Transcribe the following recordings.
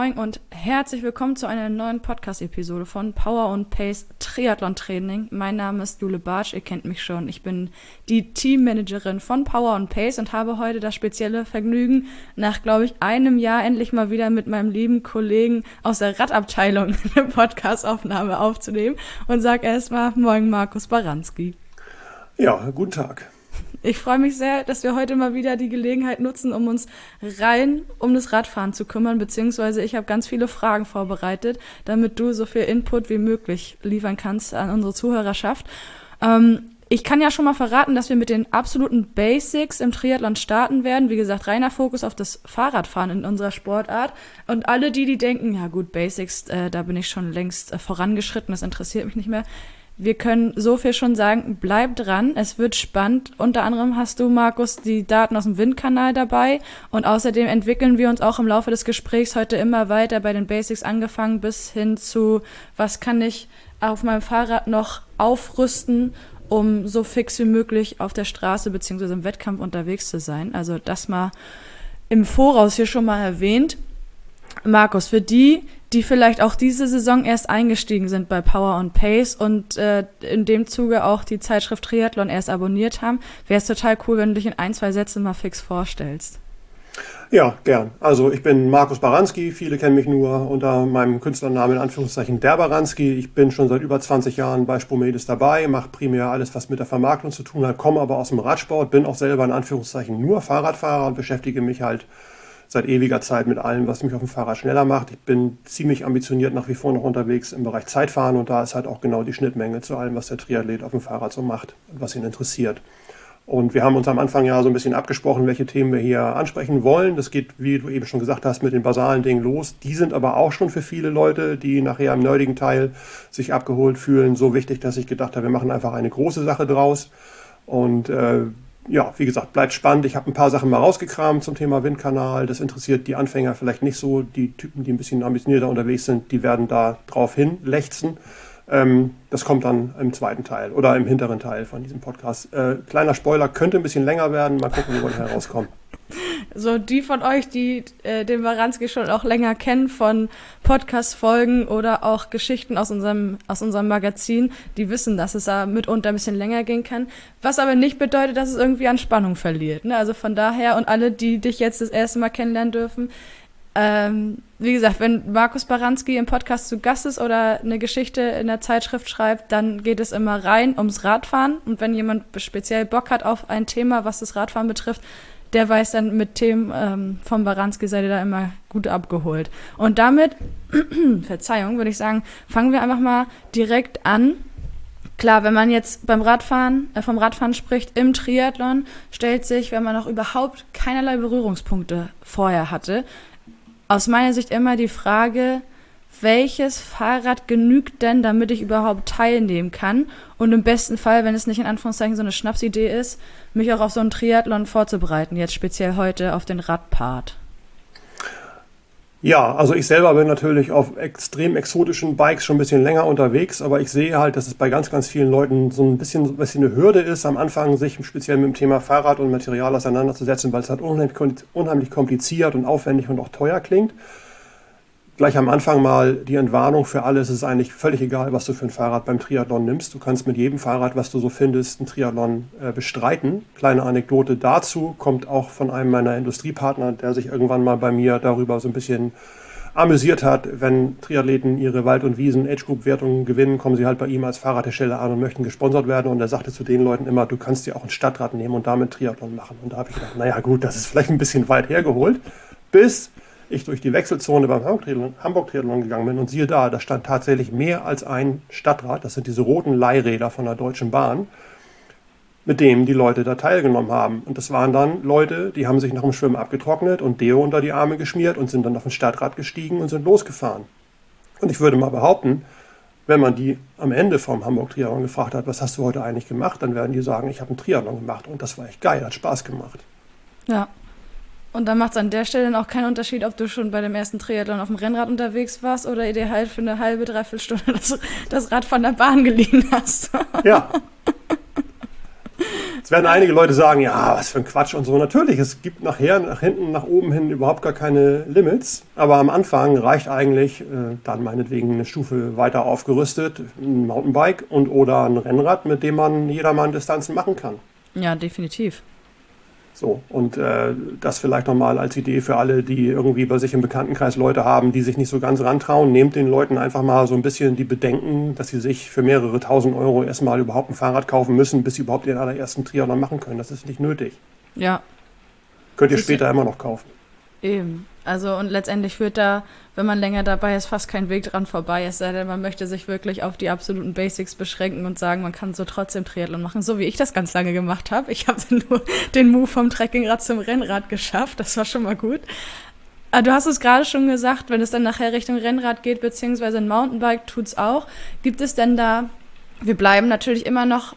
moin und herzlich willkommen zu einer neuen Podcast-Episode von Power & Pace Triathlon Training. Mein Name ist Jule Bartsch, ihr kennt mich schon. Ich bin die Teammanagerin von Power & Pace und habe heute das spezielle Vergnügen, nach, glaube ich, einem Jahr endlich mal wieder mit meinem lieben Kollegen aus der Radabteilung eine Podcast-Aufnahme aufzunehmen und sage erstmal moin Markus Baranski. Ja, guten Tag. Ich freue mich sehr, dass wir heute mal wieder die Gelegenheit nutzen, um uns rein um das Radfahren zu kümmern, beziehungsweise ich habe ganz viele Fragen vorbereitet, damit du so viel Input wie möglich liefern kannst an unsere Zuhörerschaft. Ich kann ja schon mal verraten, dass wir mit den absoluten Basics im Triathlon starten werden. Wie gesagt, reiner Fokus auf das Fahrradfahren in unserer Sportart. Und alle die denken, ja gut, Basics, da bin ich schon längst vorangeschritten, das interessiert mich nicht mehr. Wir können so viel schon sagen, bleib dran, es wird spannend. Unter anderem hast du, Markus, die Daten aus dem Windkanal dabei und außerdem entwickeln wir uns auch im Laufe des Gesprächs heute immer weiter bei den Basics angefangen bis hin zu, was kann ich auf meinem Fahrrad noch aufrüsten, um so fix wie möglich auf der Straße bzw. im Wettkampf unterwegs zu sein. Also das mal im Voraus hier schon mal erwähnt. Markus, für die vielleicht auch diese Saison erst eingestiegen sind bei Power & Pace und in dem Zuge auch die Zeitschrift Triathlon erst abonniert haben, wäre es total cool, wenn du dich in 1-2 Sätzen mal fix vorstellst. Ja, gern. Also ich bin Markus Baranski, viele kennen mich nur unter meinem Künstlernamen in Anführungszeichen der Baranski. Ich bin schon seit über 20 Jahren bei Spomedes dabei, mache primär alles, was mit der Vermarktung zu tun hat, komme aber aus dem Radsport, bin auch selber in Anführungszeichen nur Fahrradfahrer und beschäftige mich halt seit ewiger Zeit mit allem, was mich auf dem Fahrrad schneller macht. Ich bin ziemlich ambitioniert nach wie vor noch unterwegs im Bereich Zeitfahren und da ist halt auch genau die Schnittmenge zu allem, was der Triathlet auf dem Fahrrad so macht und was ihn interessiert. Und wir haben uns am Anfang ja so ein bisschen abgesprochen, welche Themen wir hier ansprechen wollen. Das geht, wie du eben schon gesagt hast, mit den basalen Dingen los. Die sind aber auch schon für viele Leute, die nachher im nerdigen Teil sich abgeholt fühlen, so wichtig, dass ich gedacht habe, wir machen einfach eine große Sache draus. Und ja, wie gesagt, bleibt spannend. Ich habe ein paar Sachen mal rausgekramt zum Thema Windkanal. Das interessiert die Anfänger vielleicht nicht so. Die Typen, die ein bisschen ambitionierter unterwegs sind, die werden da drauf hinlechzen. Das kommt dann im zweiten Teil oder im hinteren Teil von diesem Podcast. Kleiner Spoiler, könnte ein bisschen länger werden. Mal gucken, wie wir herauskommen. So, die von euch, die den Baranski schon auch länger kennen von Podcast-Folgen oder auch Geschichten aus unserem Magazin, die wissen, dass es da mitunter ein bisschen länger gehen kann. Was aber nicht bedeutet, dass es irgendwie an Spannung verliert. Ne? Also von daher und alle, die dich jetzt das erste Mal kennenlernen dürfen, wie gesagt, wenn Markus Baranski im Podcast zu Gast ist oder eine Geschichte in der Zeitschrift schreibt, dann geht es immer rein ums Radfahren. Und wenn jemand speziell Bock hat auf ein Thema, was das Radfahren betrifft, der weiß dann mit Themen vom Baranski seid ihr da immer gut abgeholt. Und damit, Verzeihung, würde ich sagen, fangen wir einfach mal direkt an. Klar, wenn man jetzt vom Radfahren spricht im Triathlon, stellt sich, wenn man noch überhaupt keinerlei Berührungspunkte vorher hatte, aus meiner Sicht immer die Frage, welches Fahrrad genügt denn, damit ich überhaupt teilnehmen kann und im besten Fall, wenn es nicht in Anführungszeichen so eine Schnapsidee ist, mich auch auf so einen Triathlon vorzubereiten, jetzt speziell heute auf den Radpart. Ja, also ich selber bin natürlich auf extrem exotischen Bikes schon ein bisschen länger unterwegs, aber ich sehe halt, dass es bei ganz, ganz vielen Leuten so ein bisschen eine Hürde ist, am Anfang sich speziell mit dem Thema Fahrrad und Material auseinanderzusetzen, weil es halt unheimlich kompliziert und aufwendig und auch teuer klingt. Gleich am Anfang mal die Entwarnung für alle, es ist eigentlich völlig egal, was du für ein Fahrrad beim Triathlon nimmst. Du kannst mit jedem Fahrrad, was du so findest, einen Triathlon bestreiten. Kleine Anekdote dazu kommt auch von einem meiner Industriepartner, der sich irgendwann mal bei mir darüber so ein bisschen amüsiert hat. Wenn Triathleten ihre Wald- und Wiesen-Age-Group-Wertungen gewinnen, kommen sie halt bei ihm als Fahrradhersteller an und möchten gesponsert werden. Und er sagte zu den Leuten immer, du kannst dir auch ein Stadtrad nehmen und damit Triathlon machen. Und da habe ich gedacht, naja gut, das ist vielleicht ein bisschen weit hergeholt, bis ich durch die Wechselzone beim Hamburg-Triathlon gegangen bin und siehe da stand tatsächlich mehr als ein Stadtrad, das sind diese roten Leihräder von der Deutschen Bahn, mit dem die Leute da teilgenommen haben. Und das waren dann Leute, die haben sich nach dem Schwimmen abgetrocknet und Deo unter die Arme geschmiert und sind dann auf ein Stadtrad gestiegen und sind losgefahren. Und ich würde mal behaupten, wenn man die am Ende vom Hamburg-Triathlon gefragt hat, was hast du heute eigentlich gemacht, dann werden die sagen, ich habe einen Triathlon gemacht und das war echt geil, hat Spaß gemacht. Ja. Und dann macht es an der Stelle dann auch keinen Unterschied, ob du schon bei dem ersten Triathlon auf dem Rennrad unterwegs warst oder ihr dir halt für eine halbe, dreiviertel Stunde das Rad von der Bahn geliehen hast. Ja. Jetzt werden einige Leute sagen, ja, was für ein Quatsch und so. Natürlich, es gibt nachher, nach hinten, nach oben hin überhaupt gar keine Limits. Aber am Anfang reicht eigentlich dann meinetwegen eine Stufe weiter aufgerüstet, ein Mountainbike und oder ein Rennrad, mit dem man jedermann Distanzen machen kann. Ja, definitiv. So, und das vielleicht nochmal als Idee für alle, die irgendwie bei sich im Bekanntenkreis Leute haben, die sich nicht so ganz rantrauen. Nehmt den Leuten einfach mal so ein bisschen die Bedenken, dass sie sich für mehrere tausend Euro erstmal überhaupt ein Fahrrad kaufen müssen, bis sie überhaupt den allerersten Triathlon machen können. Das ist nicht nötig. Ja. Könnt ihr später immer noch kaufen. Eben. Also und letztendlich führt da, wenn man länger dabei ist, fast kein Weg dran vorbei. Es sei denn, man möchte sich wirklich auf die absoluten Basics beschränken und sagen, man kann so trotzdem Triathlon machen, so wie ich das ganz lange gemacht habe. Ich habe nur den Move vom Trekkingrad zum Rennrad geschafft. Das war schon mal gut. Aber du hast es gerade schon gesagt, wenn es dann nachher Richtung Rennrad geht, beziehungsweise ein Mountainbike tut's auch. Gibt es denn da, wir bleiben natürlich immer noch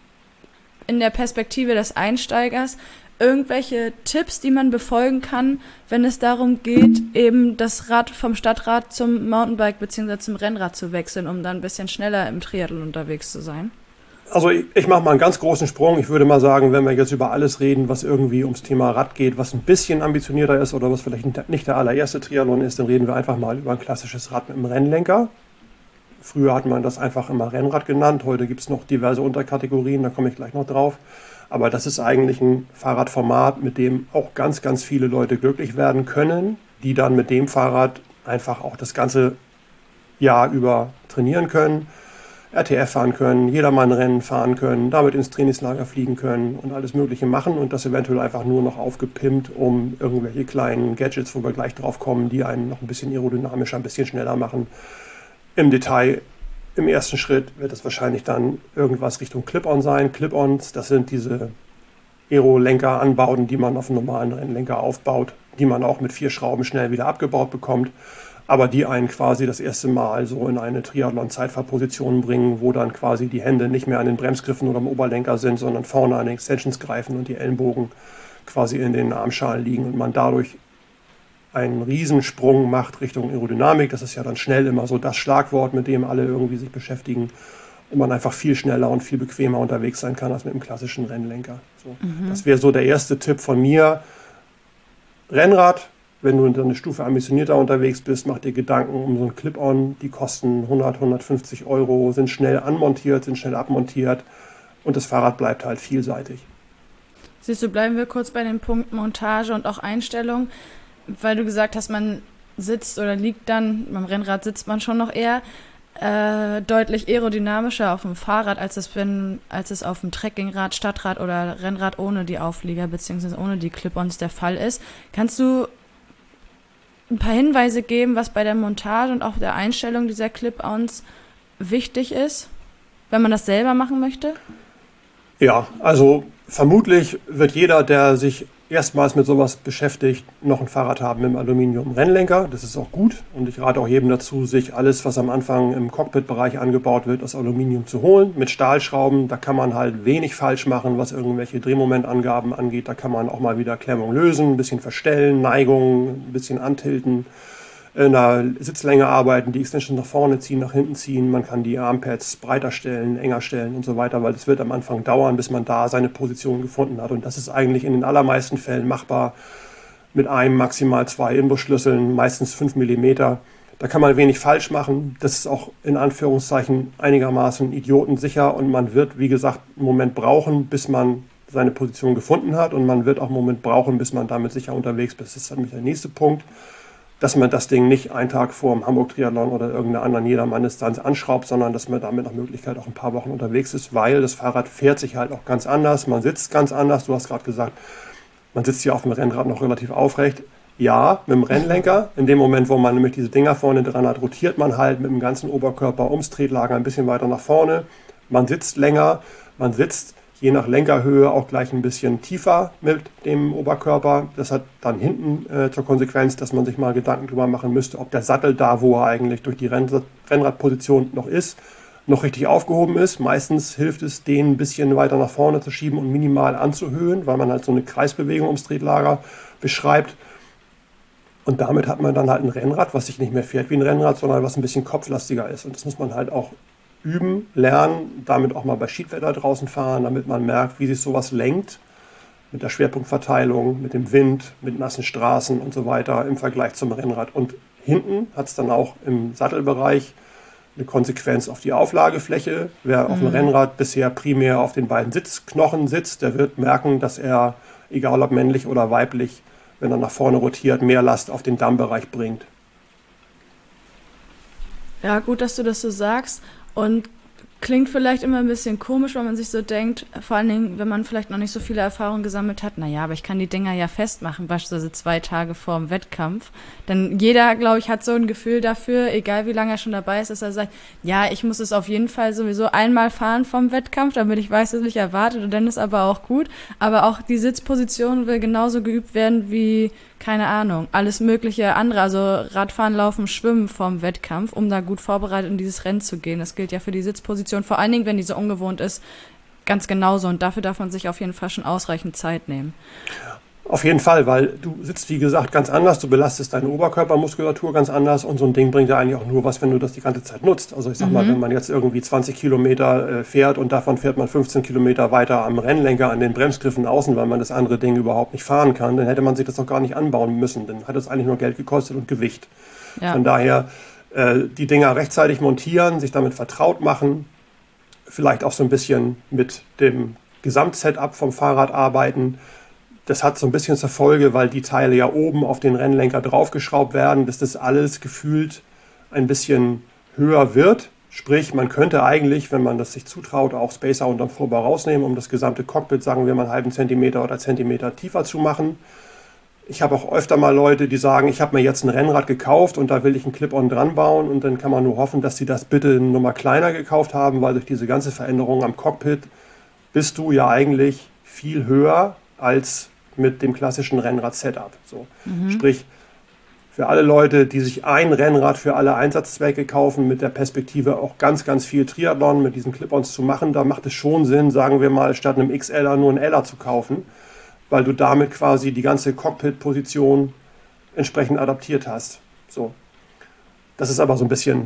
in der Perspektive des Einsteigers, irgendwelche Tipps, die man befolgen kann, wenn es darum geht, eben das Rad vom Stadtrad zum Mountainbike bzw. zum Rennrad zu wechseln, um dann ein bisschen schneller im Triathlon unterwegs zu sein? Also ich mache mal einen ganz großen Sprung. Ich würde mal sagen, wenn wir jetzt über alles reden, was irgendwie ums Thema Rad geht, was ein bisschen ambitionierter ist oder was vielleicht nicht der allererste Triathlon ist, dann reden wir einfach mal über ein klassisches Rad mit einem Rennlenker. Früher hat man das einfach immer Rennrad genannt. Heute gibt es noch diverse Unterkategorien, da komme ich gleich noch drauf. Aber das ist eigentlich ein Fahrradformat, mit dem auch ganz, ganz viele Leute glücklich werden können, die dann mit dem Fahrrad einfach auch das ganze Jahr über trainieren können, RTF fahren können, Jedermann-Rennen fahren können, damit ins Trainingslager fliegen können und alles Mögliche machen und das eventuell einfach nur noch aufgepimpt, um irgendwelche kleinen Gadgets, wo wir gleich drauf kommen, die einen noch ein bisschen aerodynamischer, ein bisschen schneller machen. Im Detail, im ersten Schritt wird es wahrscheinlich dann irgendwas Richtung Clip-On sein. Clip-Ons, das sind diese Aero-Lenker-Anbauten, die man auf einem normalen Rennlenker aufbaut, die man auch mit 4 Schrauben schnell wieder abgebaut bekommt, aber die einen quasi das erste Mal so in eine Triathlon-Zeitfahrposition bringen, wo dann quasi die Hände nicht mehr an den Bremsgriffen oder am Oberlenker sind, sondern vorne an den Extensions greifen und die Ellenbogen quasi in den Armschalen liegen und man dadurch einen Riesensprung macht Richtung Aerodynamik. Das ist ja dann schnell immer so das Schlagwort, mit dem alle irgendwie sich beschäftigen und man einfach viel schneller und viel bequemer unterwegs sein kann als mit einem klassischen Rennlenker. So. Das wäre so der erste Tipp von mir. Rennrad, wenn du dann eine Stufe ambitionierter unterwegs bist, mach dir Gedanken um so ein Clip-On. Die kosten 100, 150 Euro, sind schnell anmontiert, sind schnell abmontiert und das Fahrrad bleibt halt vielseitig. Siehst du, bleiben wir kurz bei dem Punkt Montage und auch Einstellung. Weil du gesagt hast, man sitzt oder liegt dann, beim Rennrad sitzt man schon noch eher deutlich aerodynamischer auf dem Fahrrad, als es auf dem Trekkingrad, Stadtrad oder Rennrad ohne die Auflieger bzw. ohne die Clip-Ons der Fall ist. Kannst du ein paar Hinweise geben, was bei der Montage und auch der Einstellung dieser Clip-Ons wichtig ist, wenn man das selber machen möchte? Ja, also vermutlich wird jeder, der sich erstmals mit sowas beschäftigt, noch ein Fahrrad haben mit einem Aluminium-Rennlenker. Das ist auch gut und ich rate auch jedem dazu, sich alles, was am Anfang im Cockpit-Bereich angebaut wird, aus Aluminium zu holen. Mit Stahlschrauben, da kann man halt wenig falsch machen, was irgendwelche Drehmomentangaben angeht. Da kann man auch mal wieder Klemmung lösen, ein bisschen verstellen, Neigung, ein bisschen antilten, in der Sitzlänge arbeiten, die Extensions nach vorne ziehen, nach hinten ziehen. Man kann die Armpads breiter stellen, enger stellen und so weiter, weil es wird am Anfang dauern, bis man da seine Position gefunden hat. Und das ist eigentlich in den allermeisten Fällen machbar mit einem, maximal 2 Imbusschlüsseln, meistens 5 mm. Da kann man wenig falsch machen. Das ist auch in Anführungszeichen einigermaßen idiotensicher und man wird, wie gesagt, einen Moment brauchen, bis man seine Position gefunden hat und man wird auch einen Moment brauchen, bis man damit sicher unterwegs ist. Das ist nämlich der nächste Punkt, dass man das Ding nicht einen Tag vor dem Hamburg-Triathlon oder irgendeiner anderen Jedermann-Distanz anschraubt, sondern dass man damit nach Möglichkeit auch ein paar Wochen unterwegs ist, weil das Fahrrad fährt sich halt auch ganz anders, man sitzt ganz anders. Du hast gerade gesagt, man sitzt hier auf dem Rennrad noch relativ aufrecht. Ja, mit dem Rennlenker. In dem Moment, wo man nämlich diese Dinger vorne dran hat, rotiert man halt mit dem ganzen Oberkörper ums Tretlager ein bisschen weiter nach vorne. Man sitzt länger, man sitzt je nach Lenkerhöhe auch gleich ein bisschen tiefer mit dem Oberkörper. Das hat dann hinten zur Konsequenz, dass man sich mal Gedanken drüber machen müsste, ob der Sattel da, wo er eigentlich durch die Rennradposition noch ist, noch richtig aufgehoben ist. Meistens hilft es, den ein bisschen weiter nach vorne zu schieben und minimal anzuhöhen, weil man halt so eine Kreisbewegung ums Tretlager beschreibt. Und damit hat man dann halt ein Rennrad, was sich nicht mehr fährt wie ein Rennrad, sondern was ein bisschen kopflastiger ist. Und das muss man halt auch üben, lernen, damit auch mal bei Schiedwetter draußen fahren, damit man merkt, wie sich sowas lenkt, mit der Schwerpunktverteilung, mit dem Wind, mit nassen Straßen und so weiter im Vergleich zum Rennrad. Und hinten hat es dann auch im Sattelbereich eine Konsequenz auf die Auflagefläche. Wer auf dem Rennrad bisher primär auf den beiden Sitzknochen sitzt, der wird merken, dass er, egal ob männlich oder weiblich, wenn er nach vorne rotiert, mehr Last auf den Dammbereich bringt. Ja, gut, dass du das so sagst. Und klingt vielleicht immer ein bisschen komisch, weil man sich so denkt, vor allen Dingen, wenn man vielleicht noch nicht so viele Erfahrungen gesammelt hat, naja, aber ich kann die Dinger ja festmachen, beispielsweise 2 Tage vor dem Wettkampf. Denn jeder, glaube ich, hat so ein Gefühl dafür, egal wie lange er schon dabei ist, dass er sagt, ja, ich muss es auf jeden Fall sowieso einmal fahren vom Wettkampf, damit ich weiß, was mich erwartet, und dann ist aber auch gut. Aber auch die Sitzposition will genauso geübt werden wie, keine Ahnung, alles mögliche andere, also Radfahren, Laufen, Schwimmen vorm Wettkampf, um da gut vorbereitet in dieses Rennen zu gehen. Das gilt ja für die Sitzposition, vor allen Dingen, wenn die so ungewohnt ist, ganz genauso. Und dafür darf man sich auf jeden Fall schon ausreichend Zeit nehmen. Auf jeden Fall, weil du sitzt, wie gesagt, ganz anders, du belastest deine Oberkörpermuskulatur ganz anders und so ein Ding bringt ja eigentlich auch nur was, wenn du das die ganze Zeit nutzt. Also ich sag mal, wenn man jetzt irgendwie 20 Kilometer fährt und davon fährt man 15 Kilometer weiter am Rennlenker an den Bremsgriffen außen, weil man das andere Ding überhaupt nicht fahren kann, dann hätte man sich das doch gar nicht anbauen müssen. Dann hat es eigentlich nur Geld gekostet und Gewicht. Ja. Von daher die Dinger rechtzeitig montieren, sich damit vertraut machen, vielleicht auch so ein bisschen mit dem Gesamtsetup vom Fahrrad arbeiten. Das hat so ein bisschen zur Folge, weil die Teile ja oben auf den Rennlenker draufgeschraubt werden, dass das alles gefühlt ein bisschen höher wird. Sprich, man könnte eigentlich, wenn man das sich zutraut, auch Spacer unterm Vorbau rausnehmen, um das gesamte Cockpit, sagen wir mal, einen halben Zentimeter oder Zentimeter tiefer zu machen. Ich habe auch öfter mal Leute, die sagen, ich habe mir jetzt ein Rennrad gekauft und da will ich einen Clip-on dran bauen, und dann kann man nur hoffen, dass sie das bitte eine Nummer kleiner gekauft haben, weil durch diese ganze Veränderung am Cockpit bist du ja eigentlich viel höher als mit dem klassischen Rennrad-Setup. So. Sprich, für alle Leute, die sich ein Rennrad für alle Einsatzzwecke kaufen, mit der Perspektive auch ganz, ganz viel Triathlon mit diesen Clip-ons zu machen, da macht es schon Sinn, sagen wir mal, statt einem XLer nur einen Ler zu kaufen, weil du damit quasi die ganze Cockpit-Position entsprechend adaptiert hast. So. Das ist aber so ein bisschen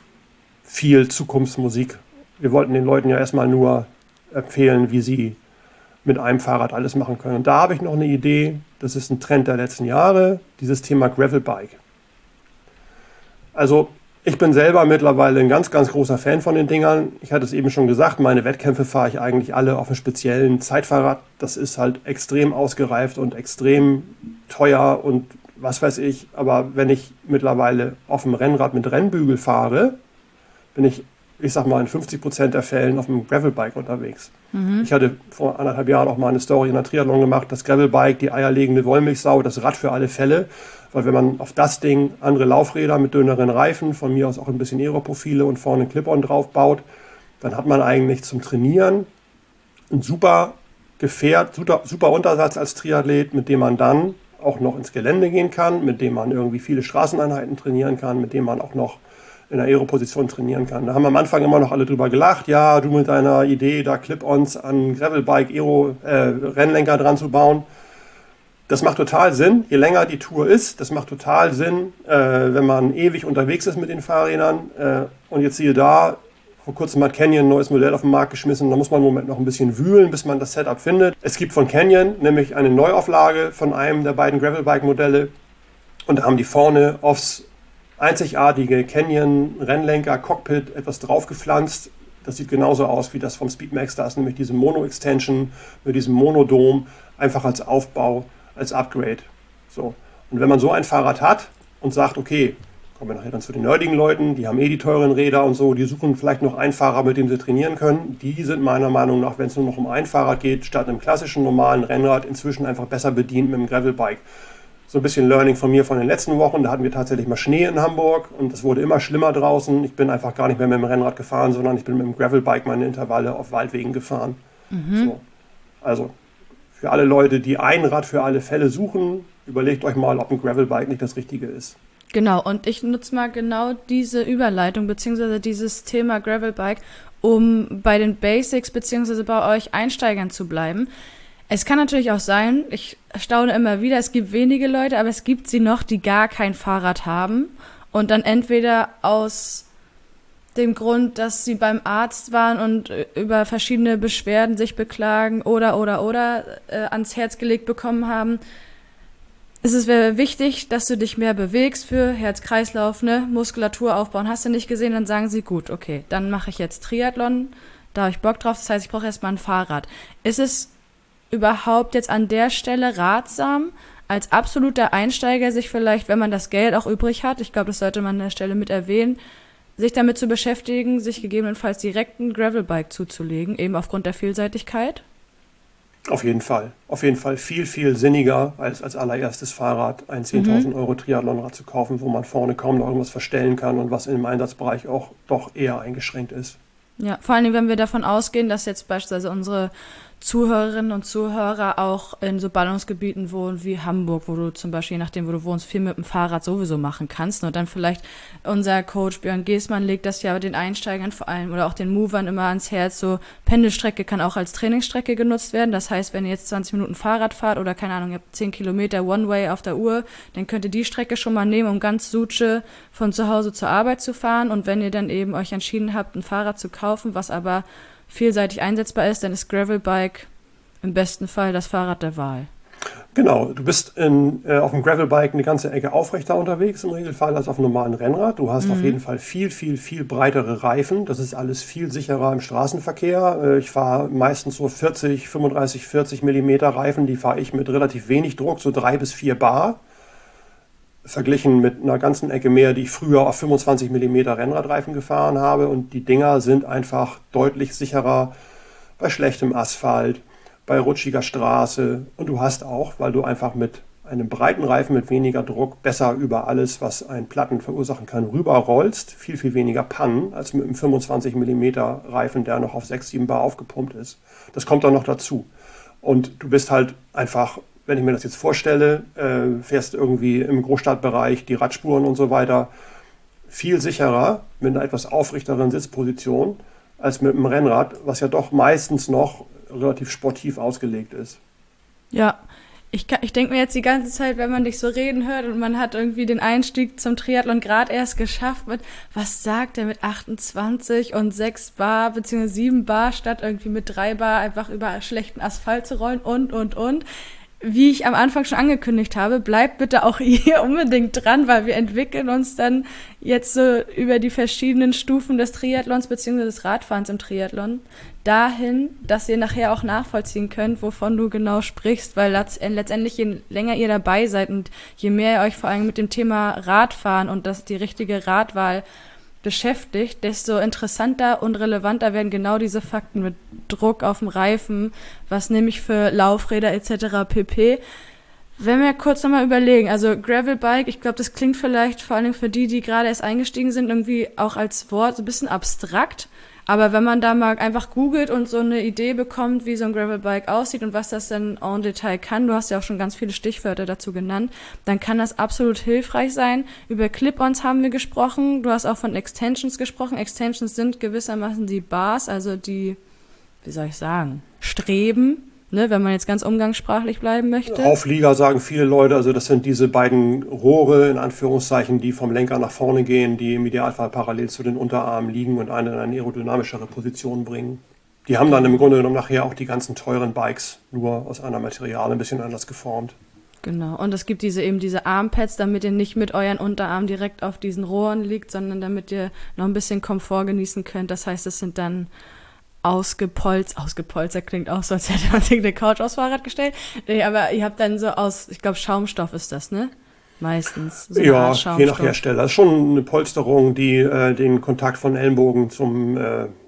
viel Zukunftsmusik. Wir wollten den Leuten ja erstmal nur empfehlen, wie sie mit einem Fahrrad alles machen können. Und da habe ich noch eine Idee, das ist ein Trend der letzten Jahre, dieses Thema Gravelbike. Also ich bin selber mittlerweile ein ganz, ganz großer Fan von den Dingern. Ich hatte es eben schon gesagt, meine Wettkämpfe fahre ich eigentlich alle auf einem speziellen Zeitfahrrad. Das ist halt extrem ausgereift und extrem teuer und was weiß ich. Aber wenn ich mittlerweile auf dem Rennrad mit Rennbügel fahre, bin ich sag mal, in 50% der Fällen auf dem Gravelbike unterwegs. Ich hatte vor 1,5 Jahren auch mal eine Story in der Triathlon gemacht, das Gravelbike, die eierlegende Wollmilchsau, das Rad für alle Fälle. Weil wenn man auf das Ding andere Laufräder mit dünneren Reifen, von mir aus auch ein bisschen Aeroprofile und vorne ein Clip-on drauf baut, dann hat man eigentlich zum Trainieren ein super Gefährt, super Untersatz als Triathlet, mit dem man dann auch noch ins Gelände gehen kann, mit dem man irgendwie viele Straßeneinheiten trainieren kann, mit dem man auch noch in der Aero-Position trainieren kann. Da haben am Anfang immer noch alle drüber gelacht, ja, du mit deiner Idee, da Clip-ons an Gravelbike, Rennlenker dran zu bauen. Das macht total Sinn, je länger die Tour ist. Das macht total Sinn, wenn man ewig unterwegs ist mit den Fahrrädern. Und jetzt siehe da, vor kurzem hat Canyon ein neues Modell auf den Markt geschmissen. Da muss man im Moment noch ein bisschen wühlen, bis man das Setup findet. Es gibt von Canyon nämlich eine Neuauflage von einem der beiden Gravelbike-Modelle. Und da haben die vorne aufs einzigartige Canyon-Rennlenker-Cockpit etwas draufgepflanzt. Das sieht genauso aus wie das vom Speedmax. Da ist nämlich diese Mono-Extension mit diesem Monodom einfach als Aufbau, als Upgrade. So. Und wenn man so ein Fahrrad hat und sagt, okay, kommen wir nachher dann zu den nerdigen Leuten, die haben die teuren Räder und so, die suchen vielleicht noch einen Fahrer, mit dem sie trainieren können. Die sind meiner Meinung nach, wenn es nur noch um ein Fahrrad geht, statt einem klassischen normalen Rennrad inzwischen einfach besser bedient mit einem Gravelbike. So ein bisschen Learning von mir von den letzten Wochen. Da hatten wir tatsächlich mal Schnee in Hamburg und es wurde immer schlimmer draußen. Ich bin einfach gar nicht mehr mit dem Rennrad gefahren, sondern ich bin mit dem Gravelbike meine Intervalle auf Waldwegen gefahren. So. Also für alle Leute, die ein Rad für alle Fälle suchen, überlegt euch mal, ob ein Gravelbike nicht das Richtige ist. Genau, und ich nutze mal genau diese Überleitung beziehungsweise dieses Thema Gravelbike, um bei den Basics beziehungsweise bei euch Einsteigern zu bleiben. Es kann natürlich auch sein, ich staune immer wieder, es gibt wenige Leute, aber es gibt sie noch, die gar kein Fahrrad haben und dann entweder aus dem Grund, dass sie beim Arzt waren und über verschiedene Beschwerden sich beklagen oder ans Herz gelegt bekommen haben. Es ist wichtig, dass du dich mehr bewegst für Herz-Kreislauf, ne? Muskulatur aufbauen. Hast du nicht gesehen, dann sagen sie, gut, okay, dann mache ich jetzt Triathlon, da habe ich Bock drauf, das heißt, ich brauche erstmal ein Fahrrad. Ist es überhaupt jetzt an der Stelle ratsam, als absoluter Einsteiger sich vielleicht, wenn man das Geld auch übrig hat, ich glaube, das sollte man an der Stelle mit erwähnen, sich damit zu beschäftigen, sich gegebenenfalls direkt ein Gravelbike zuzulegen, eben aufgrund der Vielseitigkeit? Auf jeden Fall. Auf jeden Fall viel, viel sinniger als allererstes Fahrrad ein 10.000 Euro Triathlonrad zu kaufen, wo man vorne kaum noch irgendwas verstellen kann und was im Einsatzbereich auch doch eher eingeschränkt ist. Ja, vor allem, wenn wir davon ausgehen, dass jetzt beispielsweise unsere Zuhörerinnen und Zuhörer auch in so Ballungsgebieten wohnen wie Hamburg, wo du zum Beispiel, je nachdem, wo du wohnst, viel mit dem Fahrrad sowieso machen kannst. Und dann vielleicht unser Coach Björn Geßmann legt das ja den Einsteigern vor allem oder auch den Movern immer ans Herz. So Pendelstrecke kann auch als Trainingsstrecke genutzt werden. Das heißt, wenn ihr jetzt 20 Minuten Fahrrad fahrt oder keine Ahnung, ihr habt 10 Kilometer One-Way auf der Uhr, dann könnt ihr die Strecke schon mal nehmen, um ganz Suche von zu Hause zur Arbeit zu fahren. Und wenn ihr dann eben euch entschieden habt, ein Fahrrad zu kaufen, was aber vielseitig einsetzbar ist, dann ist Gravelbike im besten Fall das Fahrrad der Wahl. Genau, du bist auf dem Gravelbike eine ganze Ecke aufrechter unterwegs im Regelfall als auf einem normalen Rennrad. Du hast auf jeden Fall viel, viel, viel breitere Reifen. Das ist alles viel sicherer im Straßenverkehr. Ich fahre meistens so 40 Millimeter Reifen. Die fahre ich mit relativ wenig Druck, so 3 bis 4 Bar. Verglichen mit einer ganzen Ecke mehr, die ich früher auf 25 Millimeter Rennradreifen gefahren habe. Und die Dinger sind einfach deutlich sicherer bei schlechtem Asphalt, bei rutschiger Straße. Und du hast auch, weil du einfach mit einem breiten Reifen mit weniger Druck besser über alles, was ein Platten verursachen kann, rüberrollst, viel, viel weniger Pannen als mit einem 25 Millimeter Reifen, der noch auf 6, 7 Bar aufgepumpt ist. Das kommt dann noch dazu. Und du bist halt einfach, wenn ich mir das jetzt vorstelle, fährst irgendwie im Großstadtbereich die Radspuren und so weiter, viel sicherer mit einer etwas aufrichteren Sitzposition als mit einem Rennrad, was ja doch meistens noch relativ sportiv ausgelegt ist. Ja, ich denke mir jetzt die ganze Zeit, wenn man dich so reden hört und man hat irgendwie den Einstieg zum Triathlon gerade erst geschafft mit, was sagt er mit 28 und 6 Bar bzw. 7 Bar statt irgendwie mit 3 Bar einfach über schlechten Asphalt zu rollen und. Wie ich am Anfang schon angekündigt habe, bleibt bitte auch hier unbedingt dran, weil wir entwickeln uns dann jetzt so über die verschiedenen Stufen des Triathlons bzw. des Radfahrens im Triathlon dahin, dass ihr nachher auch nachvollziehen könnt, wovon du genau sprichst, weil letztendlich je länger ihr dabei seid und je mehr ihr euch vor allem mit dem Thema Radfahren und die richtige Radwahl beschäftigt, desto interessanter und relevanter werden genau diese Fakten mit Druck auf dem Reifen, was nämlich für Laufräder etc. pp. Wenn wir kurz nochmal überlegen, also Gravelbike, ich glaube, das klingt vielleicht vor allem für die gerade erst eingestiegen sind, irgendwie auch als Wort so ein bisschen abstrakt, aber wenn man da mal einfach googelt und so eine Idee bekommt, wie so ein Gravelbike aussieht und was das denn en Detail kann, du hast ja auch schon ganz viele Stichwörter dazu genannt, dann kann das absolut hilfreich sein. Über Clip-Ons haben wir gesprochen, du hast auch von Extensions gesprochen. Extensions sind gewissermaßen die Bars, also die, wie soll ich sagen, Streben, ne, wenn man jetzt ganz umgangssprachlich bleiben möchte. Auflieger sagen viele Leute, also das sind diese beiden Rohre, in Anführungszeichen, die vom Lenker nach vorne gehen, die im Idealfall parallel zu den Unterarmen liegen und einen in eine aerodynamischere Position bringen. Die haben dann im Grunde genommen nachher auch die ganzen teuren Bikes, nur aus anderem Material, ein bisschen anders geformt. Genau, und es gibt diese Armpads, damit ihr nicht mit euren Unterarmen direkt auf diesen Rohren liegt, sondern damit ihr noch ein bisschen Komfort genießen könnt. Das heißt, es sind dann ausgepolstert klingt auch so, als hätte man sich eine Couch aufs Fahrrad gestellt. Nee, aber ihr habt dann so ich glaube Schaumstoff ist das, ne? Meistens. So ja, je nach Hersteller. Das ist schon eine Polsterung, die den Kontakt von Ellenbogen zum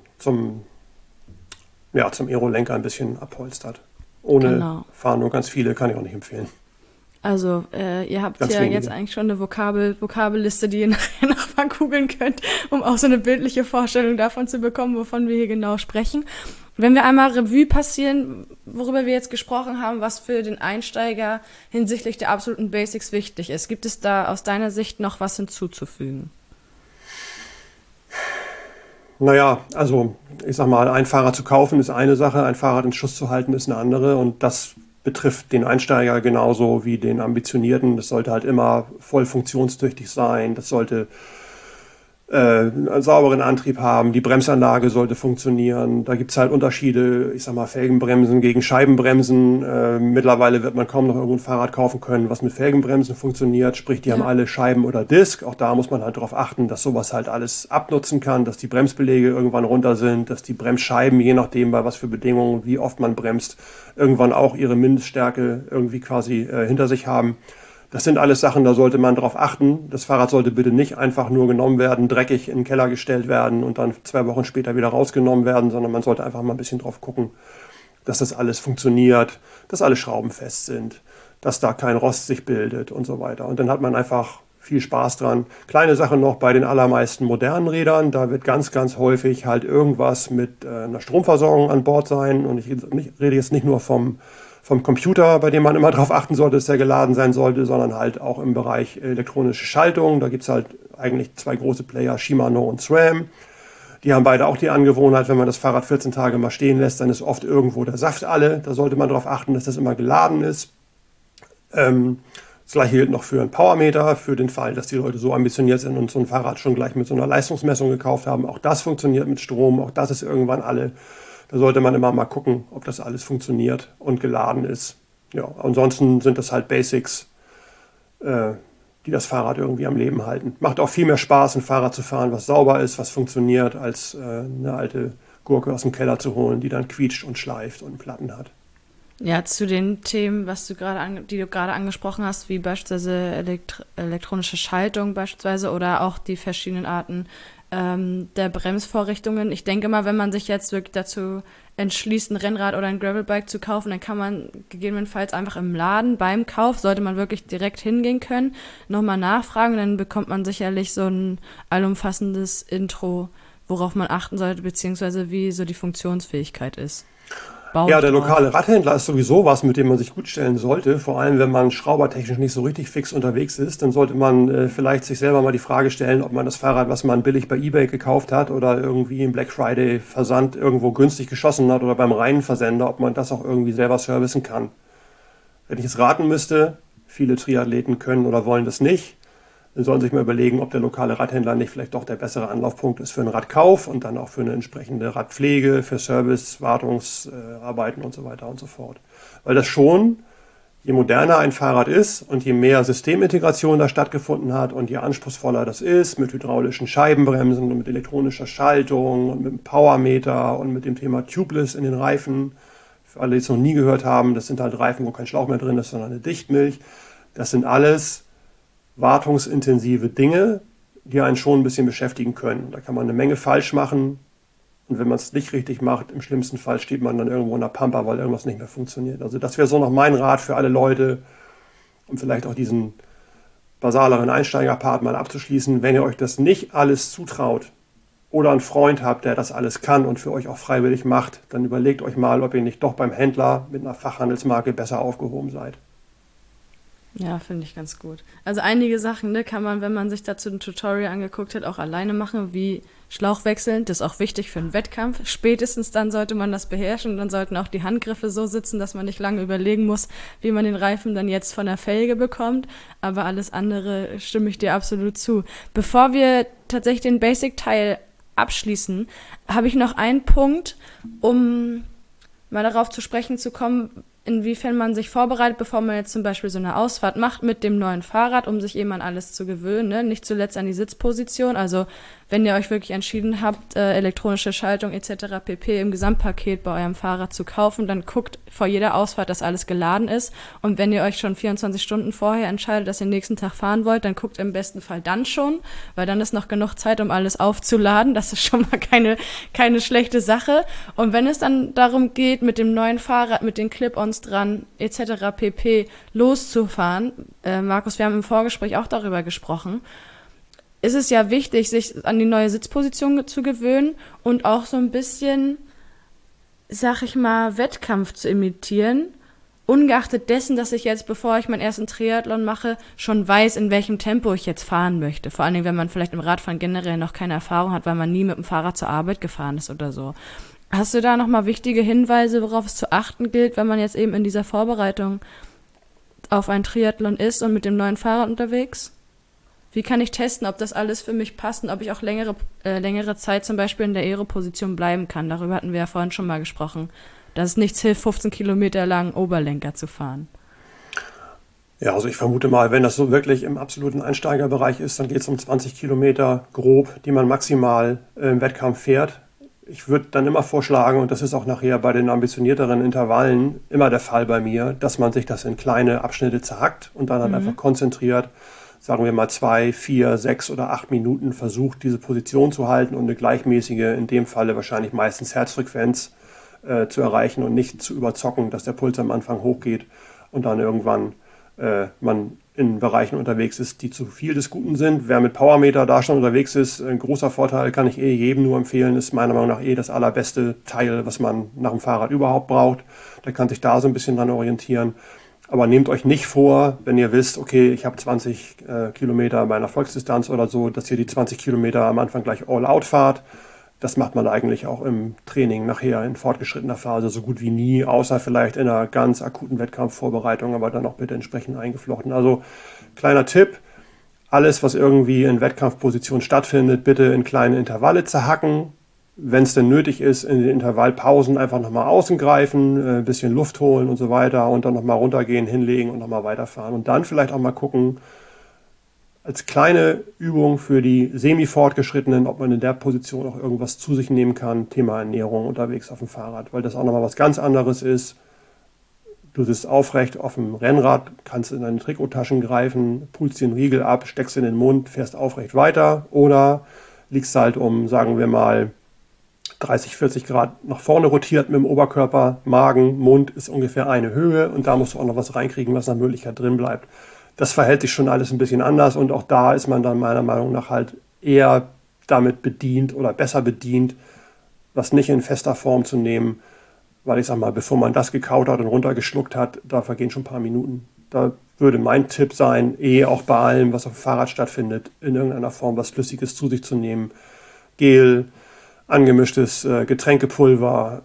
Aerolenker ein bisschen abpolstert. Ohne fahren nur ganz viele, kann ich auch nicht empfehlen. Also, ihr habt ganz ja wenige. Jetzt eigentlich schon eine Vokabelliste, die ihr nachher noch mal googeln könnt, um auch so eine bildliche Vorstellung davon zu bekommen, wovon wir hier genau sprechen. Wenn wir einmal Revue passieren, worüber wir jetzt gesprochen haben, was für den Einsteiger hinsichtlich der absoluten Basics wichtig ist, gibt es da aus deiner Sicht noch was hinzuzufügen? Naja, also ich sag mal, ein Fahrrad zu kaufen ist eine Sache, ein Fahrrad in Schuss zu halten ist eine andere und das betrifft den Einsteiger genauso wie den Ambitionierten. Das sollte halt immer voll funktionstüchtig sein. Das sollte einen sauberen Antrieb haben, die Bremsanlage sollte funktionieren. Da gibt's halt Unterschiede, ich sag mal Felgenbremsen gegen Scheibenbremsen. Mittlerweile wird man kaum noch irgendwo ein Fahrrad kaufen können, was mit Felgenbremsen funktioniert, sprich die haben alle Scheiben oder Disc. Auch da muss man halt darauf achten, dass sowas halt alles abnutzen kann, dass die Bremsbeläge irgendwann runter sind, dass die Bremsscheiben, je nachdem bei was für Bedingungen, wie oft man bremst, irgendwann auch ihre Mindeststärke irgendwie quasi hinter sich haben. Das sind alles Sachen, da sollte man drauf achten. Das Fahrrad sollte bitte nicht einfach nur genommen werden, dreckig in den Keller gestellt werden und dann 2 Wochen später wieder rausgenommen werden, sondern man sollte einfach mal ein bisschen drauf gucken, dass das alles funktioniert, dass alle Schrauben fest sind, dass da kein Rost sich bildet und so weiter. Und dann hat man einfach viel Spaß dran. Kleine Sache noch bei den allermeisten modernen Rädern, da wird ganz, ganz häufig halt irgendwas mit einer Stromversorgung an Bord sein. Und ich rede jetzt nicht nur vom Computer, bei dem man immer darauf achten sollte, dass der geladen sein sollte, sondern halt auch im Bereich elektronische Schaltung. Da gibt es halt eigentlich 2 große Player, Shimano und SRAM. Die haben beide auch die Angewohnheit, wenn man das Fahrrad 14 Tage mal stehen lässt, dann ist oft irgendwo der Saft alle. Da sollte man darauf achten, dass das immer geladen ist. Das gleiche gilt noch für einen Powermeter, für den Fall, dass die Leute so ambitioniert sind und so ein Fahrrad schon gleich mit so einer Leistungsmessung gekauft haben. Auch das funktioniert mit Strom, auch das ist irgendwann alle. Da sollte man immer mal gucken, ob das alles funktioniert und geladen ist. Ja, ansonsten sind das halt Basics, die das Fahrrad irgendwie am Leben halten. Macht auch viel mehr Spaß, ein Fahrrad zu fahren, was sauber ist, was funktioniert, als eine alte Gurke aus dem Keller zu holen, die dann quietscht und schleift und Platten hat. Ja, zu den Themen, die du gerade angesprochen hast, wie beispielsweise elektronische Schaltung beispielsweise oder auch die verschiedenen Arten der Bremsvorrichtungen. Ich denke mal, wenn man sich jetzt wirklich dazu entschließt, ein Rennrad oder ein Gravelbike zu kaufen, dann kann man gegebenenfalls einfach im Laden beim Kauf, sollte man wirklich direkt hingehen können, nochmal nachfragen, dann bekommt man sicherlich so ein allumfassendes Intro, worauf man achten sollte, beziehungsweise wie so die Funktionsfähigkeit ist. Ja, der lokale Radhändler ist sowieso was, mit dem man sich gut stellen sollte. Vor allem, wenn man schraubertechnisch nicht so richtig fix unterwegs ist, dann sollte man vielleicht sich selber mal die Frage stellen, ob man das Fahrrad, was man billig bei eBay gekauft hat oder irgendwie im Black Friday Versand irgendwo günstig geschossen hat oder beim reinen Versender, ob man das auch irgendwie selber servicen kann. Wenn ich es raten müsste, viele Triathleten können oder wollen das nicht. Dann sollen sich mal überlegen, ob der lokale Radhändler nicht vielleicht doch der bessere Anlaufpunkt ist für einen Radkauf und dann auch für eine entsprechende Radpflege, für Service, Wartungsarbeiten und so weiter und so fort. Weil das schon, je moderner ein Fahrrad ist und je mehr Systemintegration da stattgefunden hat und je anspruchsvoller das ist, mit hydraulischen Scheibenbremsen und mit elektronischer Schaltung und mit dem Powermeter und mit dem Thema Tubeless in den Reifen, für alle, die es noch nie gehört haben, das sind halt Reifen, wo kein Schlauch mehr drin ist, sondern eine Dichtmilch. Das sind alles wartungsintensive Dinge, die einen schon ein bisschen beschäftigen können. Da kann man eine Menge falsch machen und wenn man es nicht richtig macht, im schlimmsten Fall steht man dann irgendwo in der Pampa, weil irgendwas nicht mehr funktioniert. Also das wäre so noch mein Rat für alle Leute, um vielleicht auch diesen basaleren Einsteigerpart mal abzuschließen. Wenn ihr euch das nicht alles zutraut oder einen Freund habt, der das alles kann und für euch auch freiwillig macht, dann überlegt euch mal, ob ihr nicht doch beim Händler mit einer Fachhandelsmarke besser aufgehoben seid. Ja, finde ich ganz gut. Also einige Sachen, ne, kann man, wenn man sich dazu ein Tutorial angeguckt hat, auch alleine machen, wie Schlauch wechseln. Das ist auch wichtig für einen Wettkampf. Spätestens dann sollte man das beherrschen und dann sollten auch die Handgriffe so sitzen, dass man nicht lange überlegen muss, wie man den Reifen dann jetzt von der Felge bekommt. Aber alles andere stimme ich dir absolut zu. Bevor wir tatsächlich den Basic-Teil abschließen, habe ich noch einen Punkt, um mal darauf zu sprechen zu kommen, inwiefern man sich vorbereitet, bevor man jetzt zum Beispiel so eine Ausfahrt macht mit dem neuen Fahrrad, um sich eben an alles zu gewöhnen, ne? Nicht zuletzt an die Sitzposition. Also wenn ihr euch wirklich entschieden habt, elektronische Schaltung etc. pp. Im Gesamtpaket bei eurem Fahrrad zu kaufen, dann guckt vor jeder Ausfahrt, dass alles geladen ist. Und wenn ihr euch schon 24 Stunden vorher entscheidet, dass ihr den nächsten Tag fahren wollt, dann guckt im besten Fall dann schon, weil dann ist noch genug Zeit, um alles aufzuladen. Das ist schon mal keine schlechte Sache. Und wenn es dann darum geht, mit dem neuen Fahrrad, mit den Clip-ons dran etc. pp. Loszufahren, Markus, wir haben im Vorgespräch auch darüber gesprochen, ist es ja wichtig, sich an die neue Sitzposition zu gewöhnen und auch so ein bisschen, sag ich mal, Wettkampf zu imitieren, ungeachtet dessen, dass ich jetzt, bevor ich meinen ersten Triathlon mache, schon weiß, in welchem Tempo ich jetzt fahren möchte. Vor allen Dingen, wenn man vielleicht im Radfahren generell noch keine Erfahrung hat, weil man nie mit dem Fahrrad zur Arbeit gefahren ist oder so. Hast du da nochmal wichtige Hinweise, worauf es zu achten gilt, wenn man jetzt eben in dieser Vorbereitung auf einen Triathlon ist und mit dem neuen Fahrrad unterwegs? Wie kann ich testen, ob das alles für mich passt und ob ich auch längere Zeit zum Beispiel in der Aero-Position bleiben kann? Darüber hatten wir ja vorhin schon mal gesprochen, dass es nichts hilft, 15 Kilometer lang Oberlenker zu fahren. Ja, also ich vermute mal, wenn das so wirklich im absoluten Einsteigerbereich ist, dann geht es um 20 Kilometer grob, die man maximal im Wettkampf fährt. Ich würde dann immer vorschlagen, und das ist auch nachher bei den ambitionierteren Intervallen immer der Fall bei mir, dass man sich das in kleine Abschnitte zerhackt und dann halt einfach konzentriert, sagen wir mal 2, 4, 6 oder 8 Minuten versucht, diese Position zu halten und eine gleichmäßige, in dem Falle wahrscheinlich meistens Herzfrequenz zu erreichen und nicht zu überzocken, dass der Puls am Anfang hochgeht und dann irgendwann man in Bereichen unterwegs ist, die zu viel des Guten sind. Wer mit Powermeter da schon unterwegs ist, ein großer Vorteil, kann ich jedem nur empfehlen, ist meiner Meinung nach das allerbeste Teil, was man nach dem Fahrrad überhaupt braucht. Der kann sich da so ein bisschen dran orientieren. Aber nehmt euch nicht vor, wenn ihr wisst, okay, ich habe 20 Kilometer bei einer Volksdistanz oder so, dass ihr die 20 Kilometer am Anfang gleich all out fahrt. Das macht man eigentlich auch im Training nachher in fortgeschrittener Phase so gut wie nie, außer vielleicht in einer ganz akuten Wettkampfvorbereitung, aber dann auch bitte entsprechend eingeflochten. Also kleiner Tipp, alles, was irgendwie in Wettkampfposition stattfindet, bitte in kleine Intervalle zerhacken. Wenn es denn nötig ist, in den Intervallpausen einfach nochmal außen greifen, ein bisschen Luft holen und so weiter und dann nochmal runtergehen, hinlegen und nochmal weiterfahren. Und dann vielleicht auch mal gucken, als kleine Übung für die semi-Fortgeschrittenen, ob man in der Position auch irgendwas zu sich nehmen kann, Thema Ernährung unterwegs auf dem Fahrrad, weil das auch nochmal was ganz anderes ist. Du sitzt aufrecht auf dem Rennrad, kannst in deine Trikottaschen greifen, pulst den Riegel ab, steckst in den Mund, fährst aufrecht weiter oder liegst halt um, sagen wir mal, 30, 40 Grad nach vorne rotiert mit dem Oberkörper, Magen, Mund ist ungefähr eine Höhe und da musst du auch noch was reinkriegen, was nach Möglichkeit drin bleibt. Das verhält sich schon alles ein bisschen anders und auch da ist man dann meiner Meinung nach halt eher damit bedient oder besser bedient, was nicht in fester Form zu nehmen, weil ich sag mal, bevor man das gekaut hat und runtergeschluckt hat, da vergehen schon ein paar Minuten. Da würde mein Tipp sein, auch bei allem, was auf dem Fahrrad stattfindet, in irgendeiner Form was Flüssiges zu sich zu nehmen. Gel, angemischtes Getränkepulver,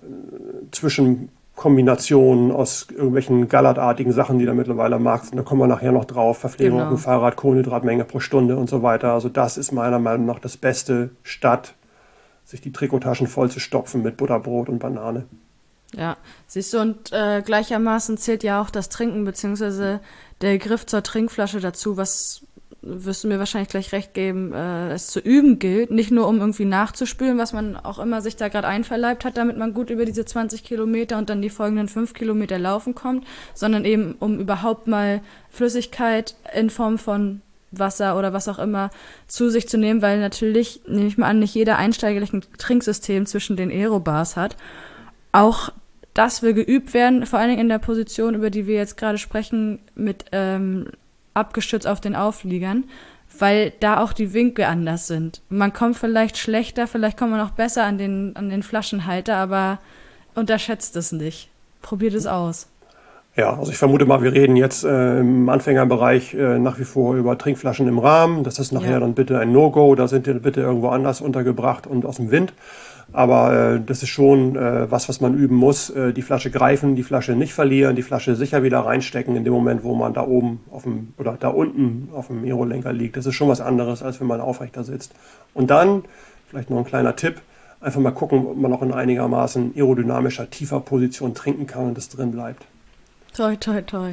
Zwischenkombinationen aus irgendwelchen gallertartigen Sachen, die da mittlerweile am Markt sind. Da kommen wir nachher noch drauf. Verpflegung auf dem Fahrrad, Kohlenhydratmenge pro Stunde und so weiter. Also das ist meiner Meinung nach das Beste, statt sich die Trikottaschen voll zu stopfen mit Butterbrot und Banane. Ja, siehst du, und gleichermaßen zählt ja auch das Trinken beziehungsweise der Griff zur Trinkflasche dazu, was wirst du mir wahrscheinlich gleich recht geben, es zu üben gilt, nicht nur um irgendwie nachzuspülen, was man auch immer sich da gerade einverleibt hat, damit man gut über diese 20 Kilometer und dann die folgenden 5 Kilometer laufen kommt, sondern eben um überhaupt mal Flüssigkeit in Form von Wasser oder was auch immer zu sich zu nehmen, weil natürlich, nehme ich mal an, nicht jeder einsteigerlich ein Trinksystem zwischen den Aerobars hat. Auch das will geübt werden, vor allen Dingen in der Position, über die wir jetzt gerade sprechen, mit abgestützt auf den Aufliegern, weil da auch die Winkel anders sind. Man kommt vielleicht schlechter, vielleicht kommt man auch besser an den Flaschenhalter, aber unterschätzt es nicht. Probiert es aus. Ja, also ich vermute mal, wir reden jetzt im Anfängerbereich nach wie vor über Trinkflaschen im Rahmen. Das ist nachher dann bitte ein No-Go, da sind die bitte irgendwo anders untergebracht und aus dem Wind. Aber das ist schon was man üben muss. Die Flasche greifen, die Flasche nicht verlieren, die Flasche sicher wieder reinstecken in dem Moment, wo man da oben oder da unten auf dem Aerolenker liegt. Das ist schon was anderes, als wenn man aufrechter sitzt. Und dann, vielleicht noch ein kleiner Tipp, einfach mal gucken, ob man noch in einigermaßen aerodynamischer, tiefer Position trinken kann und das drin bleibt. Toi, toi, toi.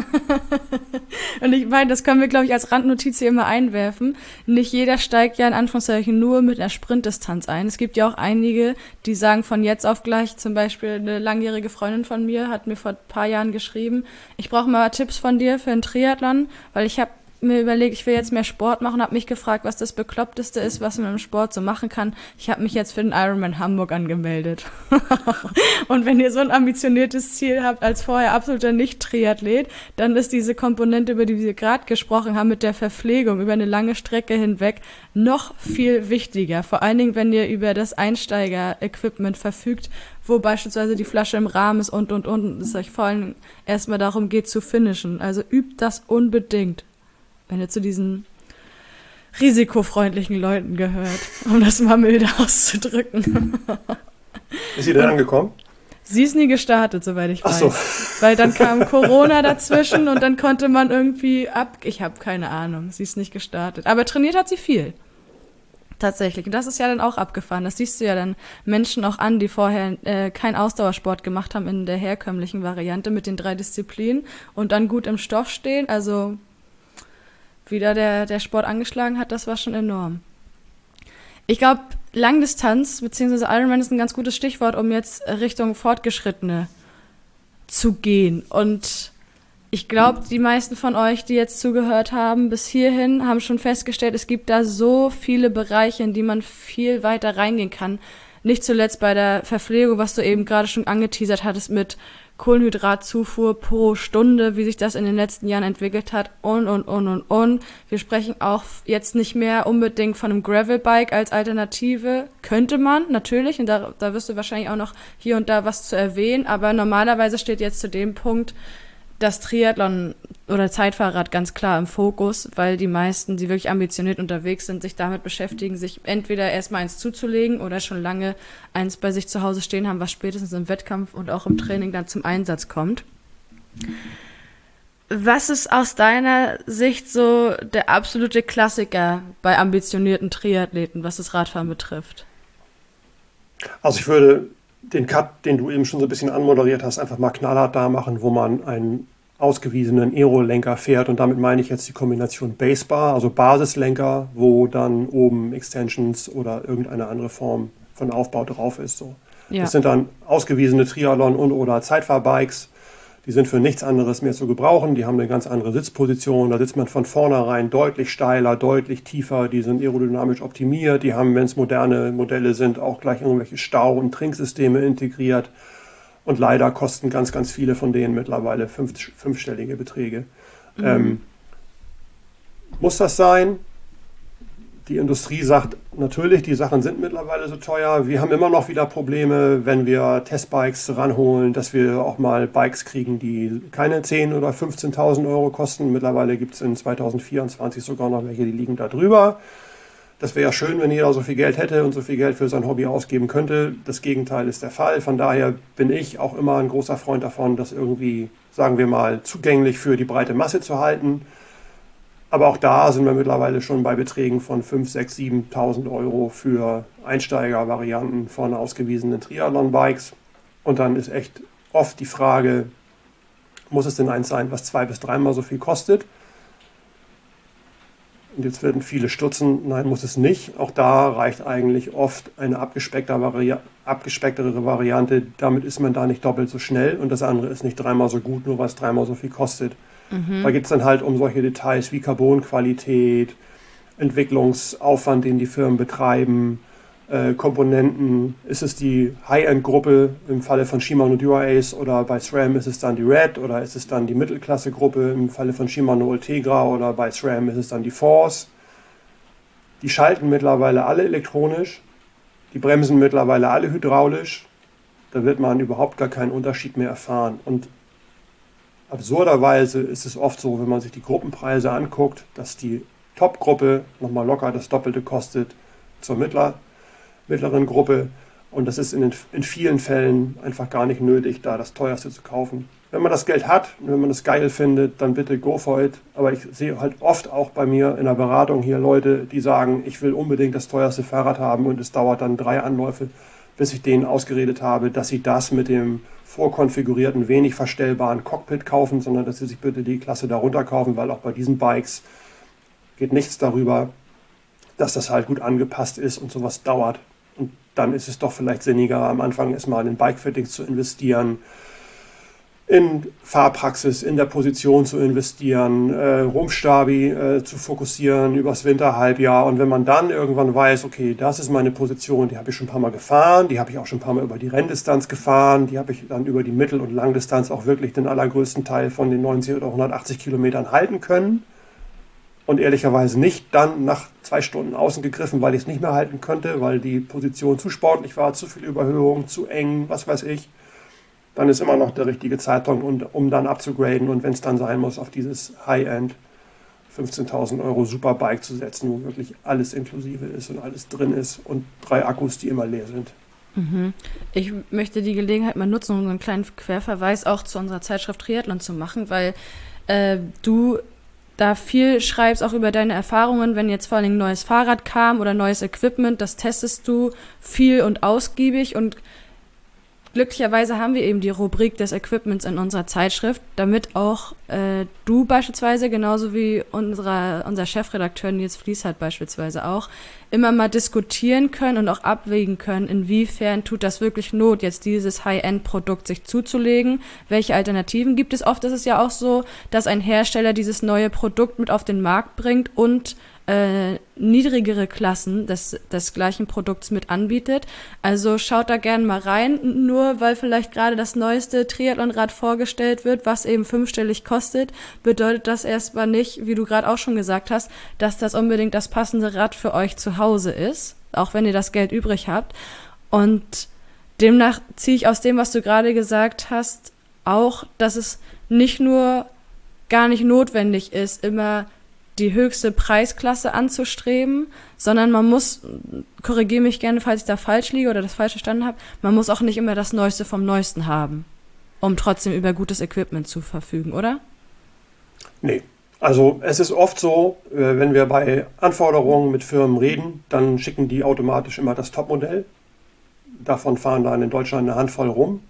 Und ich meine, das können wir, glaube ich, als Randnotiz hier immer einwerfen. Nicht jeder steigt ja in Anführungszeichen nur mit einer Sprintdistanz ein. Es gibt ja auch einige, die sagen von jetzt auf gleich, zum Beispiel eine langjährige Freundin von mir hat mir vor ein paar Jahren geschrieben, ich brauche mal Tipps von dir für einen Triathlon, weil ich habe mir überlegt, ich will jetzt mehr Sport machen, habe mich gefragt, was das Bekloppteste ist, was man im Sport so machen kann. Ich habe mich jetzt für den Ironman Hamburg angemeldet. Und wenn ihr so ein ambitioniertes Ziel habt, als vorher absoluter Nicht-Triathlet, dann ist diese Komponente, über die wir gerade gesprochen haben, mit der Verpflegung über eine lange Strecke hinweg noch viel wichtiger. Vor allen Dingen, wenn ihr über das Einsteiger-Equipment verfügt, wo beispielsweise die Flasche im Rahmen ist und es euch vor allem erstmal darum geht zu finishen. Also übt das unbedingt, wenn ihr zu diesen risikofreundlichen Leuten gehört, um das mal milde auszudrücken. Ist sie denn angekommen? Sie ist nie gestartet, soweit ich Ach weiß. so. Weil dann kam Corona dazwischen und dann konnte man irgendwie ich habe keine Ahnung, sie ist nicht gestartet. Aber trainiert hat sie viel. Tatsächlich. Und das ist ja dann auch abgefahren. Das siehst du ja dann Menschen auch an, die vorher keinen Ausdauersport gemacht haben in der herkömmlichen Variante mit den 3 Disziplinen und dann gut im Stoff stehen. Also wieder der Sport angeschlagen hat, das war schon enorm. Ich glaube, Langdistanz bzw. Ironman ist ein ganz gutes Stichwort, um jetzt Richtung Fortgeschrittene zu gehen. Und ich glaube, die meisten von euch, die jetzt zugehört haben, bis hierhin, haben schon festgestellt, es gibt da so viele Bereiche, in die man viel weiter reingehen kann. Nicht zuletzt bei der Verpflegung, was du eben gerade schon angeteasert hattest mit Kohlenhydratzufuhr pro Stunde, wie sich das in den letzten Jahren entwickelt hat und. Wir sprechen auch jetzt nicht mehr unbedingt von einem Gravelbike als Alternative. Könnte man, natürlich, und da wirst du wahrscheinlich auch noch hier und da was zu erwähnen, aber normalerweise steht jetzt zu dem Punkt das Triathlon oder Zeitfahrrad ganz klar im Fokus, weil die meisten, die wirklich ambitioniert unterwegs sind, sich damit beschäftigen, sich entweder erstmal eins zuzulegen oder schon lange eins bei sich zu Hause stehen haben, was spätestens im Wettkampf und auch im Training dann zum Einsatz kommt. Was ist aus deiner Sicht so der absolute Klassiker bei ambitionierten Triathleten, was das Radfahren betrifft? Also ich würde den Cut, den du eben schon so ein bisschen anmoderiert hast, einfach mal knallhart da machen, wo man einen ausgewiesenen Aero-Lenker fährt. Und damit meine ich jetzt die Kombination Basebar, also Basislenker, wo dann oben Extensions oder irgendeine andere Form von Aufbau drauf ist. So. Ja. Das sind dann ausgewiesene Triathlon- und oder Zeitfahrbikes. Die sind für nichts anderes mehr zu gebrauchen. Die haben eine ganz andere Sitzposition. Da sitzt man von vornherein deutlich steiler, deutlich tiefer. Die sind aerodynamisch optimiert. Die haben, wenn es moderne Modelle sind, auch gleich irgendwelche Stau- und Trinksysteme integriert. Und leider kosten ganz, ganz viele von denen mittlerweile fünfstellige Beträge. Muss das sein? Die Industrie sagt natürlich, die Sachen sind mittlerweile so teuer. Wir haben immer noch wieder Probleme, wenn wir Testbikes ranholen, dass wir auch mal Bikes kriegen, die keine 10.000 oder 15.000 Euro kosten. Mittlerweile gibt es in 2024 sogar noch welche, die liegen da drüber. Das wäre ja schön, wenn jeder so viel Geld hätte und so viel Geld für sein Hobby ausgeben könnte. Das Gegenteil ist der Fall. Von daher bin ich auch immer ein großer Freund davon, das irgendwie, sagen wir mal, zugänglich für die breite Masse zu halten. Aber auch da sind wir mittlerweile schon bei Beträgen von 5.000, 6.000, 7.000 Euro für Einsteigervarianten von ausgewiesenen Triathlon-Bikes. Und dann ist echt oft die Frage, muss es denn eins sein, was 2- bis 3-mal so viel kostet? Und jetzt werden viele stutzen, nein, muss es nicht. Auch da reicht eigentlich oft eine abgespecktere Variante. Damit ist man da nicht doppelt so schnell und das andere ist nicht 3-mal so gut, nur weil es 3-mal so viel kostet. Da geht es dann halt um solche Details wie Carbonqualität, Entwicklungsaufwand, den die Firmen betreiben, Komponenten. Ist es die High-End-Gruppe im Falle von Shimano Dura-Ace oder bei SRAM ist es dann die Red oder ist es dann die Mittelklasse-Gruppe im Falle von Shimano Ultegra oder bei SRAM ist es dann die Force. Die schalten mittlerweile alle elektronisch, die bremsen mittlerweile alle hydraulisch. Da wird man überhaupt gar keinen Unterschied mehr erfahren. Und absurderweise ist es oft so, wenn man sich die Gruppenpreise anguckt, dass die Top-Gruppe nochmal locker das Doppelte kostet zur mittleren Gruppe. Und das ist in vielen Fällen einfach gar nicht nötig, da das Teuerste zu kaufen. Wenn man das Geld hat und wenn man das geil findet, dann bitte go for it. Aber ich sehe halt oft auch bei mir in der Beratung hier Leute, die sagen, ich will unbedingt das teuerste Fahrrad haben und es dauert dann 3 Anläufe, bis ich denen ausgeredet habe, dass sie das mit dem vorkonfigurierten, wenig verstellbaren Cockpit kaufen, sondern dass sie sich bitte die Klasse darunter kaufen, weil auch bei diesen Bikes geht nichts darüber, dass das halt gut angepasst ist und sowas dauert. Und dann ist es doch vielleicht sinniger, am Anfang erstmal in Bike-Fittings zu investieren, in Fahrpraxis, in der Position zu investieren, Rumpfstabi zu fokussieren übers Winterhalbjahr. Und wenn man dann irgendwann weiß, okay, das ist meine Position, die habe ich schon ein paar Mal gefahren, die habe ich auch schon ein paar Mal über die Renndistanz gefahren, die habe ich dann über die Mittel- und Langdistanz auch wirklich den allergrößten Teil von den 90 oder 180 Kilometern halten können. Und ehrlicherweise nicht dann nach 2 Stunden außen gegriffen, weil ich es nicht mehr halten könnte, weil die Position zu sportlich war, zu viel Überhöhung, zu eng, was weiß ich. Dann ist immer noch der richtige Zeitpunkt, um dann abzugraden und wenn es dann sein muss, auf dieses High-End 15.000 Euro Superbike zu setzen, wo wirklich alles inklusive ist und alles drin ist und 3 Akkus, die immer leer sind. Ich möchte die Gelegenheit mal nutzen, um so einen kleinen Querverweis auch zu unserer Zeitschrift Triathlon zu machen, weil du da viel schreibst, auch über deine Erfahrungen, wenn jetzt vor allem ein neues Fahrrad kam oder neues Equipment, das testest du viel und ausgiebig und glücklicherweise haben wir eben die Rubrik des Equipments in unserer Zeitschrift, damit auch du beispielsweise, genauso wie unser Chefredakteur Nils Fließhardt beispielsweise auch, immer mal diskutieren können und auch abwägen können, inwiefern tut das wirklich Not, jetzt dieses High-End-Produkt sich zuzulegen, welche Alternativen gibt es. Oft ist es ja auch so, dass ein Hersteller dieses neue Produkt mit auf den Markt bringt und niedrigere Klassen des gleichen Produkts mit anbietet. Also schaut da gerne mal rein, nur weil vielleicht gerade das neueste Triathlonrad vorgestellt wird, was eben 5-stellig kostet, bedeutet das erstmal nicht, wie du gerade auch schon gesagt hast, dass das unbedingt das passende Rad für euch zu Hause ist, auch wenn ihr das Geld übrig habt. Und demnach ziehe ich aus dem, was du gerade gesagt hast, auch, dass es nicht nur gar nicht notwendig ist, immer die höchste Preisklasse anzustreben, sondern man muss, korrigiere mich gerne, falls ich da falsch liege oder das falsch verstanden habe, man muss auch nicht immer das Neueste vom Neuesten haben, um trotzdem über gutes Equipment zu verfügen, oder? Nee. Also es ist oft so, wenn wir bei Anforderungen mit Firmen reden, dann schicken die automatisch immer das Topmodell. Davon fahren dann in Deutschland eine Handvoll rum.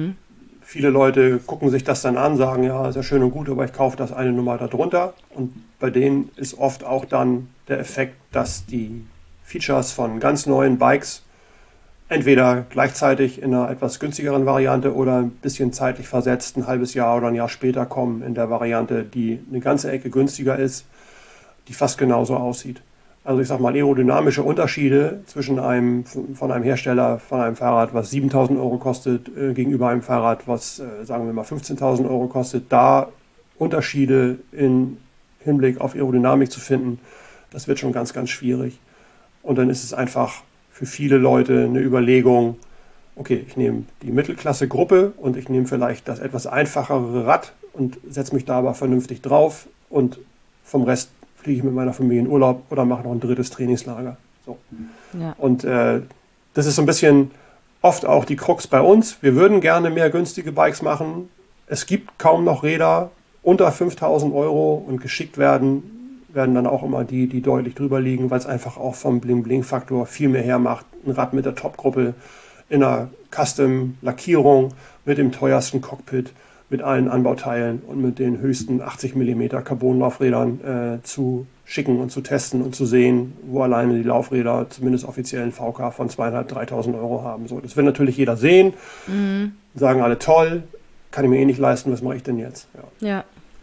Viele Leute gucken sich das dann an, sagen, ja, ist ja schön und gut, aber ich kaufe das eine Nummer darunter. Und bei denen ist oft auch dann der Effekt, dass die Features von ganz neuen Bikes entweder gleichzeitig in einer etwas günstigeren Variante oder ein bisschen zeitlich versetzt, ein halbes Jahr oder ein Jahr später kommen in der Variante, die eine ganze Ecke günstiger ist, die fast genauso aussieht. Also ich sag mal, aerodynamische Unterschiede zwischen von einem Hersteller, von einem Fahrrad, was 7.000 Euro kostet, gegenüber einem Fahrrad, was, sagen wir mal, 15.000 Euro kostet, da Unterschiede im Hinblick auf Aerodynamik zu finden, das wird schon ganz, ganz schwierig. Und dann ist es einfach für viele Leute eine Überlegung, okay, ich nehme die Mittelklasse-Gruppe und ich nehme vielleicht das etwas einfachere Rad und setze mich da aber vernünftig drauf und vom Rest fliege ich mit meiner Familie in Urlaub oder mache noch ein drittes Trainingslager. So. Ja. Und das ist so ein bisschen oft auch die Krux bei uns. Wir würden gerne mehr günstige Bikes machen. Es gibt kaum noch Räder unter 5.000 Euro und geschickt werden dann auch immer die deutlich drüber liegen, weil es einfach auch vom Bling-Bling-Faktor viel mehr hermacht. Ein Rad mit der Top-Gruppe in einer Custom-Lackierung mit dem teuersten Cockpit, mit allen Anbauteilen und mit den höchsten 80 mm Carbon-Laufrädern zu schicken und zu testen und zu sehen, wo alleine die Laufräder zumindest offiziellen VK von 2.500, 3.000 Euro haben. So, das will natürlich jeder sehen, sagen alle toll, kann ich mir eh nicht leisten, was mache ich denn jetzt? Ja.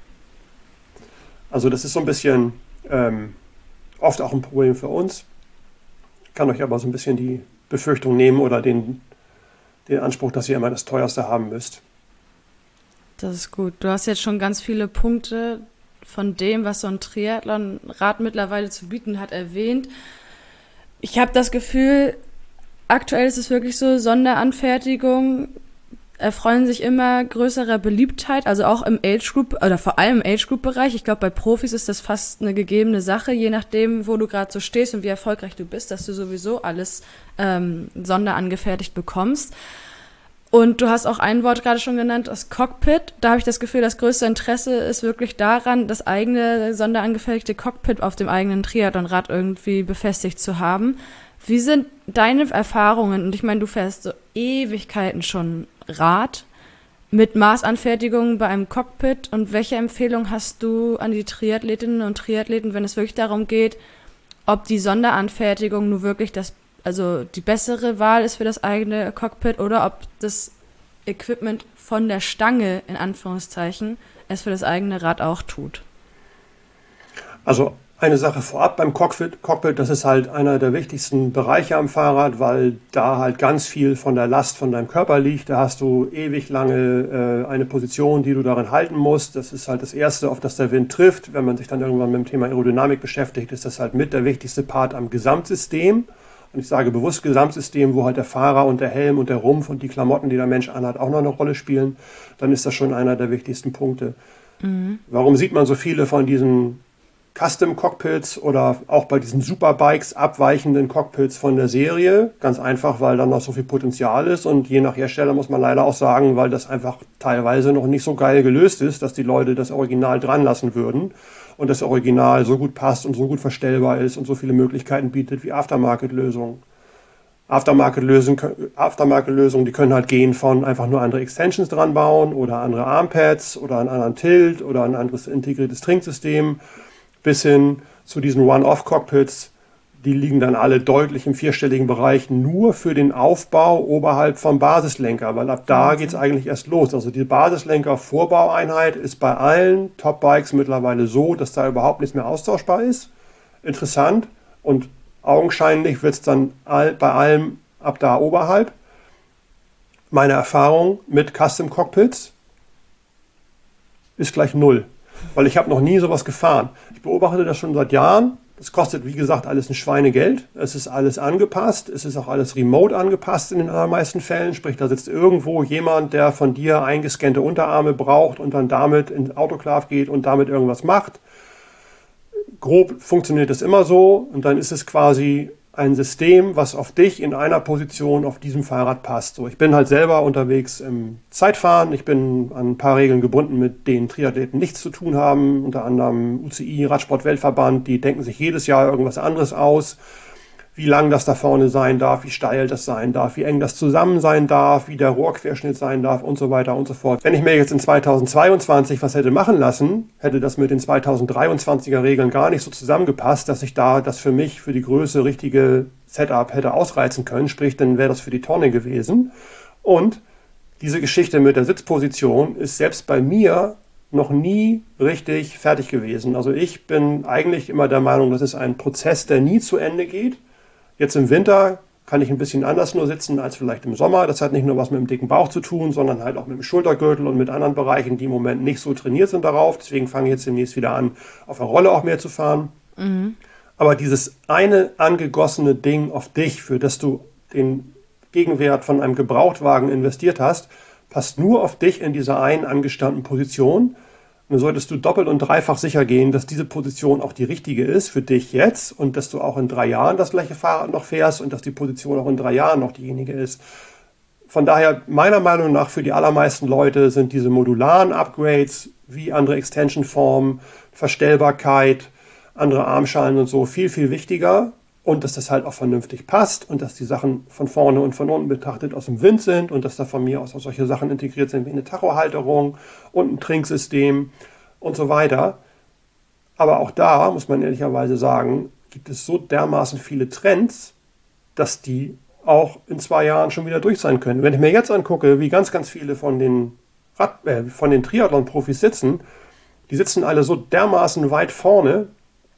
Also das ist so ein bisschen oft auch ein Problem für uns. Ich kann euch aber so ein bisschen die Befürchtung nehmen oder den Anspruch, dass ihr immer das Teuerste haben müsst. Das ist gut. Du hast jetzt schon ganz viele Punkte von dem, was so ein Triathlon-Rad mittlerweile zu bieten hat, erwähnt. Ich habe das Gefühl, aktuell ist es wirklich so, Sonderanfertigung erfreuen sich immer größerer Beliebtheit, also auch im Age-Group, oder vor allem im Age-Group-Bereich. Ich glaube, bei Profis ist das fast eine gegebene Sache, je nachdem, wo du gerade so stehst und wie erfolgreich du bist, dass du sowieso alles sonderangefertigt bekommst. Und du hast auch ein Wort gerade schon genannt, das Cockpit. Da habe ich das Gefühl, das größte Interesse ist wirklich daran, das eigene sonderangefertigte Cockpit auf dem eigenen Triathlonrad irgendwie befestigt zu haben. Wie sind deine Erfahrungen? Und ich meine, du fährst so Ewigkeiten schon Rad mit Maßanfertigungen bei einem Cockpit. Und welche Empfehlung hast du an die Triathletinnen und Triathleten, wenn es wirklich darum geht, ob die Sonderanfertigung nur wirklich die bessere Wahl ist für das eigene Cockpit oder ob das Equipment von der Stange, in Anführungszeichen, es für das eigene Rad auch tut? Also eine Sache vorab beim Cockpit, das ist halt einer der wichtigsten Bereiche am Fahrrad, weil da halt ganz viel von der Last von deinem Körper liegt. Da hast du ewig lange eine Position, die du darin halten musst. Das ist halt das Erste, auf das der Wind trifft. Wenn man sich dann irgendwann mit dem Thema Aerodynamik beschäftigt, ist das halt mit der wichtigste Part am Gesamtsystem. Und ich sage bewusst Gesamtsystem, wo halt der Fahrer und der Helm und der Rumpf und die Klamotten, die der Mensch anhat, auch noch eine Rolle spielen. Dann ist das schon einer der wichtigsten Punkte. Warum sieht man so viele von diesen Custom-Cockpits oder auch bei diesen Superbikes abweichenden Cockpits von der Serie. Ganz einfach, weil da noch so viel Potenzial ist und je nach Hersteller muss man leider auch sagen, weil das einfach teilweise noch nicht so geil gelöst ist, dass die Leute das Original dran lassen würden und das Original so gut passt und so gut verstellbar ist und so viele Möglichkeiten bietet wie Aftermarket-Lösungen. Aftermarket-Lösungen, die können halt gehen von einfach nur andere Extensions dran bauen oder andere Armpads oder einen anderen Tilt oder ein anderes integriertes Trinksystem bis hin zu diesen One-Off-Cockpits. Die liegen dann alle deutlich im vierstelligen Bereich nur für den Aufbau oberhalb vom Basislenker, weil ab da geht es eigentlich erst los. Also die Basislenker-Vorbaueinheit ist bei allen Top-Bikes mittlerweile so, dass da überhaupt nichts mehr austauschbar ist. Interessant und augenscheinlich wird es dann bei allem ab da oberhalb. Meine Erfahrung mit Custom Cockpits ist gleich 0, weil ich habe noch nie sowas gefahren. Ich beobachte das schon seit Jahren. Das kostet, wie gesagt, alles ein Schweinegeld. Es ist alles angepasst. Es ist auch alles remote angepasst in den allermeisten Fällen. Sprich, da sitzt irgendwo jemand, der von dir eingescannte Unterarme braucht und dann damit ins Autoklav geht und damit irgendwas macht. Grob funktioniert das immer so und dann ist es quasi ein System, was auf dich in einer Position auf diesem Fahrrad passt. So, ich bin halt selber unterwegs im Zeitfahren, ich bin an ein paar Regeln gebunden, mit denen Triathleten nichts zu tun haben, unter anderem UCI, Radsport-Weltverband, die denken sich jedes Jahr irgendwas anderes aus, wie lang das da vorne sein darf, wie steil das sein darf, wie eng das zusammen sein darf, wie der Rohrquerschnitt sein darf und so weiter und so fort. Wenn ich mir jetzt in 2022 was hätte machen lassen, hätte das mit den 2023er Regeln gar nicht so zusammengepasst, dass ich da das für mich, für die Größe richtige Setup hätte ausreizen können. Sprich, dann wäre das für die Tonne gewesen. Und diese Geschichte mit der Sitzposition ist selbst bei mir noch nie richtig fertig gewesen. Also ich bin eigentlich immer der Meinung, das ist ein Prozess, der nie zu Ende geht. Jetzt im Winter kann ich ein bisschen anders nur sitzen als vielleicht im Sommer. Das hat nicht nur was mit dem dicken Bauch zu tun, sondern halt auch mit dem Schultergürtel und mit anderen Bereichen, die im Moment nicht so trainiert sind darauf. Deswegen fange ich jetzt demnächst wieder an, auf der Rolle auch mehr zu fahren. Mhm. Aber dieses eine angegossene Ding auf dich, für das du den Gegenwert von einem Gebrauchtwagen investiert hast, passt nur auf dich in dieser einen angestammten Position. Dann solltest du doppelt und dreifach sicher gehen, dass diese Position auch die richtige ist für dich jetzt und dass du auch in 3 Jahren das gleiche Fahrrad noch fährst und dass die Position auch in 3 Jahren noch diejenige ist. Von daher, meiner Meinung nach, für die allermeisten Leute sind diese modularen Upgrades wie andere Extension-Formen, Verstellbarkeit, andere Armschalen und so viel, viel wichtiger. Und dass das halt auch vernünftig passt und dass die Sachen von vorne und von unten betrachtet aus dem Wind sind und dass da von mir aus auch solche Sachen integriert sind wie eine Tachohalterung und ein Trinksystem und so weiter. Aber auch da, muss man ehrlicherweise sagen, gibt es so dermaßen viele Trends, dass die auch in 2 Jahren schon wieder durch sein können. Wenn ich mir jetzt angucke, wie ganz, ganz viele von den Triathlon-Profis sitzen, die sitzen alle so dermaßen weit vorne,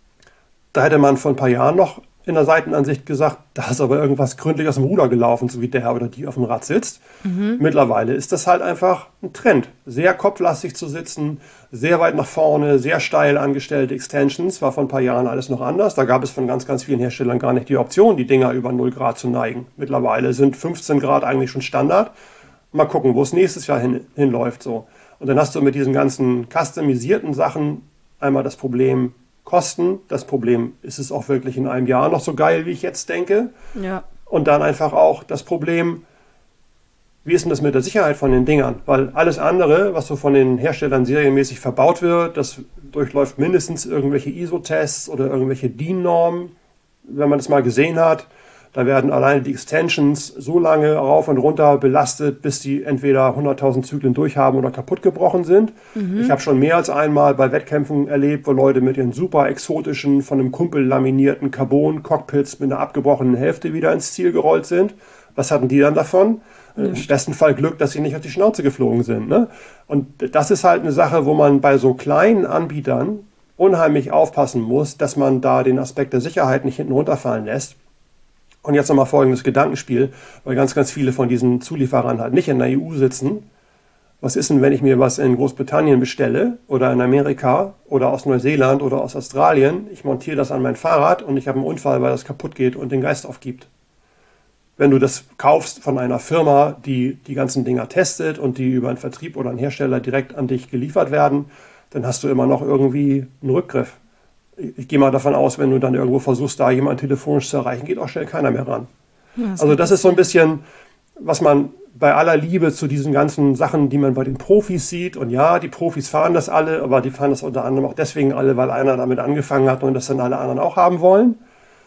da hätte man vor ein paar Jahren noch in der Seitenansicht gesagt, da ist aber irgendwas gründlich aus dem Ruder gelaufen, so wie der oder die auf dem Rad sitzt. Mhm. Mittlerweile ist das halt einfach ein Trend. Sehr kopflastig zu sitzen, sehr weit nach vorne, sehr steil angestellte Extensions, war vor ein paar Jahren alles noch anders. Da gab es von ganz, ganz vielen Herstellern gar nicht die Option, die Dinger über 0 Grad zu neigen. Mittlerweile sind 15 Grad eigentlich schon Standard. Mal gucken, wo es nächstes Jahr hinläuft. So. Und dann hast du mit diesen ganzen customisierten Sachen einmal das Problem Kosten. Das Problem, ist es auch wirklich in einem Jahr noch so geil, wie ich jetzt denke? Ja. Und dann einfach auch das Problem, wie ist denn das mit der Sicherheit von den Dingern? Weil alles andere, was so von den Herstellern serienmäßig verbaut wird, das durchläuft mindestens irgendwelche ISO-Tests oder irgendwelche DIN-Normen. Wenn man das mal gesehen hat, da werden alleine die Extensions so lange rauf und runter belastet, bis die entweder 100.000 Zyklen durchhaben oder kaputt gebrochen sind. Mhm. Ich habe schon mehr als einmal bei Wettkämpfen erlebt, wo Leute mit ihren super exotischen, von einem Kumpel laminierten Carbon-Cockpits mit einer abgebrochenen Hälfte wieder ins Ziel gerollt sind. Was hatten die dann davon? Im besten Fall Glück, dass sie nicht auf die Schnauze geflogen sind. Ne? Und das ist halt eine Sache, wo man bei so kleinen Anbietern unheimlich aufpassen muss, dass man da den Aspekt der Sicherheit nicht hinten runterfallen lässt. Und jetzt nochmal folgendes Gedankenspiel, weil ganz, ganz viele von diesen Zulieferern halt nicht in der EU sitzen. Was ist denn, wenn ich mir was in Großbritannien bestelle oder in Amerika oder aus Neuseeland oder aus Australien? Ich montiere das an mein Fahrrad und ich habe einen Unfall, weil das kaputt geht und den Geist aufgibt. Wenn du das kaufst von einer Firma, die die ganzen Dinger testet und die über einen Vertrieb oder einen Hersteller direkt an dich geliefert werden, dann hast du immer noch irgendwie einen Rückgriff. ich gehe mal davon aus, wenn du dann irgendwo versuchst, da jemanden telefonisch zu erreichen, geht auch schnell keiner mehr ran. Ja, Also das ist so ein bisschen, was man bei aller Liebe zu diesen ganzen Sachen, die man bei den Profis sieht. Und ja, die Profis fahren das alle, aber die fahren das unter anderem auch deswegen alle, weil einer damit angefangen hat und das dann alle anderen auch haben wollen.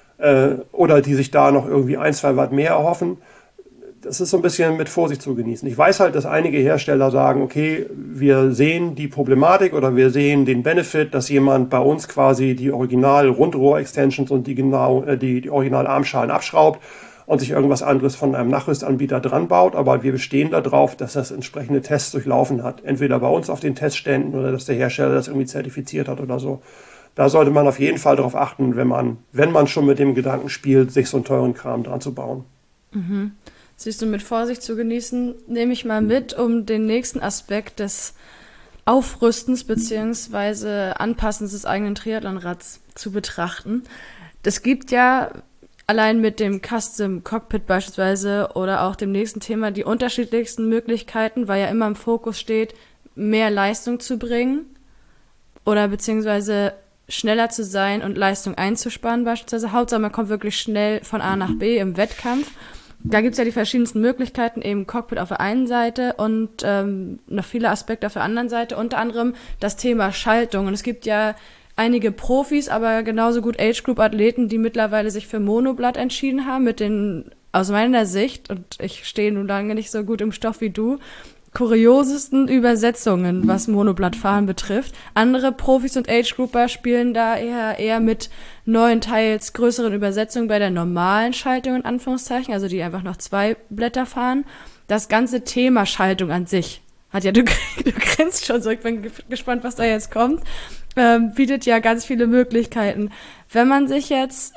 Oder die sich da noch irgendwie 1-2 Watt mehr erhoffen. Das ist so ein bisschen mit Vorsicht zu genießen. Ich weiß halt, dass einige Hersteller sagen, okay, wir sehen die Problematik oder wir sehen den Benefit, dass jemand bei uns quasi die Original-Rundrohr-Extensions und die Original-Armschalen abschraubt und sich irgendwas anderes von einem Nachrüstanbieter dran baut. Aber wir bestehen darauf, dass das entsprechende Tests durchlaufen hat. Entweder bei uns auf den Testständen oder dass der Hersteller das irgendwie zertifiziert hat oder so. Da sollte man auf jeden Fall darauf achten, wenn man schon mit dem Gedanken spielt, sich so einen teuren Kram dran zu bauen. Mhm. Siehst du, mit Vorsicht zu genießen, nehme ich mal mit, um den nächsten Aspekt des Aufrüstens bzw. Anpassens des eigenen Triathlonrads zu betrachten. Es gibt ja allein mit dem Custom Cockpit beispielsweise oder auch dem nächsten Thema die unterschiedlichsten Möglichkeiten, weil ja immer im Fokus steht, mehr Leistung zu bringen oder beziehungsweise schneller zu sein und Leistung einzusparen beispielsweise. Hauptsache, man kommt wirklich schnell von A nach B im Wettkampf. Da gibt's ja die verschiedensten Möglichkeiten, eben Cockpit auf der einen Seite und noch viele Aspekte auf der anderen Seite, unter anderem das Thema Schaltung. Und es gibt ja einige Profis, aber genauso gut Age-Group-Athleten, die mittlerweile sich für Monoblatt entschieden haben, mit den, aus meiner Sicht, und ich stehe nun lange nicht so gut im Stoff wie du, kuriosesten Übersetzungen, was Monoblattfahren betrifft. Andere Profis und Age-Grouper spielen da eher mit neuen, teils größeren Übersetzungen bei der normalen Schaltung, in Anführungszeichen, also die einfach noch 2 Blätter fahren. Das ganze Thema Schaltung an sich hat ja, du grinst schon so, ich bin gespannt, was da jetzt kommt, bietet ja ganz viele Möglichkeiten. Wenn man sich jetzt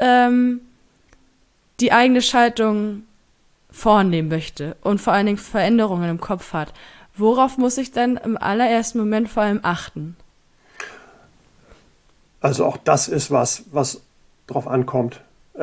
die eigene Schaltung vornehmen möchte und vor allen Dingen Veränderungen im Kopf hat, worauf muss ich denn im allerersten Moment vor allem achten? Also auch das ist was drauf ankommt.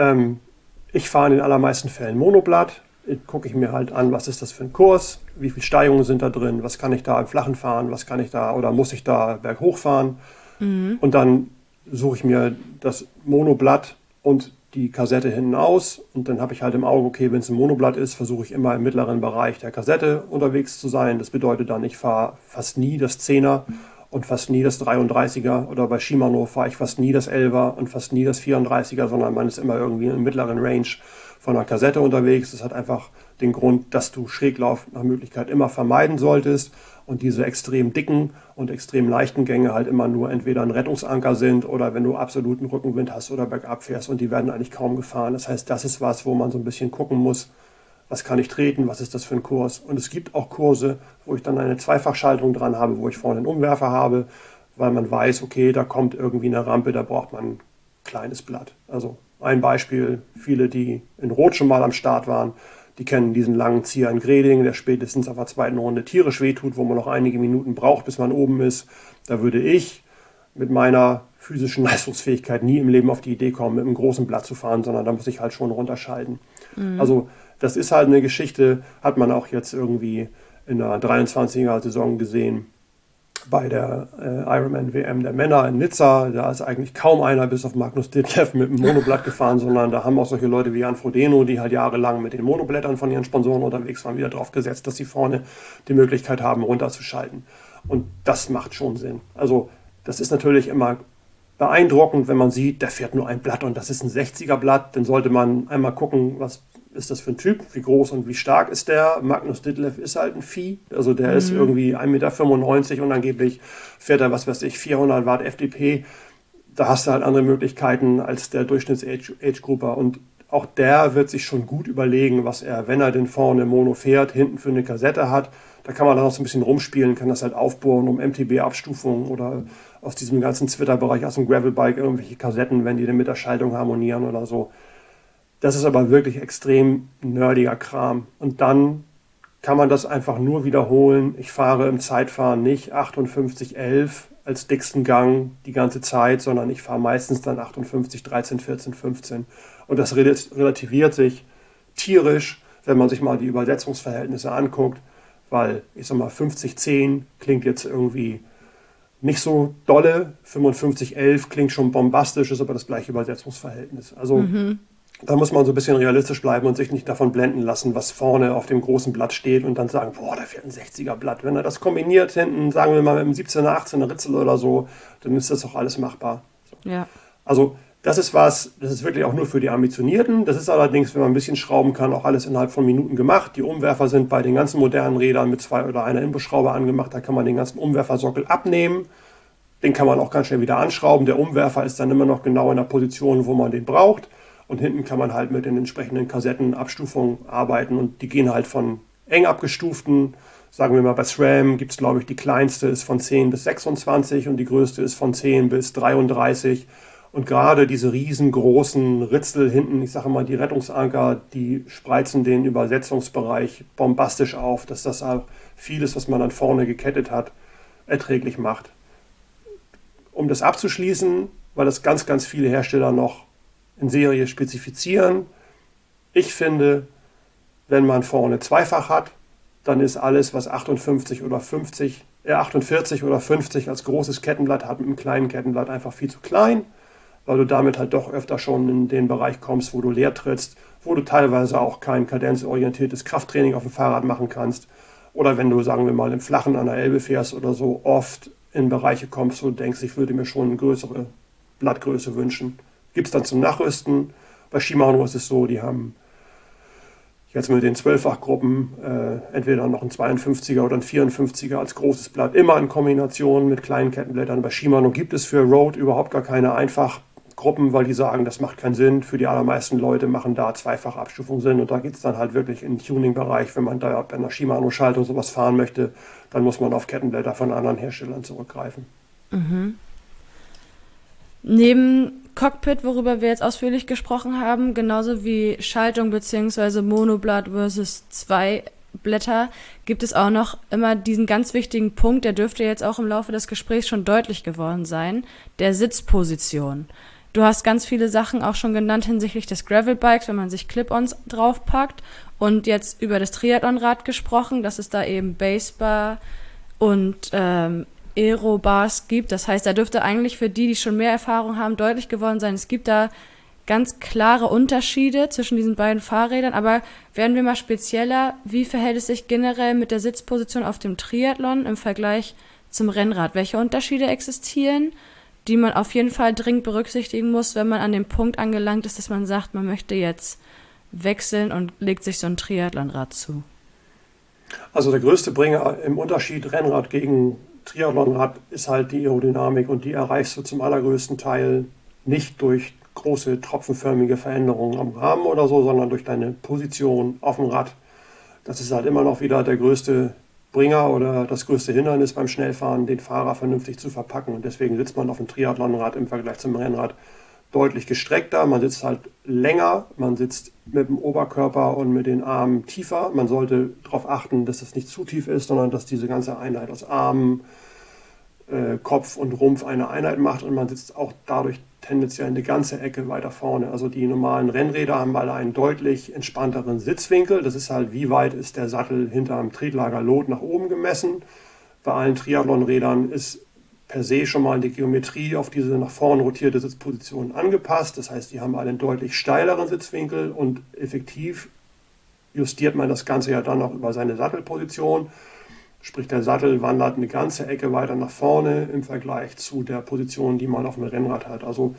Ich fahre in den allermeisten Fällen Monoblatt. Gucke ich mir halt an, was ist das für ein Kurs, wie viele Steigungen sind da drin, was kann ich da im Flachen fahren, was kann ich da oder muss ich da berghoch fahren. Und dann suche ich mir das Monoblatt und die Kassette hinten aus und dann habe ich halt im Auge, okay, wenn es ein Monoblatt ist, versuche ich immer im mittleren Bereich der Kassette unterwegs zu sein. Das bedeutet dann, ich fahre fast nie das 10er und fast nie das 33er oder bei Shimano fahre ich fast nie das 11er und fast nie das 34er, sondern man ist immer irgendwie im mittleren Range von einer Kassette unterwegs. Das hat einfach den Grund, dass du Schräglauf nach Möglichkeit immer vermeiden solltest und diese extrem dicken und extrem leichten Gänge halt immer nur entweder ein Rettungsanker sind oder wenn du absoluten Rückenwind hast oder bergab fährst und die werden eigentlich kaum gefahren. Das heißt, das ist was, wo man so ein bisschen gucken muss, was kann ich treten, was ist das für ein Kurs. Und es gibt auch Kurse, wo ich dann eine Zweifachschaltung dran habe, wo ich vorne einen Umwerfer habe, weil man weiß, okay, da kommt irgendwie eine Rampe, da braucht man ein kleines Blatt. Also ein Beispiel, viele, die in Rot schon mal am Start waren, die kennen diesen langen Zieher in Greding, der spätestens auf der zweiten Runde tierisch wehtut, wo man noch einige Minuten braucht, bis man oben ist. Da würde ich mit meiner physischen Leistungsfähigkeit nie im Leben auf die Idee kommen, mit einem großen Blatt zu fahren, sondern da muss ich halt schon runterschalten. Also das ist halt eine Geschichte, hat man auch jetzt irgendwie in der 23er-Saison gesehen, bei der Ironman-WM der Männer in Nizza. Da ist eigentlich kaum einer bis auf Magnus Ditlev mit einem Monoblatt gefahren, sondern da haben auch solche Leute wie Jan Frodeno, die halt jahrelang mit den Monoblättern von ihren Sponsoren unterwegs waren, wieder drauf gesetzt, dass sie vorne die Möglichkeit haben, runterzuschalten. Und das macht schon Sinn. Also das ist natürlich immer beeindruckend, wenn man sieht, der fährt nur ein Blatt und das ist ein 60er Blatt. Dann sollte man einmal gucken, was ist das für ein Typ, wie groß und wie stark ist der. Magnus Ditlev ist halt ein Vieh, also der ist irgendwie 1,95 Meter und angeblich fährt er, was weiß ich, 400 Watt FDP. Da hast du halt andere Möglichkeiten als der Durchschnitts-Age-Grupper und auch der wird sich schon gut überlegen, was er, wenn er denn vorne Mono fährt, hinten für eine Kassette hat. Da kann man dann noch so ein bisschen rumspielen, kann das halt aufbohren um MTB-Abstufungen oder aus diesem ganzen Twitter-Bereich, aus dem Gravelbike irgendwelche Kassetten, wenn die dann mit der Schaltung harmonieren oder so. Das ist aber wirklich extrem nerdiger Kram. Und dann kann man das einfach nur wiederholen. Ich fahre im Zeitfahren nicht 58,11 als dicksten Gang die ganze Zeit, sondern ich fahre meistens dann 58, 13, 14, 15. Und das relativiert sich tierisch, wenn man sich mal die Übersetzungsverhältnisse anguckt, weil ich sag mal 50-10 klingt jetzt irgendwie nicht so dolle. 5511 klingt schon bombastisch, ist aber das gleiche Übersetzungsverhältnis. Also da muss man so ein bisschen realistisch bleiben und sich nicht davon blenden lassen, was vorne auf dem großen Blatt steht und dann sagen, boah, da fehlt ein 60er Blatt. Wenn er das kombiniert hinten, sagen wir mal mit einem 17er, 18er Ritzel oder so, dann ist das auch alles machbar. So. Ja. Also das ist wirklich auch nur für die Ambitionierten. Das ist allerdings, wenn man ein bisschen schrauben kann, auch alles innerhalb von Minuten gemacht. Die Umwerfer sind bei den ganzen modernen Rädern mit 2 oder einer Imbusschraube angemacht. Da kann man den ganzen Umwerfersockel abnehmen. Den kann man auch ganz schnell wieder anschrauben. Der Umwerfer ist dann immer noch genau in der Position, wo man den braucht. Und hinten kann man halt mit den entsprechenden Kassettenabstufungen arbeiten. Und die gehen halt von eng abgestuften, sagen wir mal bei SRAM gibt es, glaube ich, die kleinste ist von 10 bis 26 und die größte ist von 10 bis 33. Und gerade diese riesengroßen Ritzel hinten, ich sage mal die Rettungsanker, die spreizen den Übersetzungsbereich bombastisch auf, dass das auch vieles, was man dann vorne gekettet hat, erträglich macht. Um das abzuschließen, weil das ganz, ganz viele Hersteller noch in Serie spezifizieren. Ich finde, wenn man vorne zweifach hat, dann ist alles, was 48 oder 50 als großes Kettenblatt hat, mit einem kleinen Kettenblatt einfach viel zu klein, weil du damit halt doch öfter schon in den Bereich kommst, wo du leer trittst, wo du teilweise auch kein kadenzorientiertes Krafttraining auf dem Fahrrad machen kannst. Oder wenn du, sagen wir mal, im Flachen an der Elbe fährst oder so, oft in Bereiche kommst, wo du denkst, ich würde mir schon eine größere Blattgröße wünschen. Gibt es dann zum Nachrüsten. Bei Shimano ist es so, die haben jetzt mit den 12-fach-Gruppen entweder noch ein 52er oder ein 54er als großes Blatt, immer in Kombination mit kleinen Kettenblättern. Bei Shimano gibt es für Road überhaupt gar keine Einfachgruppen, weil die sagen, das macht keinen Sinn. Für die allermeisten Leute machen da Zweifachabstufungen Sinn und da geht es dann halt wirklich in den Tuning-Bereich. Wenn man da bei einer Shimano-Schaltung sowas fahren möchte, dann muss man auf Kettenblätter von anderen Herstellern zurückgreifen. Mhm. Neben Cockpit, worüber wir jetzt ausführlich gesprochen haben, genauso wie Schaltung bzw. Monoblatt versus 2 Blätter, gibt es auch noch immer diesen ganz wichtigen Punkt, der dürfte jetzt auch im Laufe des Gesprächs schon deutlich geworden sein, der Sitzposition. Du hast ganz viele Sachen auch schon genannt hinsichtlich des Gravelbikes, wenn man sich Clip-Ons draufpackt und jetzt über das Triathlonrad gesprochen, dass es da eben Basebar und Aero-Bars gibt. Das heißt, da dürfte eigentlich für die schon mehr Erfahrung haben, deutlich geworden sein. Es gibt da ganz klare Unterschiede zwischen diesen beiden Fahrrädern, aber werden wir mal spezieller, wie verhält es sich generell mit der Sitzposition auf dem Triathlon im Vergleich zum Rennrad? Welche Unterschiede existieren, die man auf jeden Fall dringend berücksichtigen muss, wenn man an dem Punkt angelangt ist, dass man sagt, man möchte jetzt wechseln und legt sich so ein Triathlonrad zu? Also der größte Bringer im Unterschied Rennrad gegen Triathlonrad ist halt die Aerodynamik und die erreichst du zum allergrößten Teil nicht durch große tropfenförmige Veränderungen am Rahmen oder so, sondern durch deine Position auf dem Rad. Das ist halt immer noch wieder der größte Bringer oder das größte Hindernis beim Schnellfahren, den Fahrer vernünftig zu verpacken. Und deswegen sitzt man auf dem Triathlonrad im Vergleich zum Rennrad deutlich gestreckter. Man sitzt halt länger, man sitzt mit dem Oberkörper und mit den Armen tiefer. Man sollte darauf achten, dass es nicht zu tief ist, sondern dass diese ganze Einheit aus Armen, Kopf und Rumpf eine Einheit macht und man sitzt auch dadurch tendenziell eine ganze Ecke weiter vorne. Also die normalen Rennräder haben alle einen deutlich entspannteren Sitzwinkel. Das ist halt, wie weit ist der Sattel hinterm Tretlagerlot nach oben gemessen. Bei allen Triathlonrädern ist per se schon mal die Geometrie auf diese nach vorn rotierte Sitzposition angepasst. Das heißt, die haben alle einen deutlich steileren Sitzwinkel und effektiv justiert man das Ganze ja dann auch über seine Sattelposition. Sprich, der Sattel wandert eine ganze Ecke weiter nach vorne im Vergleich zu der Position, die man auf dem Rennrad hat. Also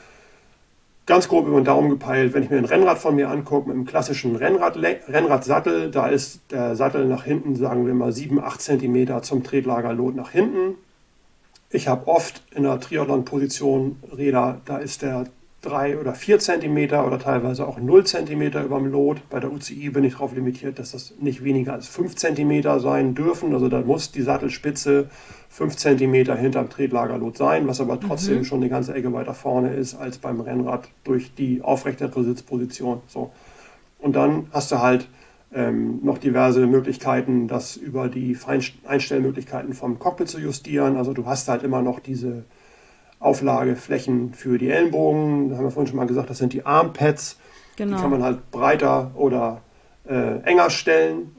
ganz grob über den Daumen gepeilt, wenn ich mir ein Rennrad von mir angucke, mit einem klassischen Rennradsattel, da ist der Sattel nach hinten, sagen wir mal 7-8 cm zum Tretlagerlot nach hinten. Ich habe oft in der Triathlon-Position Räder, da ist der 3 oder 4 cm oder teilweise auch 0 cm über dem Lot. Bei der UCI bin ich darauf limitiert, dass das nicht weniger als 5 cm sein dürfen. Also da muss die Sattelspitze 5 cm hinterm Tretlagerlot sein, was aber trotzdem schon eine ganze Ecke weiter vorne ist als beim Rennrad durch die aufrechtere Sitzposition. So. Und dann hast du halt noch diverse Möglichkeiten, das über die Einstellmöglichkeiten vom Cockpit zu justieren. Also du hast halt immer noch diese Auflageflächen für die Ellenbogen. Da haben wir vorhin schon mal gesagt, das sind die Armpads. Genau. Die kann man halt breiter oder enger stellen und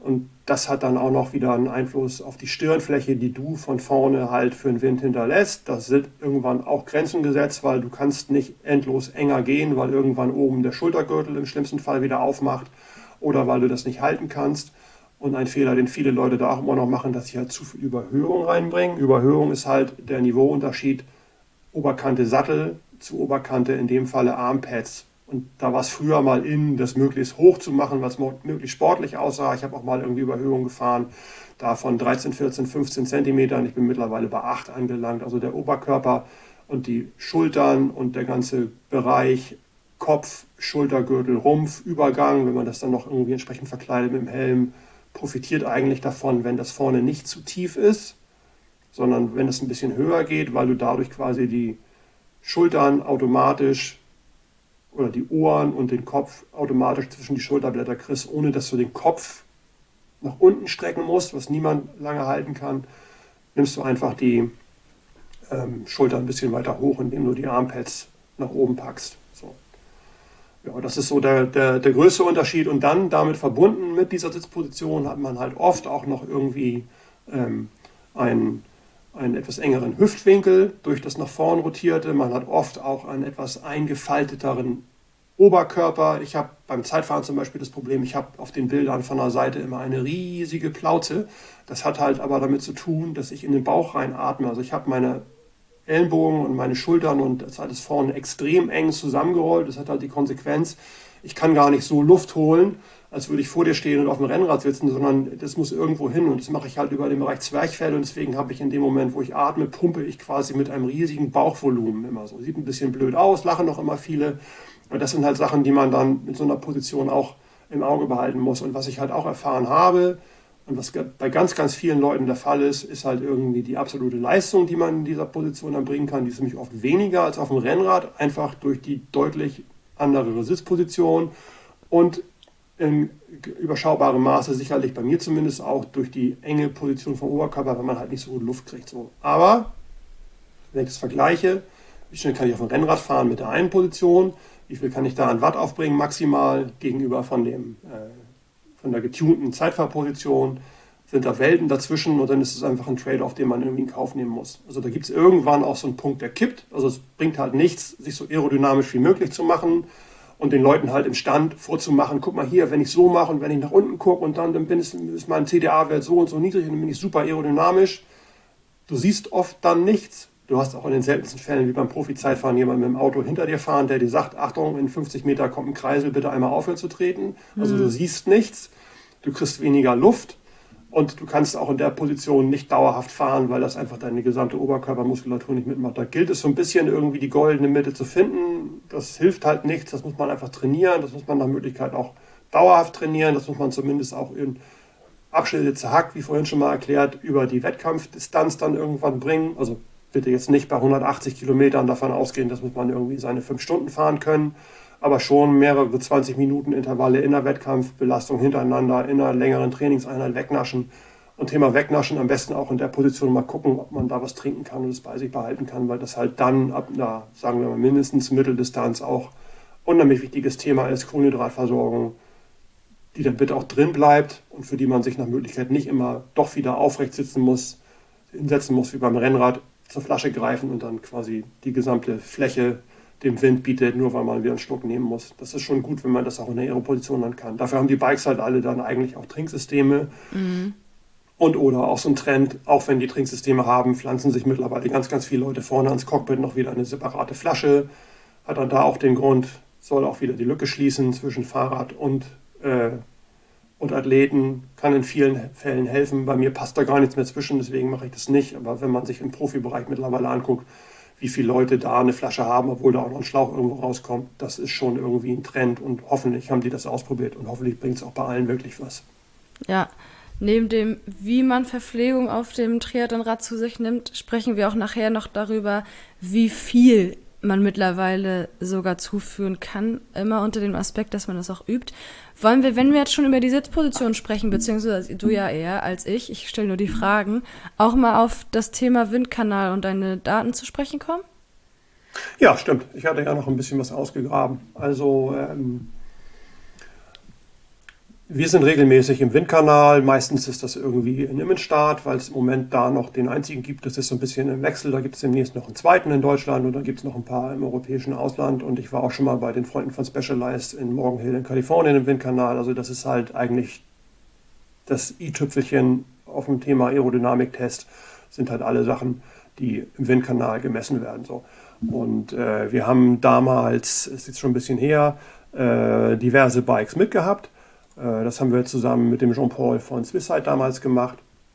das hat dann auch noch wieder einen Einfluss auf die Stirnfläche, die du von vorne halt für den Wind hinterlässt. Das sind irgendwann auch Grenzen gesetzt, weil du kannst nicht endlos enger gehen, weil irgendwann oben der Schultergürtel im schlimmsten Fall wieder aufmacht oder weil du das nicht halten kannst. Und ein Fehler, den viele Leute da auch immer noch machen, dass sie halt zu viel Überhöhung reinbringen. Überhöhung ist halt der Niveauunterschied Oberkante Sattel zu Oberkante, in dem Falle Armpads. Und da war es früher mal in, das möglichst hoch zu machen, was möglichst sportlich aussah. Ich habe auch mal irgendwie Überhöhungen gefahren, da von 13, 14, 15 Zentimetern. Ich bin mittlerweile bei 8 angelangt. Also der Oberkörper und die Schultern und der ganze Bereich Kopf, Schultergürtel, Rumpf, Übergang, wenn man das dann noch irgendwie entsprechend verkleidet mit dem Helm, profitiert eigentlich davon, wenn das vorne nicht zu tief ist, sondern wenn es ein bisschen höher geht, weil du dadurch quasi die Schultern automatisch oder die Ohren und den Kopf automatisch zwischen die Schulterblätter kriegst, ohne dass du den Kopf nach unten strecken musst, was niemand lange halten kann, nimmst du einfach die Schulter ein bisschen weiter hoch, indem du die Armpads nach oben packst. So. Ja, das ist so der größte Unterschied. Und dann damit verbunden mit dieser Sitzposition hat man halt oft auch noch irgendwie einen etwas engeren Hüftwinkel durch das nach vorn rotierte. Man hat oft auch einen etwas eingefalteteren Oberkörper. Ich habe beim Zeitfahren zum Beispiel das Problem, ich habe auf den Bildern von der Seite immer eine riesige Plauze. Das hat halt aber damit zu tun, dass ich in den Bauch reinatme. Also ich habe meine Ellenbogen und meine Schultern und das ist alles vorne extrem eng zusammengerollt. Das hat halt die Konsequenz, ich kann gar nicht so Luft holen, als würde ich vor dir stehen und auf dem Rennrad sitzen, sondern das muss irgendwo hin und das mache ich halt über den Bereich Zwerchfell und deswegen habe ich in dem Moment, wo ich atme, pumpe ich quasi mit einem riesigen Bauchvolumen immer so. Sieht ein bisschen blöd aus, lachen noch immer viele, aber das sind halt Sachen, die man dann mit so einer Position auch im Auge behalten muss. Und was ich halt auch erfahren habe und was bei ganz, ganz vielen Leuten der Fall ist, ist halt irgendwie die absolute Leistung, die man in dieser Position dann bringen kann. Die ist nämlich oft weniger als auf dem Rennrad, einfach durch die deutlich andere Sitzposition und in überschaubarem Maße sicherlich bei mir zumindest auch durch die enge Position vom Oberkörper, wenn man halt nicht so gut Luft kriegt. So. Aber wenn ich das vergleiche, wie schnell kann ich auf dem Rennrad fahren mit der einen Position, wie viel kann ich da an Watt aufbringen maximal gegenüber von der getunten Zeitfahrposition, sind da Welten dazwischen und dann ist es einfach ein Trade-off, den man irgendwie in Kauf nehmen muss. Also da gibt es irgendwann auch so einen Punkt, der kippt. Also es bringt halt nichts, sich so aerodynamisch wie möglich zu machen und den Leuten halt im Stand vorzumachen, guck mal hier, wenn ich so mache und wenn ich nach unten gucke und dann ist mein CDA-Wert so und so niedrig und dann bin ich super aerodynamisch. Du siehst oft dann nichts. Du hast auch in den seltensten Fällen, wie beim Profi-Zeitfahren, jemanden mit dem Auto hinter dir fahren, der dir sagt, Achtung, in 50 Meter kommt ein Kreisel, bitte einmal aufhören zu treten. Also du siehst nichts, du kriegst weniger Luft und du kannst auch in der Position nicht dauerhaft fahren, weil das einfach deine gesamte Oberkörpermuskulatur nicht mitmacht. Da gilt es so ein bisschen irgendwie die goldene Mitte zu finden. Das hilft halt nichts, das muss man einfach trainieren, das muss man nach Möglichkeit auch dauerhaft trainieren, das muss man zumindest auch in Abschnitte zerhackt, wie vorhin schon mal erklärt, über die Wettkampfdistanz dann irgendwann bringen. Also bitte jetzt nicht bei 180 Kilometern davon ausgehen, dass muss man irgendwie seine 5 Stunden fahren können, aber schon mehrere 20 Minuten Intervalle in der Wettkampfbelastung hintereinander, in einer längeren Trainingseinheit wegnaschen. Und Thema Wegnaschen am besten auch in der Position mal gucken, ob man da was trinken kann und es bei sich behalten kann, weil das halt dann ab einer, sagen wir mal, mindestens Mitteldistanz auch unheimlich wichtiges Thema ist, Kohlenhydratversorgung, die dann bitte auch drin bleibt und für die man sich nach Möglichkeit nicht immer doch wieder aufrecht hinsetzen muss wie beim Rennrad, zur Flasche greifen und dann quasi die gesamte Fläche dem Wind bietet, nur weil man wieder einen Schluck nehmen muss. Das ist schon gut, wenn man das auch in der Aeroposition dann kann. Dafür haben die Bikes halt alle dann eigentlich auch Trinksysteme. Und oder auch so ein Trend, auch wenn die Trinksysteme haben, pflanzen sich mittlerweile ganz, ganz viele Leute vorne ans Cockpit noch wieder eine separate Flasche. Hat dann da auch den Grund, soll auch wieder die Lücke schließen zwischen Fahrrad und Athleten, kann in vielen Fällen helfen. Bei mir passt da gar nichts mehr zwischen, deswegen mache ich das nicht. Aber wenn man sich im Profibereich mittlerweile anguckt, wie viele Leute da eine Flasche haben, obwohl da auch noch ein Schlauch irgendwo rauskommt, das ist schon irgendwie ein Trend und hoffentlich haben die das ausprobiert und hoffentlich bringt es auch bei allen wirklich was. Ja, neben dem, wie man Verpflegung auf dem Triathlonrad zu sich nimmt, sprechen wir auch nachher noch darüber, wie viel man mittlerweile sogar zuführen kann, immer unter dem Aspekt, dass man das auch übt. Wollen wir, wenn wir jetzt schon über die Sitzposition sprechen, beziehungsweise du ja eher als ich stelle nur die Fragen, auch mal auf das Thema Windkanal und deine Daten zu sprechen kommen? Ja, stimmt. Ich hatte ja noch ein bisschen was ausgegraben. Also Wir sind regelmäßig im Windkanal. Meistens ist das irgendwie in Immenstaad, weil es im Moment da noch den einzigen gibt. Das ist so ein bisschen im Wechsel. Da gibt es demnächst noch einen zweiten in Deutschland und dann gibt es noch ein paar im europäischen Ausland. Und ich war auch schon mal bei den Freunden von Specialized in Morgan Hill in Kalifornien im Windkanal. Also das ist halt eigentlich das i-Tüpfelchen auf dem Thema Aerodynamiktest. Sind halt alle Sachen, die im Windkanal gemessen werden. So. Und wir haben damals, ist jetzt schon ein bisschen her, diverse Bikes mitgehabt. Das haben wir zusammen mit dem Jean-Paul von Swisside damals gemacht.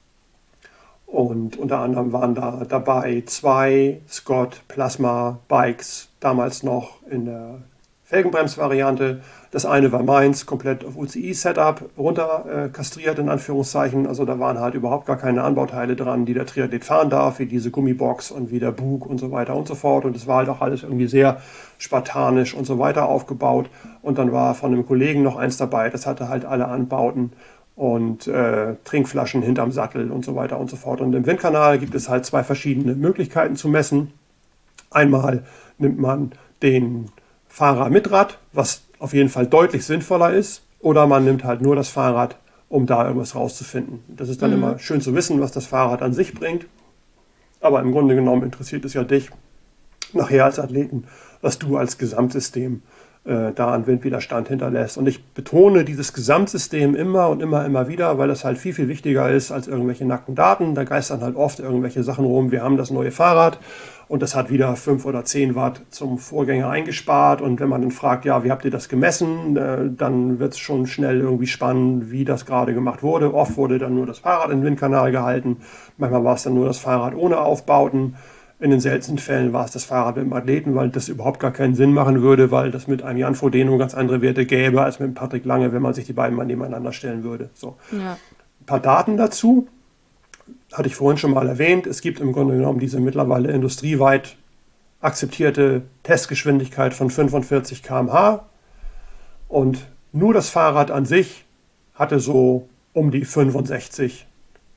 Und unter anderem waren da dabei 2 Scott Plasma Bikes, damals noch in der Felgenbremsvariante. Das eine war meins, komplett auf UCI-Setup, runter kastriert in Anführungszeichen. Also da waren halt überhaupt gar keine Anbauteile dran, die der Triathlet fahren darf, wie diese Gummibox und wie der Bug und so weiter und so fort. Und es war halt auch alles irgendwie sehr spartanisch und so weiter aufgebaut. Und dann war von einem Kollegen noch eins dabei, das hatte halt alle Anbauten und Trinkflaschen hinterm Sattel und so weiter und so fort. Und im Windkanal gibt es halt 2 verschiedene Möglichkeiten zu messen. Einmal nimmt man den Fahrer mit Rad, was auf jeden Fall deutlich sinnvoller ist, oder man nimmt halt nur das Fahrrad, um da irgendwas rauszufinden. Das ist dann immer schön zu wissen, was das Fahrrad an sich bringt, aber im Grunde genommen interessiert es ja dich nachher als Athleten, was du als Gesamtsystem da an Windwiderstand hinterlässt. Und ich betone dieses Gesamtsystem immer und immer wieder, weil das halt viel, viel wichtiger ist als irgendwelche nackten Daten. Da geistern halt oft irgendwelche Sachen rum. Wir haben das neue Fahrrad und das hat wieder 5 oder 10 Watt zum Vorgänger eingespart. Und wenn man dann fragt, ja, wie habt ihr das gemessen, dann wird es schon schnell irgendwie spannend, wie das gerade gemacht wurde. Oft wurde dann nur das Fahrrad in den Windkanal gehalten. Manchmal war es dann nur das Fahrrad ohne Aufbauten. In den seltensten Fällen war es das Fahrrad mit dem Athleten, weil das überhaupt gar keinen Sinn machen würde, weil das mit einem Jan Frodeno ganz andere Werte gäbe als mit dem Patrick Lange, wenn man sich die beiden mal nebeneinander stellen würde. So. Ja. Ein paar Daten dazu, hatte ich vorhin schon mal erwähnt. Es gibt im Grunde genommen diese mittlerweile industrieweit akzeptierte Testgeschwindigkeit von 45 km/h und nur das Fahrrad an sich hatte so um die 65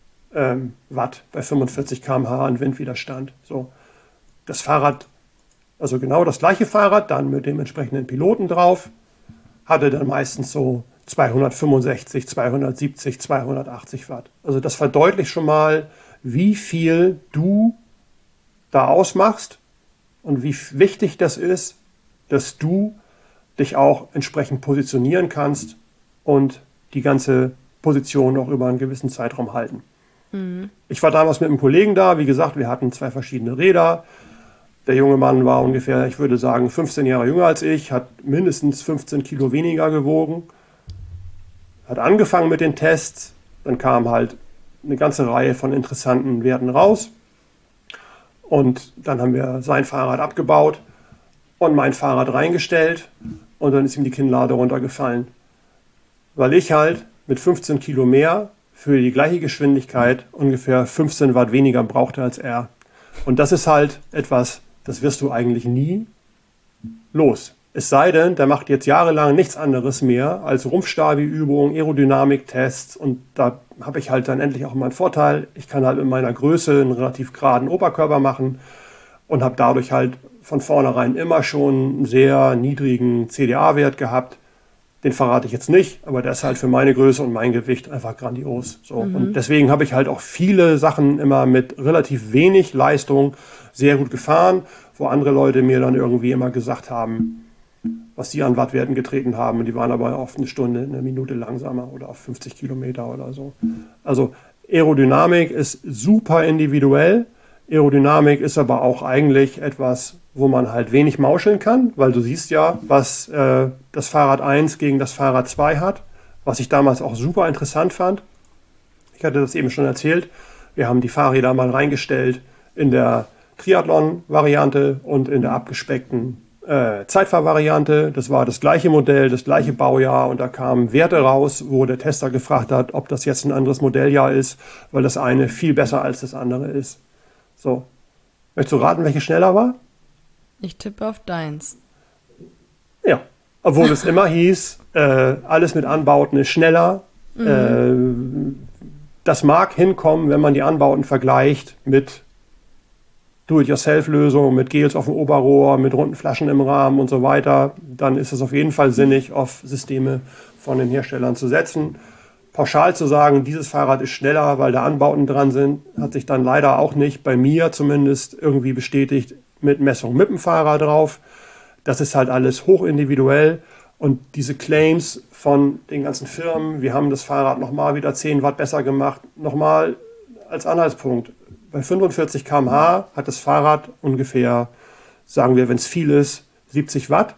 Watt bei 45 km/h an Windwiderstand. So. Das Fahrrad, also genau das gleiche Fahrrad, dann mit dem entsprechenden Piloten drauf, hatte dann meistens so 265, 270, 280 Watt. Also das verdeutlicht schon mal, wie viel du da ausmachst und wie wichtig das ist, dass du dich auch entsprechend positionieren kannst und die ganze Position auch über einen gewissen Zeitraum halten. Ich war damals mit einem Kollegen da, wie gesagt, wir hatten 2 verschiedene Räder. Der junge Mann war ungefähr, ich würde sagen, 15 Jahre jünger als ich, hat mindestens 15 Kilo weniger gewogen, hat angefangen mit den Tests, dann kam halt eine ganze Reihe von interessanten Werten raus und dann haben wir sein Fahrrad abgebaut und mein Fahrrad reingestellt und dann ist ihm die Kinnlade runtergefallen, weil ich halt mit 15 Kilo mehr für die gleiche Geschwindigkeit ungefähr 15 Watt weniger brauchte als er. Und das ist halt etwas, das wirst du eigentlich nie los. Es sei denn, der macht jetzt jahrelang nichts anderes mehr als Rumpfstabi-Übungen, Aerodynamik-Tests und da habe ich halt dann endlich auch mal einen Vorteil. Ich kann halt in meiner Größe einen relativ geraden Oberkörper machen und habe dadurch halt von vornherein immer schon einen sehr niedrigen CDA-Wert gehabt. Den verrate ich jetzt nicht, aber der ist halt für meine Größe und mein Gewicht einfach grandios. So. Und deswegen habe ich halt auch viele Sachen immer mit relativ wenig Leistung sehr gut gefahren, wo andere Leute mir dann irgendwie immer gesagt haben, was die an Wattwerten getreten haben. Und die waren aber auf eine Stunde, eine Minute langsamer oder auf 50 Kilometer oder so. Also Aerodynamik ist super individuell. Aerodynamik ist aber auch eigentlich etwas, wo man halt wenig mauscheln kann, weil du siehst ja, was das Fahrrad 1 gegen das Fahrrad 2 hat, was ich damals auch super interessant fand. Ich hatte das eben schon erzählt. Wir haben die Fahrräder mal reingestellt in der Triathlon-Variante und in der abgespeckten Zeitfahrvariante. Das war das gleiche Modell, das gleiche Baujahr und da kamen Werte raus, wo der Tester gefragt hat, ob das jetzt ein anderes Modelljahr ist, weil das eine viel besser als das andere ist. So. Möchtest du raten, welche schneller war? Ich tippe auf deins. Ja, obwohl es immer hieß, alles mit Anbauten ist schneller. Das mag hinkommen, wenn man die Anbauten vergleicht mit Do-it-yourself-Lösung mit Gels auf dem Oberrohr, mit runden Flaschen im Rahmen und so weiter, dann ist es auf jeden Fall sinnig, auf Systeme von den Herstellern zu setzen. Pauschal zu sagen, dieses Fahrrad ist schneller, weil da Anbauten dran sind, hat sich dann leider auch nicht, bei mir zumindest, irgendwie bestätigt mit Messung mit dem Fahrer drauf. Das ist halt alles hochindividuell und diese Claims von den ganzen Firmen, wir haben das Fahrrad nochmal wieder 10 Watt besser gemacht, nochmal als Anhaltspunkt. Bei 45 km/h hat das Fahrrad ungefähr, sagen wir, wenn es viel ist, 70 Watt.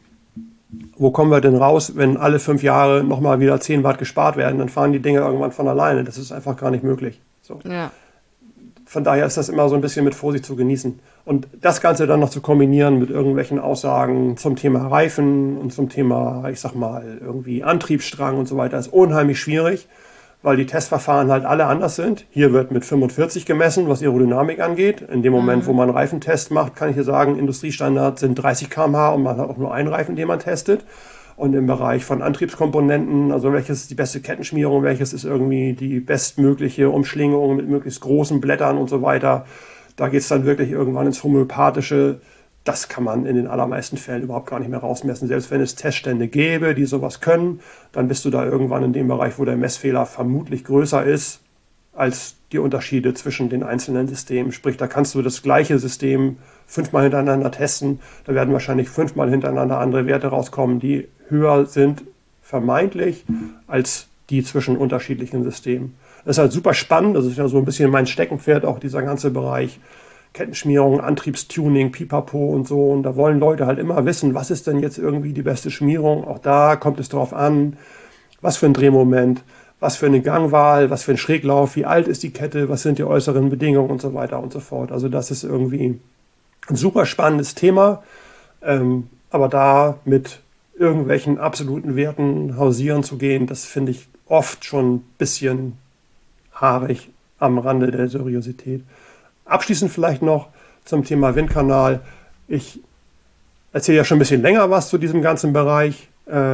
Wo kommen wir denn raus, wenn alle 5 Jahre nochmal wieder 10 Watt gespart werden? Dann fahren die Dinge irgendwann von alleine. Das ist einfach gar nicht möglich. So. Ja. Von daher ist das immer so ein bisschen mit Vorsicht zu genießen. Und das Ganze dann noch zu kombinieren mit irgendwelchen Aussagen zum Thema Reifen und zum Thema, ich sag mal, irgendwie Antriebsstrang und so weiter, ist unheimlich schwierig, weil die Testverfahren halt alle anders sind. Hier wird mit 45 gemessen, was Aerodynamik angeht. In dem Moment, wo man einen Reifentest macht, kann ich hier sagen, Industriestandard sind 30 km/h und man hat auch nur einen Reifen, den man testet. Und im Bereich von Antriebskomponenten, also welches ist die beste Kettenschmierung, welches ist irgendwie die bestmögliche Umschlingung mit möglichst großen Blättern und so weiter, da geht es dann wirklich irgendwann ins Homöopathische. Das kann man in den allermeisten Fällen überhaupt gar nicht mehr rausmessen. Selbst wenn es Teststände gäbe, die sowas können, dann bist du da irgendwann in dem Bereich, wo der Messfehler vermutlich größer ist als die Unterschiede zwischen den einzelnen Systemen. Sprich, da kannst du das gleiche System 5-mal hintereinander testen. Da werden wahrscheinlich 5-mal hintereinander andere Werte rauskommen, die höher sind, vermeintlich, als die zwischen unterschiedlichen Systemen. Das ist halt super spannend. Das ist ja so ein bisschen mein Steckenpferd, auch dieser ganze Bereich Kettenschmierung, Antriebstuning, Pipapo und so. Und da wollen Leute halt immer wissen, was ist denn jetzt irgendwie die beste Schmierung. Auch da kommt es drauf an, was für ein Drehmoment, was für eine Gangwahl, was für ein Schräglauf, wie alt ist die Kette, was sind die äußeren Bedingungen und so weiter und so fort. Also das ist irgendwie ein super spannendes Thema, aber da mit irgendwelchen absoluten Werten hausieren zu gehen, das finde ich oft schon ein bisschen haarig am Rande der Seriosität. Abschließend vielleicht noch zum Thema Windkanal. Ich erzähle ja schon ein bisschen länger was zu diesem ganzen Bereich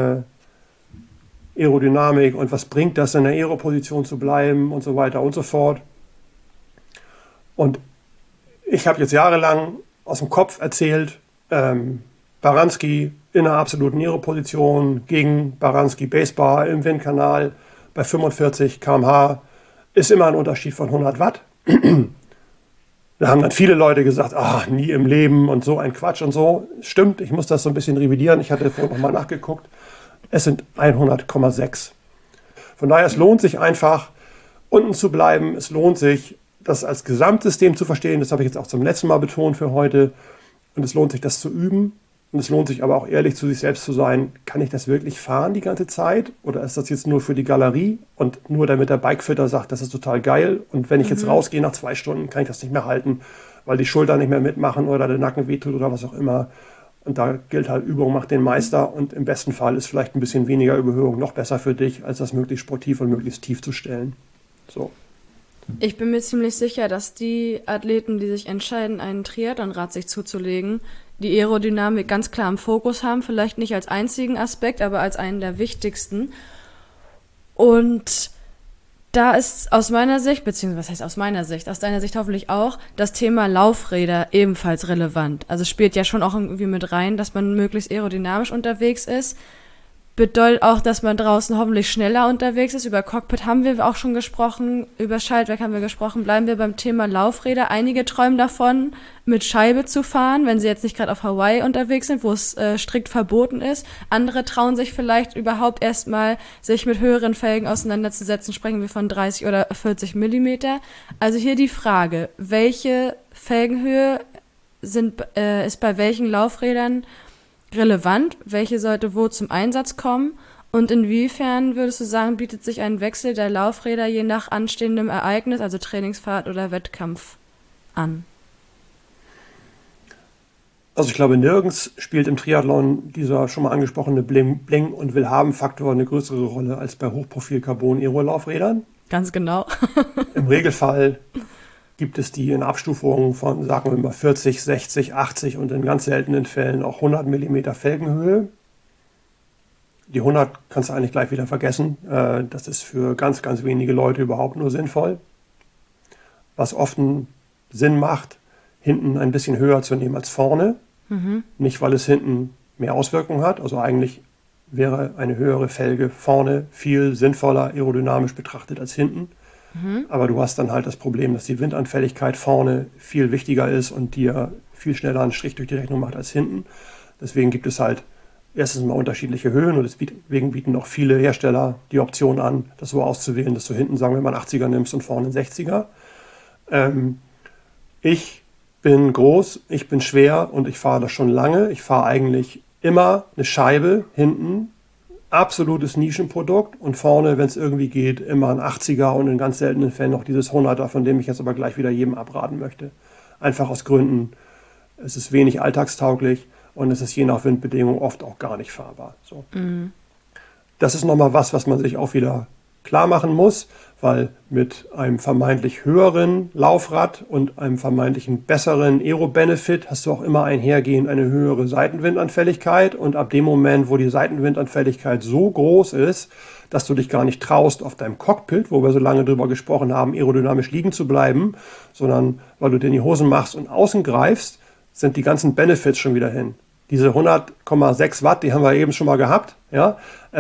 Aerodynamik und was bringt das, in der Aeroposition zu bleiben und so weiter und so fort. Und ich habe jetzt jahrelang aus dem Kopf erzählt, Baranski in einer absoluten Aeroposition gegen Baranski Basebar im Windkanal bei 45 km/h ist immer ein Unterschied von 100 Watt. Da haben dann viele Leute gesagt, nie im Leben und so ein Quatsch und so. Stimmt, ich muss das so ein bisschen revidieren. Ich hatte vorhin nochmal nachgeguckt. Es sind 100,6. Von daher, es lohnt sich einfach, unten zu bleiben. Es lohnt sich, das als Gesamtsystem zu verstehen. Das habe ich jetzt auch zum letzten Mal betont für heute. Und es lohnt sich, das zu üben. Und es lohnt sich aber auch ehrlich zu sich selbst zu sein. Kann ich das wirklich fahren die ganze Zeit? Oder ist das jetzt nur für die Galerie? Und nur damit der Bikefitter sagt, das ist total geil. Und wenn ich jetzt rausgehe nach 2 Stunden, kann ich das nicht mehr halten, weil die Schultern nicht mehr mitmachen oder der Nacken wehtut oder was auch immer. Und da gilt halt, Übung macht den Meister. Und im besten Fall ist vielleicht ein bisschen weniger Überhöhung noch besser für dich, als das möglichst sportiv und möglichst tief zu stellen. So. Ich bin mir ziemlich sicher, dass die Athleten, die sich entscheiden, einen Triathlonrad sich zuzulegen, die Aerodynamik ganz klar im Fokus haben, vielleicht nicht als einzigen Aspekt, aber als einen der wichtigsten. Und da ist aus meiner Sicht, beziehungsweise was heißt aus meiner Sicht, aus deiner Sicht hoffentlich auch, das Thema Laufräder ebenfalls relevant. Also spielt ja schon auch irgendwie mit rein, dass man möglichst aerodynamisch unterwegs ist. Bedeutet auch, dass man draußen hoffentlich schneller unterwegs ist. Über Cockpit haben wir auch schon gesprochen, über Schaltwerk haben wir gesprochen. Bleiben wir beim Thema Laufräder. Einige träumen davon, mit Scheibe zu fahren, wenn sie jetzt nicht gerade auf Hawaii unterwegs sind, wo es strikt verboten ist. Andere trauen sich vielleicht überhaupt erstmal, sich mit höheren Felgen auseinanderzusetzen. Sprechen wir von 30 oder 40 Millimeter. Also hier die Frage, welche Felgenhöhe ist bei welchen Laufrädern relevant, welche sollte wo zum Einsatz kommen und inwiefern, würdest du sagen, bietet sich ein Wechsel der Laufräder je nach anstehendem Ereignis, also Trainingsfahrt oder Wettkampf, an? Also ich glaube, nirgends spielt im Triathlon dieser schon mal angesprochene Bling- und Willhaben-Faktor eine größere Rolle als bei Hochprofil-Carbon-Aero-Laufrädern. Ganz genau. Im Regelfall gibt es die in Abstufungen von, sagen wir mal, 40, 60, 80 und in ganz seltenen Fällen auch 100 mm Felgenhöhe. Die 100 kannst du eigentlich gleich wieder vergessen. Das ist für ganz, ganz wenige Leute überhaupt nur sinnvoll. Was oft einen Sinn macht, hinten ein bisschen höher zu nehmen als vorne. Nicht, weil es hinten mehr Auswirkungen hat. Also eigentlich wäre eine höhere Felge vorne viel sinnvoller aerodynamisch betrachtet als hinten. Aber du hast dann halt das Problem, dass die Windanfälligkeit vorne viel wichtiger ist und dir viel schneller einen Strich durch die Rechnung macht als hinten. Deswegen gibt es halt erstens mal unterschiedliche Höhen und deswegen bieten auch viele Hersteller die Option an, das so auszuwählen, dass du hinten, sagen wir mal, einen 80er nimmst und vorne einen 60er. Ich bin groß, ich bin schwer und ich fahre das schon lange. Ich fahre eigentlich immer eine Scheibe hinten, absolutes Nischenprodukt und vorne, wenn es irgendwie geht, immer ein 80er und in ganz seltenen Fällen noch dieses 100er, von dem ich jetzt aber gleich wieder jedem abraten möchte. Einfach aus Gründen, es ist wenig alltagstauglich und es ist je nach Windbedingung oft auch gar nicht fahrbar. So. Das ist nochmal was man sich auch wieder klar machen muss, weil mit einem vermeintlich höheren Laufrad und einem vermeintlichen besseren Aero-Benefit hast du auch immer einhergehend eine höhere Seitenwindanfälligkeit und ab dem Moment, wo die Seitenwindanfälligkeit so groß ist, dass du dich gar nicht traust, auf deinem Cockpit, wo wir so lange drüber gesprochen haben, aerodynamisch liegen zu bleiben, sondern weil du dir in die Hosen machst und außen greifst, sind die ganzen Benefits schon wieder hin. Diese 100,6 Watt, die haben wir eben schon mal gehabt, ja,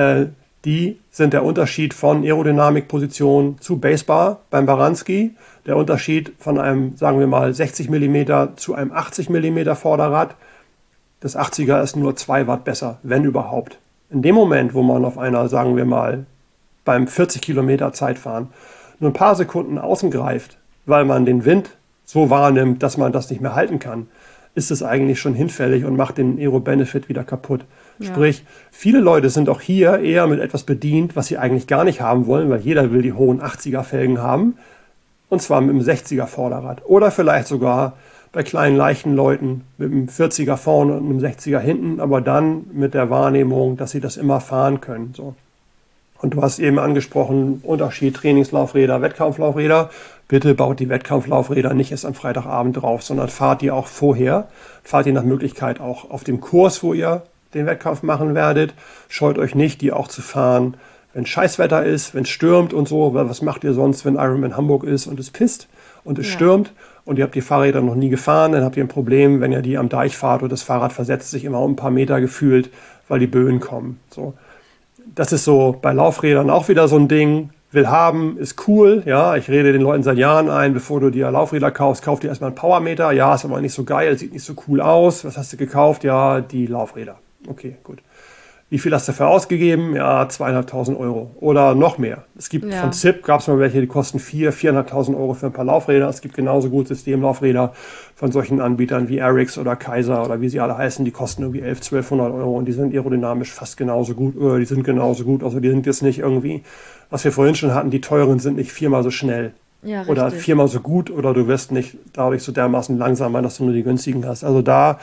die sind der Unterschied von Aerodynamikposition zu Basebar beim Baranski. Der Unterschied von einem, sagen wir mal, 60 mm zu einem 80 mm Vorderrad. Das 80er ist nur 2 Watt besser, wenn überhaupt. In dem Moment, wo man auf einer, sagen wir mal, beim 40 Kilometer Zeitfahren nur ein paar Sekunden außen greift, weil man den Wind so wahrnimmt, dass man das nicht mehr halten kann, ist es eigentlich schon hinfällig und macht den Aero-Benefit wieder kaputt. Ja. Sprich, viele Leute sind auch hier eher mit etwas bedient, was sie eigentlich gar nicht haben wollen, weil jeder will die hohen 80er-Felgen haben, und zwar mit einem 60er Vorderrad. Oder vielleicht sogar bei kleinen, leichten Leuten mit einem 40er vorne und einem 60er hinten, aber dann mit der Wahrnehmung, dass sie das immer fahren können. So. Und du hast eben angesprochen, Unterschied Trainingslaufräder, Wettkampflaufräder. Bitte baut die Wettkampflaufräder nicht erst am Freitagabend drauf, sondern fahrt die auch vorher. Fahrt die nach Möglichkeit auch auf dem Kurs, wo ihr den Wettkampf machen werdet. Scheut euch nicht, die auch zu fahren, wenn Scheißwetter ist, wenn es stürmt und so. Weil was macht ihr sonst, wenn Ironman Hamburg ist und es pisst und es stürmt und ihr habt die Fahrräder noch nie gefahren, dann habt ihr ein Problem, wenn ihr die am Deich fahrt und das Fahrrad versetzt sich immer um ein paar Meter gefühlt, weil die Böen kommen. So. Das ist so bei Laufrädern auch wieder so ein Ding. Will haben, ist cool, ja, ich rede den Leuten seit Jahren ein, bevor du dir Laufräder kaufst, kauf dir erstmal einen Powermeter, ja, ist aber nicht so geil, sieht nicht so cool aus, was hast du gekauft? Ja, die Laufräder. Okay, gut. Wie viel hast du dafür ausgegeben? Ja, 2.500 Euro oder noch mehr. Es gibt von ZIP, gab es mal welche, die kosten 4.500 Euro für ein paar Laufräder. Es gibt genauso gut Systemlaufräder von solchen Anbietern wie Arix oder Kaiser oder wie sie alle heißen. Die kosten irgendwie 1.100, 1.200 Euro und die sind aerodynamisch fast genauso gut. Oder die sind genauso gut, also die sind jetzt nicht irgendwie, was wir vorhin schon hatten, die teuren sind nicht 4-mal so schnell. Ja, oder 4-mal so gut oder du wirst nicht dadurch so dermaßen langsamer, dass du nur die günstigen hast. Also da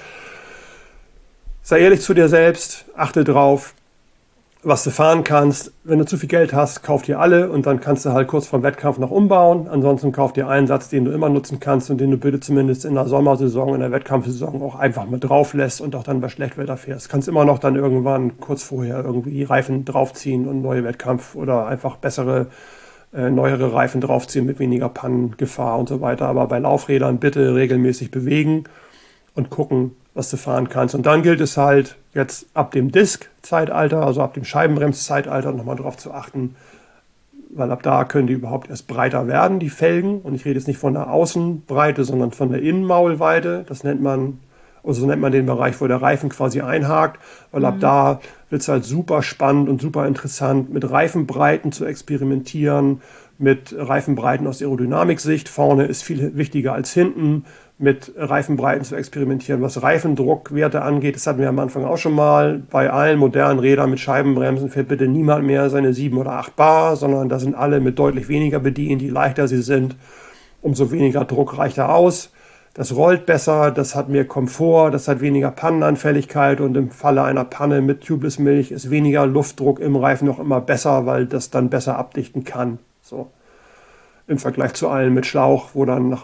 sei ehrlich zu dir selbst, achte drauf, was du fahren kannst. Wenn du zu viel Geld hast, kauf dir alle und dann kannst du halt kurz vor dem Wettkampf noch umbauen. Ansonsten kauf dir einen Satz, den du immer nutzen kannst und den du bitte zumindest in der Sommersaison, in der Wettkampfsaison auch einfach mal drauf lässt und auch dann bei Schlechtwetter fährst. Kannst immer noch dann irgendwann kurz vorher irgendwie Reifen draufziehen und neue Wettkampf oder einfach bessere, neuere Reifen draufziehen mit weniger Pannengefahr und so weiter. Aber bei Laufrädern bitte regelmäßig bewegen und gucken, was du fahren kannst. Und dann gilt es halt jetzt ab dem Disk-Zeitalter, also ab dem Scheibenbremszeitalter nochmal drauf zu achten, weil ab da können die überhaupt erst breiter werden, die Felgen. Und ich rede jetzt nicht von der Außenbreite, sondern von der Innenmaulweite. Das nennt man, also so nennt man den Bereich, wo der Reifen quasi einhakt, weil ab da wird es halt super spannend und super interessant, mit Reifenbreiten zu experimentieren, mit Reifenbreiten aus Aerodynamiksicht. Vorne ist viel wichtiger als hinten, mit Reifenbreiten zu experimentieren, was Reifendruckwerte angeht. Das hatten wir am Anfang auch schon mal. Bei allen modernen Rädern mit Scheibenbremsen fährt bitte niemand mehr seine 7 oder 8 Bar, sondern da sind alle mit deutlich weniger bedient. Je leichter sie sind, umso weniger Druck reicht da aus. Das rollt besser, das hat mehr Komfort, das hat weniger Pannenanfälligkeit und im Falle einer Panne mit Tubeless Milch ist weniger Luftdruck im Reifen noch immer besser, weil das dann besser abdichten kann. So. Im Vergleich zu allen mit Schlauch, wo dann nach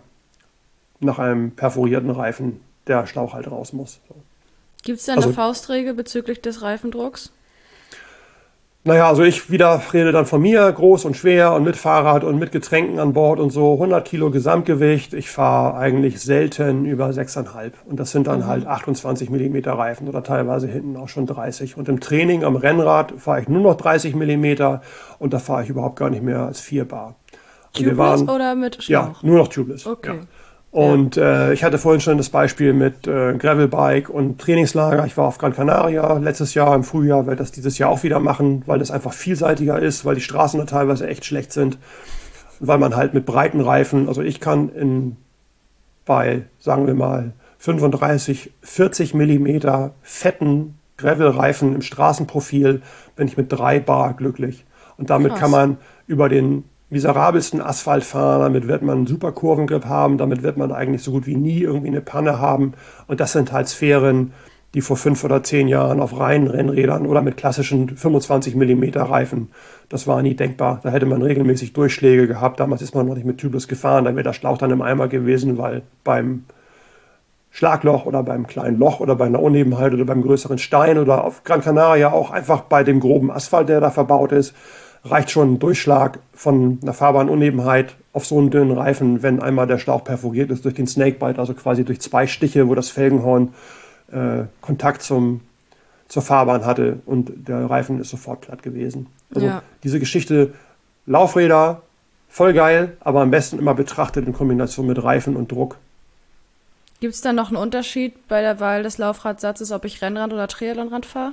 einem perforierten Reifen der Schlauch halt raus muss. So. Gibt es da eine Faustregel bezüglich des Reifendrucks? Naja, also ich wieder rede dann von mir, groß und schwer und mit Fahrrad und mit Getränken an Bord und so, 100 Kilo Gesamtgewicht. Ich fahre eigentlich selten über 6,5 und das sind dann halt 28 Millimeter Reifen oder teilweise hinten auch schon 30. Und im Training am Rennrad fahre ich nur noch 30 Millimeter und da fahre ich überhaupt gar nicht mehr als 4 Bar. Und Tubeless oder mit Schlauch? Ja, nur noch Tubeless. Okay. Ja. Und ich hatte vorhin schon das Beispiel mit Gravelbike und Trainingslager. Ich war auf Gran Canaria letztes Jahr im Frühjahr, werde das dieses Jahr auch wieder machen, weil das einfach vielseitiger ist, weil die Straßen da teilweise echt schlecht sind, weil man halt mit breiten Reifen, also ich kann bei, sagen wir mal, 35, 40 Millimeter fetten Gravelreifen im Straßenprofil, bin ich mit 3 Bar glücklich. Und damit kann man über den miserabelsten Asphalt fahren, damit wird man einen super Kurvengrip haben, damit wird man eigentlich so gut wie nie irgendwie eine Panne haben. Und das sind halt Sphären, die vor 5 oder 10 Jahren auf reinen Rennrädern oder mit klassischen 25 Millimeter Reifen, das war nie denkbar. Da hätte man regelmäßig Durchschläge gehabt. Damals ist man noch nicht mit Tubeless gefahren, da wäre der Schlauch dann im Eimer gewesen, weil beim Schlagloch oder beim kleinen Loch oder bei einer Unebenheit oder beim größeren Stein oder auf Gran Canaria auch einfach bei dem groben Asphalt, der da verbaut ist, reicht schon ein Durchschlag von einer Fahrbahnunebenheit auf so einen dünnen Reifen, wenn einmal der Schlauch perforiert ist durch den Snakebite, also quasi durch 2 Stiche, wo das Felgenhorn Kontakt zur Fahrbahn hatte und der Reifen ist sofort platt gewesen. Also diese Geschichte, Laufräder, voll geil, aber am besten immer betrachtet in Kombination mit Reifen und Druck. Gibt es dann noch einen Unterschied bei der Wahl des Laufradsatzes, ob ich Rennrad oder Triathlonrad fahre?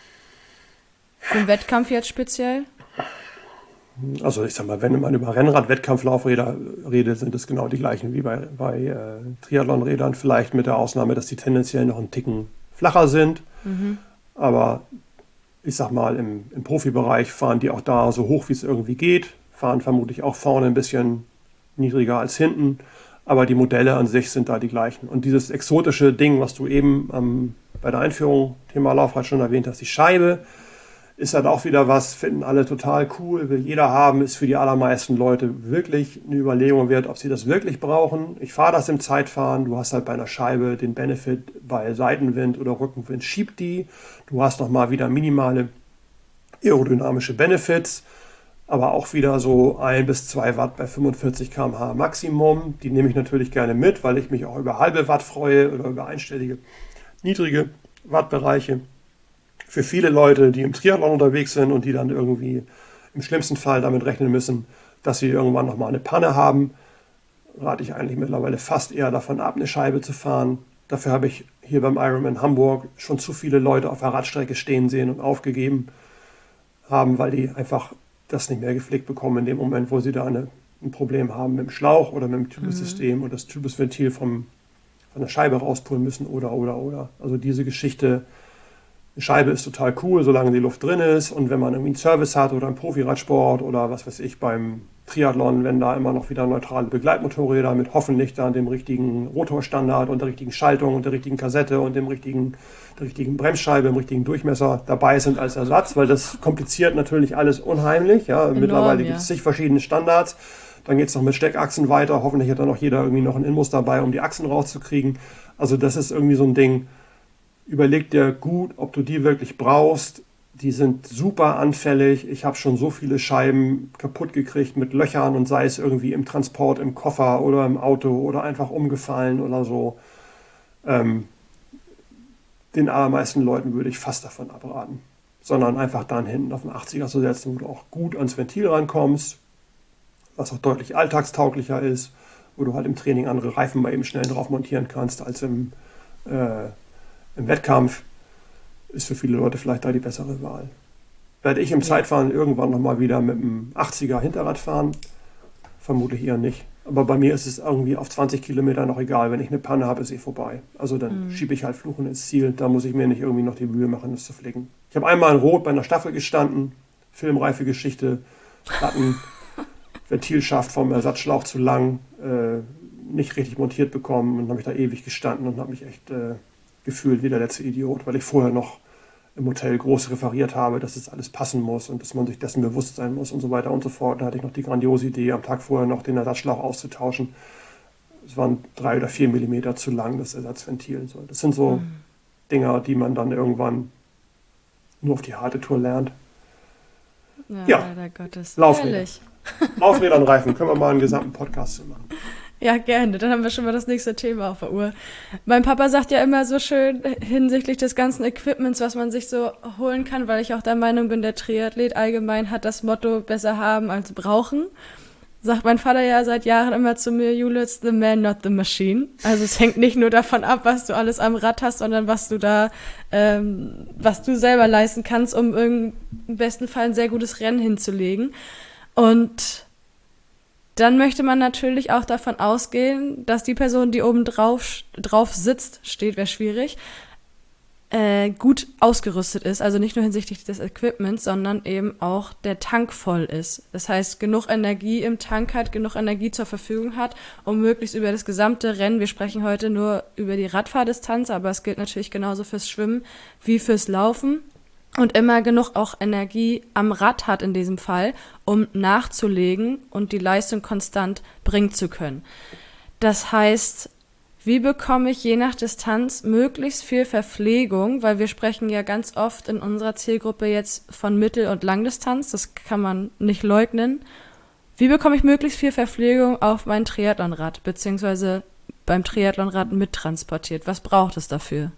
Für den Wettkampf jetzt speziell? Also ich sag mal, wenn man über Rennrad-Wettkampflaufräder redet, sind es genau die gleichen wie bei Triathlonrädern, vielleicht mit der Ausnahme, dass die tendenziell noch einen Ticken flacher sind. Aber ich sag mal, im Profibereich fahren die auch da so hoch, wie es irgendwie geht, fahren vermutlich auch vorne ein bisschen niedriger als hinten, aber die Modelle an sich sind da die gleichen. Und dieses exotische Ding, was du eben bei der Einführung Thema Laufrad schon erwähnt hast, die Scheibe, ist halt auch wieder was, finden alle total cool, will jeder haben, ist für die allermeisten Leute wirklich eine Überlegung wert, ob sie das wirklich brauchen. Ich fahre das im Zeitfahren, du hast halt bei einer Scheibe den Benefit bei Seitenwind oder Rückenwind, schiebt die. Du hast nochmal wieder minimale aerodynamische Benefits, aber auch wieder so 1 bis 2 Watt bei 45 km/h Maximum. Die nehme ich natürlich gerne mit, weil ich mich auch über halbe Watt freue oder über einstellige, niedrige Wattbereiche. Für viele Leute, die im Triathlon unterwegs sind und die dann irgendwie im schlimmsten Fall damit rechnen müssen, dass sie irgendwann nochmal eine Panne haben, rate ich eigentlich mittlerweile fast eher davon ab, eine Scheibe zu fahren. Dafür habe ich hier beim Ironman Hamburg schon zu viele Leute auf der Radstrecke stehen sehen und aufgegeben haben, weil die einfach das nicht mehr gepflegt bekommen in dem Moment, wo sie da ein Problem haben mit dem Schlauch oder mit dem Tubus-System und das Tubus-Ventil von der Scheibe rauspulen müssen oder. Also diese Geschichte. Eine Scheibe ist total cool, solange die Luft drin ist und wenn man irgendwie einen Service hat oder einen Profiradsport oder was weiß ich beim Triathlon, wenn da immer noch wieder neutrale Begleitmotorräder mit hoffentlich dann dem richtigen Rotorstandard und der richtigen Schaltung und der richtigen Kassette und der richtigen Bremsscheibe, dem richtigen Durchmesser dabei sind als Ersatz, weil das kompliziert natürlich alles unheimlich. Ja. Enorm, mittlerweile gibt es zig verschiedene Standards. Dann geht es noch mit Steckachsen weiter. Hoffentlich hat dann auch jeder irgendwie noch einen Inmus dabei, um die Achsen rauszukriegen. Also das ist irgendwie so ein Ding. Überleg dir gut, ob du die wirklich brauchst. Die sind super anfällig. Ich habe schon so viele Scheiben kaputt gekriegt mit Löchern und sei es irgendwie im Transport, im Koffer oder im Auto oder einfach umgefallen oder so. Den allermeisten Leuten würde ich fast davon abraten. Sondern einfach dann hinten auf den 80er zu setzen, wo du auch gut ans Ventil rankommst, was auch deutlich alltagstauglicher ist, wo du halt im Training andere Reifen mal eben schnell drauf montieren kannst als im Wettkampf, ist für viele Leute vielleicht da die bessere Wahl. Werde ich im Zeitfahren irgendwann nochmal wieder mit einem 80er Hinterrad fahren? Vermutlich eher nicht. Aber bei mir ist es irgendwie auf 20 Kilometer noch egal. Wenn ich eine Panne habe, ist vorbei. Also dann schiebe ich halt fluchen ins Ziel. Da muss ich mir nicht irgendwie noch die Mühe machen, das zu flicken. Ich habe einmal in Rot bei einer Staffel gestanden. Filmreife Geschichte. Hatten Ventilschaft vom Ersatzschlauch zu lang. Nicht richtig montiert bekommen. Und habe ich da ewig gestanden und habe mich echt gefühlt wie der letzte Idiot, weil ich vorher noch im Hotel groß referiert habe, dass das alles passen muss und dass man sich dessen bewusst sein muss und so weiter und so fort. Da hatte ich noch die grandiose Idee, am Tag vorher noch den Ersatzschlauch auszutauschen. Es waren 3 oder 4 Millimeter zu lang, das Ersatzventil. Das sind so Dinger, die man dann irgendwann nur auf die harte Tour lernt. Ja, leider Gottes. Laufräder. Ehrlich. Laufräder und Reifen, können wir mal einen gesamten Podcast zu machen. Ja, gerne. Dann haben wir schon mal das nächste Thema auf der Uhr. Mein Papa sagt ja immer so schön hinsichtlich des ganzen Equipments, was man sich so holen kann, weil ich auch der Meinung bin, der Triathlet allgemein hat das Motto besser haben als brauchen. Sagt mein Vater ja seit Jahren immer zu mir, Jule, it's the man, not the machine. Also es hängt nicht nur davon ab, was du alles am Rad hast, sondern was du da, was du selber leisten kannst, um im besten Fall ein sehr gutes Rennen hinzulegen. Und dann möchte man natürlich auch davon ausgehen, dass die Person, die oben drauf sitzt, steht, wäre schwierig, gut ausgerüstet ist. Also nicht nur hinsichtlich des Equipments, sondern eben auch der Tank voll ist. Das heißt, genug Energie im Tank hat, genug Energie zur Verfügung hat, um möglichst über das gesamte Rennen, wir sprechen heute nur über die Radfahrdistanz, aber es gilt natürlich genauso fürs Schwimmen wie fürs Laufen, und immer genug auch Energie am Rad hat in diesem Fall, um nachzulegen und die Leistung konstant bringen zu können. Das heißt, wie bekomme ich je nach Distanz möglichst viel Verpflegung, weil wir sprechen ja ganz oft in unserer Zielgruppe jetzt von Mittel- und Langdistanz, das kann man nicht leugnen. Wie bekomme ich möglichst viel Verpflegung auf mein Triathlonrad, beziehungsweise beim Triathlonrad mittransportiert? Was braucht es dafür?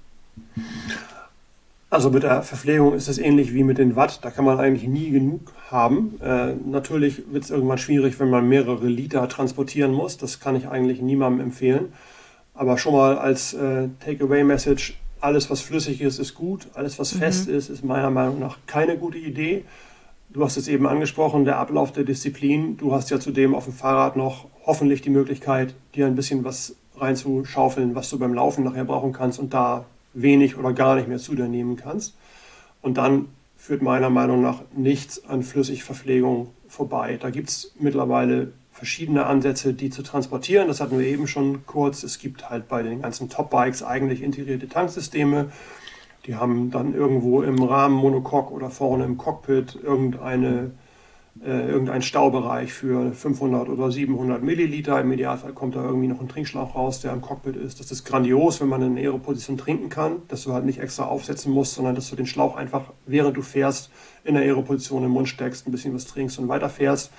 Also mit der Verpflegung ist es ähnlich wie mit den Watt. Da kann man eigentlich nie genug haben. Natürlich wird es irgendwann schwierig, wenn man mehrere Liter transportieren muss. Das kann ich eigentlich niemandem empfehlen. Aber schon mal als Takeaway-Message, alles was flüssig ist gut. Alles was fest ist meiner Meinung nach keine gute Idee. Du hast es eben angesprochen, der Ablauf der Disziplin. Du hast ja zudem auf dem Fahrrad noch hoffentlich die Möglichkeit, dir ein bisschen was reinzuschaufeln, was du beim Laufen nachher brauchen kannst und da wenig oder gar nicht mehr zu dir nehmen kannst. Und dann führt meiner Meinung nach nichts an Flüssigverpflegung vorbei. Da gibt es mittlerweile verschiedene Ansätze, die zu transportieren. Das hatten wir eben schon kurz. Es gibt halt bei den ganzen Top-Bikes eigentlich integrierte Tanksysteme. Die haben dann irgendwo im Rahmen Monocoque oder vorne im Cockpit irgendeinen Staubereich für 500 oder 700 Milliliter. Im Idealfall kommt da irgendwie noch ein Trinkschlauch raus, der im Cockpit ist. Das ist grandios, wenn man in einer Aeroposition trinken kann, dass du halt nicht extra aufsetzen musst, sondern dass du den Schlauch einfach, während du fährst, in der Aeroposition im Mund steckst, ein bisschen was trinkst und weiterfährst.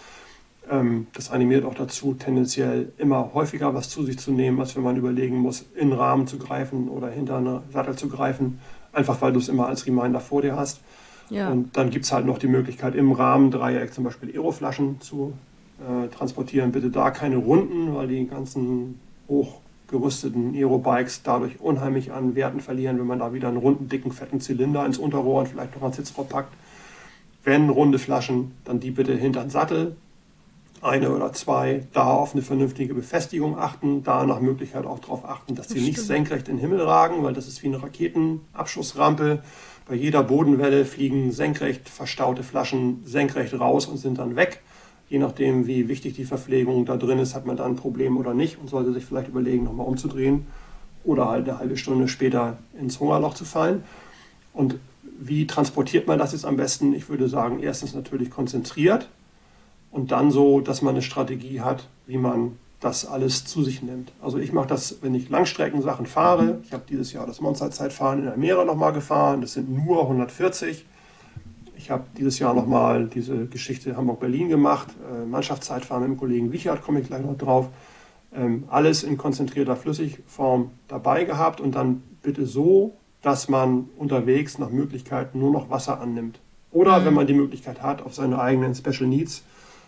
Das animiert auch dazu, tendenziell immer häufiger was zu sich zu nehmen, als wenn man überlegen muss, in den Rahmen zu greifen oder hinter einen Sattel zu greifen, einfach weil du es immer als Reminder vor dir hast. Ja. Und dann gibt es halt noch die Möglichkeit, im Rahmendreieck zum Beispiel Aeroflaschen zu transportieren. Bitte da keine Runden, weil die ganzen hochgerüsteten Aerobikes dadurch unheimlich an Werten verlieren, wenn man da wieder einen runden, dicken, fetten Zylinder ins Unterrohr und vielleicht noch einen Sitzrohr packt. Wenn runde Flaschen, dann die bitte hinter den Sattel, eine oder zwei, da auf eine vernünftige Befestigung achten, da nach Möglichkeit auch darauf achten, dass sie nicht senkrecht in den Himmel ragen, weil das ist wie eine Raketenabschussrampe. Bei jeder Bodenwelle fliegen senkrecht verstaute Flaschen senkrecht raus und sind dann weg. Je nachdem, wie wichtig die Verpflegung da drin ist, hat man da ein Problem oder nicht und sollte sich vielleicht überlegen, nochmal umzudrehen oder halt eine halbe Stunde später ins Hungerloch zu fallen. Und wie transportiert man das jetzt am besten? Ich würde sagen, erstens natürlich konzentriert und dann so, dass man eine Strategie hat, wie man das alles zu sich nimmt. Also ich mache das, wenn ich Langstreckensachen fahre. Ich habe dieses Jahr das Monsterzeitfahren in Almere nochmal gefahren. Das sind nur 140. Ich habe dieses Jahr nochmal diese Geschichte Hamburg-Berlin gemacht. Mannschaftszeitfahren mit dem Kollegen Wichert, komme ich gleich noch drauf. Alles in konzentrierter Flüssigform dabei gehabt und dann bitte so, dass man unterwegs nach Möglichkeit nur noch Wasser annimmt. Oder wenn man die Möglichkeit hat, auf seine eigenen Special Needs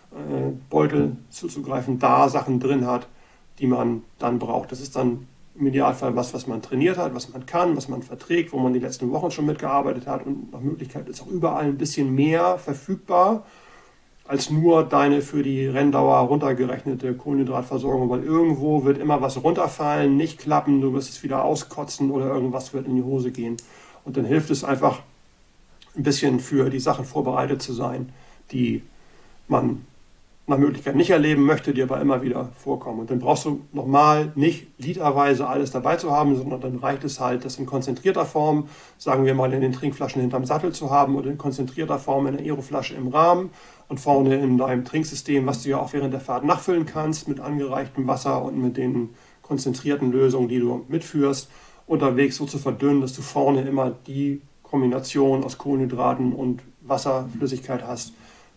Beutel zuzugreifen, da Sachen drin hat, die man dann braucht. Das ist dann im Idealfall was man trainiert hat, was man kann, was man verträgt, wo man die letzten Wochen schon mitgearbeitet hat und nach Möglichkeit ist auch überall ein bisschen mehr verfügbar als nur deine für die Renndauer runtergerechnete Kohlenhydratversorgung, weil irgendwo wird immer was runterfallen, nicht klappen, du wirst es wieder auskotzen oder irgendwas wird in die Hose gehen. Und dann hilft es einfach ein bisschen für die Sachen vorbereitet zu sein, die man nach Möglichkeit nicht erleben möchte, die aber immer wieder vorkommen. Und dann brauchst du nochmal nicht literweise alles dabei zu haben, sondern dann reicht es halt, das in konzentrierter Form, sagen wir mal in den Trinkflaschen hinterm Sattel zu haben oder in konzentrierter Form in der Aeroflasche im Rahmen und vorne in deinem Trinksystem, was du ja auch während der Fahrt nachfüllen kannst mit angereichtem Wasser und mit den konzentrierten Lösungen, die du mitführst, unterwegs so zu verdünnen, dass du vorne immer die Kombination aus Kohlenhydraten und Wasserflüssigkeit hast,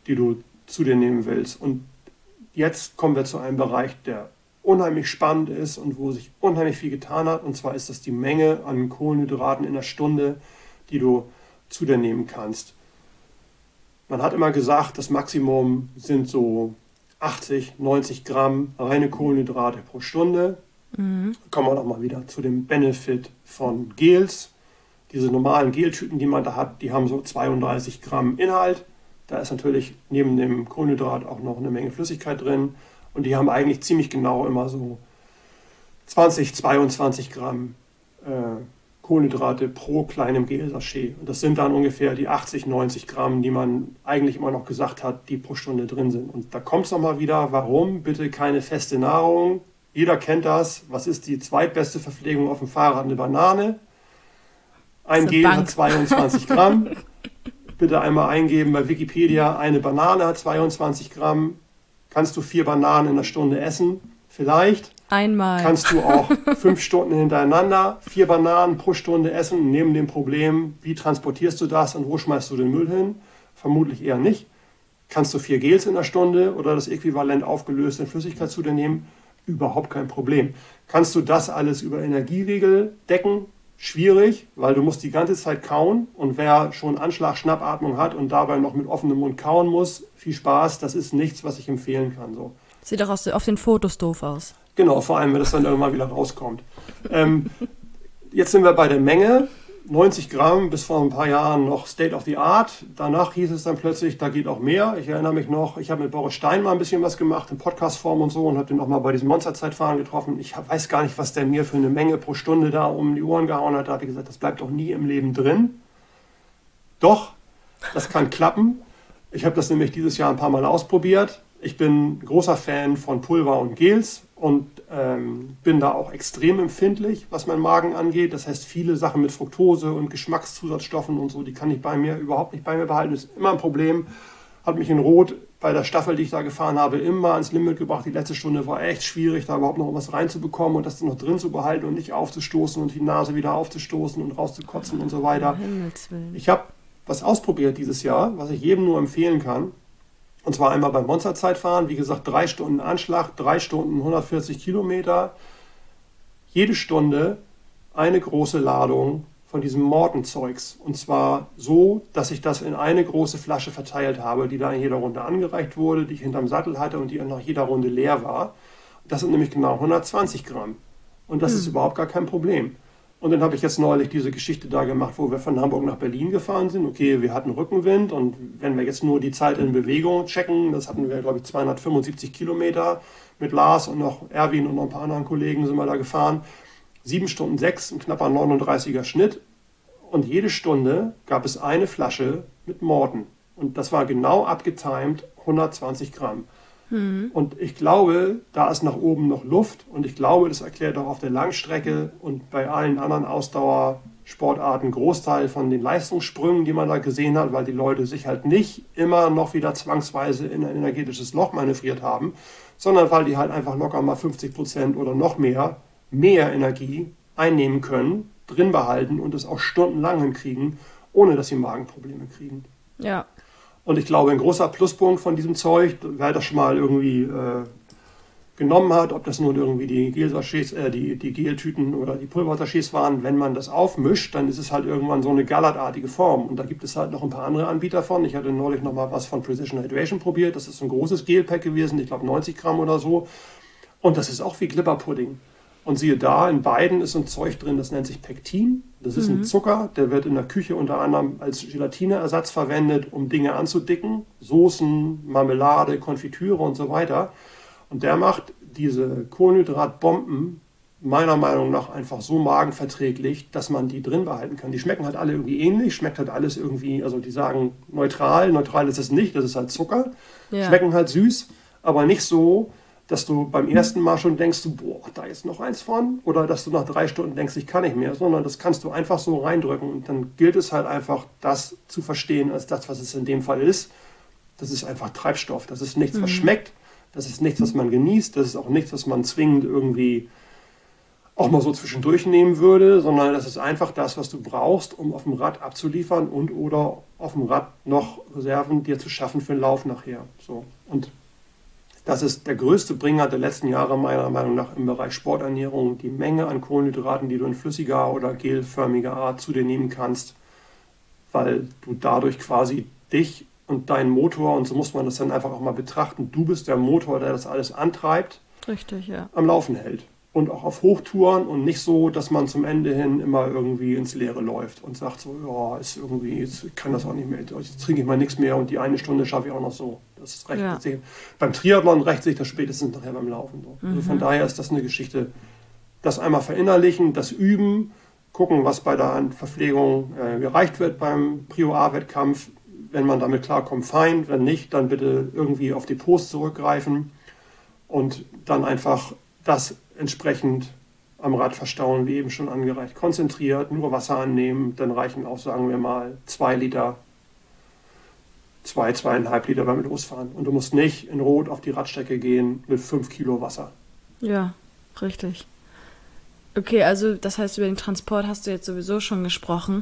die du zu dir nehmen willst. Und jetzt kommen wir zu einem Bereich, der unheimlich spannend ist und wo sich unheimlich viel getan hat. Und zwar ist das die Menge an Kohlenhydraten in der Stunde, die du zu dir nehmen kannst. Man hat immer gesagt, das Maximum sind so 80, 90 Gramm reine Kohlenhydrate pro Stunde. Kommen wir nochmal wieder zu dem Benefit von Gels. Diese normalen Geltüten, die man da hat, die haben so 32 Gramm Inhalt. Da ist natürlich neben dem Kohlenhydrat auch noch eine Menge Flüssigkeit drin. Und die haben eigentlich ziemlich genau immer so 20, 22 Gramm Kohlenhydrate pro kleinem Gel-Sachet. Und das sind dann ungefähr die 80, 90 Gramm, die man eigentlich immer noch gesagt hat, die pro Stunde drin sind. Und da kommt es nochmal wieder, warum bitte keine feste Nahrung? Jeder kennt das. Was ist die zweitbeste Verpflegung auf dem Fahrrad? Eine Banane. Ein Gel hat 22 Gramm. Bitte einmal eingeben bei Wikipedia, eine Banane hat 22 Gramm. Kannst du 4 Bananen in der Stunde essen? Vielleicht. Einmal. Kannst du auch 5 Stunden hintereinander 4 Bananen pro Stunde essen, neben dem Problem, wie transportierst du das und wo schmeißt du den Müll hin? Vermutlich eher nicht. Kannst du 4 Gels in der Stunde oder das Äquivalent aufgelöst in Flüssigkeit zu dir nehmen? Überhaupt kein Problem. Kannst du das alles über Energieriegel decken? Schwierig, weil du musst die ganze Zeit kauen und wer schon Anschlag-Schnappatmung hat und dabei noch mit offenem Mund kauen muss, viel Spaß, das ist nichts, was ich empfehlen kann. So. Sieht doch auf den Fotos doof aus. Genau, vor allem, wenn das dann irgendwann wieder rauskommt. Jetzt sind wir bei der Menge. 90 Gramm bis vor ein paar Jahren noch State of the Art. Danach hieß es dann plötzlich, da geht auch mehr. Ich erinnere mich noch, ich habe mit Boris Stein mal ein bisschen was gemacht, in Podcast-Form und so und habe den auch mal bei diesem Monsterzeitfahren getroffen. Ich weiß gar nicht, was der mir für eine Menge pro Stunde da um die Ohren gehauen hat. Da habe ich gesagt, das bleibt doch nie im Leben drin. Doch, das kann klappen. Ich habe das nämlich dieses Jahr ein paar Mal ausprobiert. Ich bin großer Fan von Pulver und Gels und bin da auch extrem empfindlich, was mein Magen angeht. Das heißt, viele Sachen mit Fructose und Geschmackszusatzstoffen und so, die kann ich überhaupt nicht bei mir behalten. Das ist immer ein Problem. Hat mich in Rot bei der Staffel, die ich da gefahren habe, immer ans Limit gebracht. Die letzte Stunde war echt schwierig, da überhaupt noch was reinzubekommen und das dann noch drin zu behalten und nicht aufzustoßen und die Nase wieder aufzustoßen und rauszukotzen und so weiter. Ich habe was ausprobiert dieses Jahr, was ich jedem nur empfehlen kann. Und zwar einmal beim Monsterzeitfahren, wie gesagt, 3 Stunden Anschlag, 3 Stunden 140 Kilometer. Jede Stunde eine große Ladung von diesem Mortenzeugs. Und zwar so, dass ich das in eine große Flasche verteilt habe, die da in jeder Runde angereicht wurde, die ich hinterm Sattel hatte und die nach jeder Runde leer war. Das sind nämlich genau 120 Gramm. Und das ist überhaupt gar kein Problem. Und dann habe ich jetzt neulich diese Geschichte da gemacht, wo wir von Hamburg nach Berlin gefahren sind. Okay, wir hatten Rückenwind und wenn wir jetzt nur die Zeit in Bewegung checken, das hatten wir, glaube ich, 275 Kilometer mit Lars und noch Erwin und noch ein paar anderen Kollegen sind wir da gefahren. 7 Stunden 6, ein knapper 39er Schnitt. Und jede Stunde gab es eine Flasche mit Morten. Und das war genau abgetimed 120 Gramm. Und ich glaube, da ist nach oben noch Luft und ich glaube, das erklärt auch auf der Langstrecke und bei allen anderen Ausdauersportarten Großteil von den Leistungssprüngen, die man da gesehen hat, weil die Leute sich halt nicht immer noch wieder zwangsweise in ein energetisches Loch manövriert haben, sondern weil die halt einfach locker mal 50% oder noch mehr Energie einnehmen können, drin behalten und es auch stundenlang hinkriegen, ohne dass sie Magenprobleme kriegen. Ja. Und ich glaube, ein großer Pluspunkt von diesem Zeug, wer das schon mal irgendwie genommen hat, ob das nun irgendwie die Gelsachets, die Geltüten oder die Pulversachets waren, wenn man das aufmischt, dann ist es halt irgendwann so eine gallertartige Form. Und da gibt es halt noch ein paar andere Anbieter von. Ich hatte neulich noch mal was von Precision Hydration probiert. Das ist ein großes Gelpack gewesen, ich glaube 90 Gramm oder so. Und das ist auch wie Glibberpudding. Und siehe da, in beiden ist ein Zeug drin, das nennt sich Pektin. Das ist ein Zucker, der wird in der Küche unter anderem als Gelatineersatz verwendet, um Dinge anzudicken. Soßen, Marmelade, Konfitüre und so weiter. Und der macht diese Kohlenhydratbomben meiner Meinung nach einfach so magenverträglich, dass man die drin behalten kann. Die schmecken halt alle irgendwie ähnlich, schmeckt halt alles irgendwie, also die sagen neutral. Neutral ist es nicht, das ist halt Zucker. Ja. Schmecken halt süß, aber nicht so, dass du beim ersten Mal schon denkst, boah, da ist noch eins von. Oder dass du nach 3 Stunden denkst, ich kann nicht mehr. Sondern das kannst du einfach so reindrücken. Und dann gilt es halt einfach, das zu verstehen als das, was es in dem Fall ist. Das ist einfach Treibstoff. Das ist nichts, was schmeckt. Das ist nichts, was man genießt. Das ist auch nichts, was man zwingend irgendwie auch mal so zwischendurch nehmen würde, sondern das ist einfach das, was du brauchst, um auf dem Rad abzuliefern und oder auf dem Rad noch Reserven dir zu schaffen für den Lauf nachher. So. Und das ist der größte Bringer der letzten Jahre meiner Meinung nach im Bereich Sporternährung, die Menge an Kohlenhydraten, die du in flüssiger oder gelförmiger Art zu dir nehmen kannst, weil du dadurch quasi dich und deinen Motor, und so muss man das dann einfach auch mal betrachten, du bist der Motor, der das alles antreibt, Richtig, ja. am Laufen hält. Und auch auf Hochtouren und nicht so, dass man zum Ende hin immer irgendwie ins Leere läuft und sagt so, ja, ist irgendwie, jetzt kann das auch nicht mehr, jetzt trinke ich mal nichts mehr und die eine Stunde schaffe ich auch noch so. Das ist recht. Ja. Beim Triathlon rächt sich das spätestens nachher beim Laufen. So. Also von daher ist das eine Geschichte, das einmal verinnerlichen, das üben, gucken, was bei der Verpflegung erreicht wird beim Prio-A-Wettkampf. Wenn man damit klarkommt, fein. Wenn nicht, dann bitte irgendwie auf Depots zurückgreifen und dann einfach das entsprechend am Rad verstauen, wie eben schon angereicht. Konzentriert, nur Wasser annehmen, dann reichen auch, sagen wir mal, 2 Liter, 2,5 Liter beim Losfahren. Und du musst nicht in Rot auf die Radstrecke gehen mit 5 Kilo Wasser. Ja, richtig. Okay, also das heißt, über den Transport hast du jetzt sowieso schon gesprochen.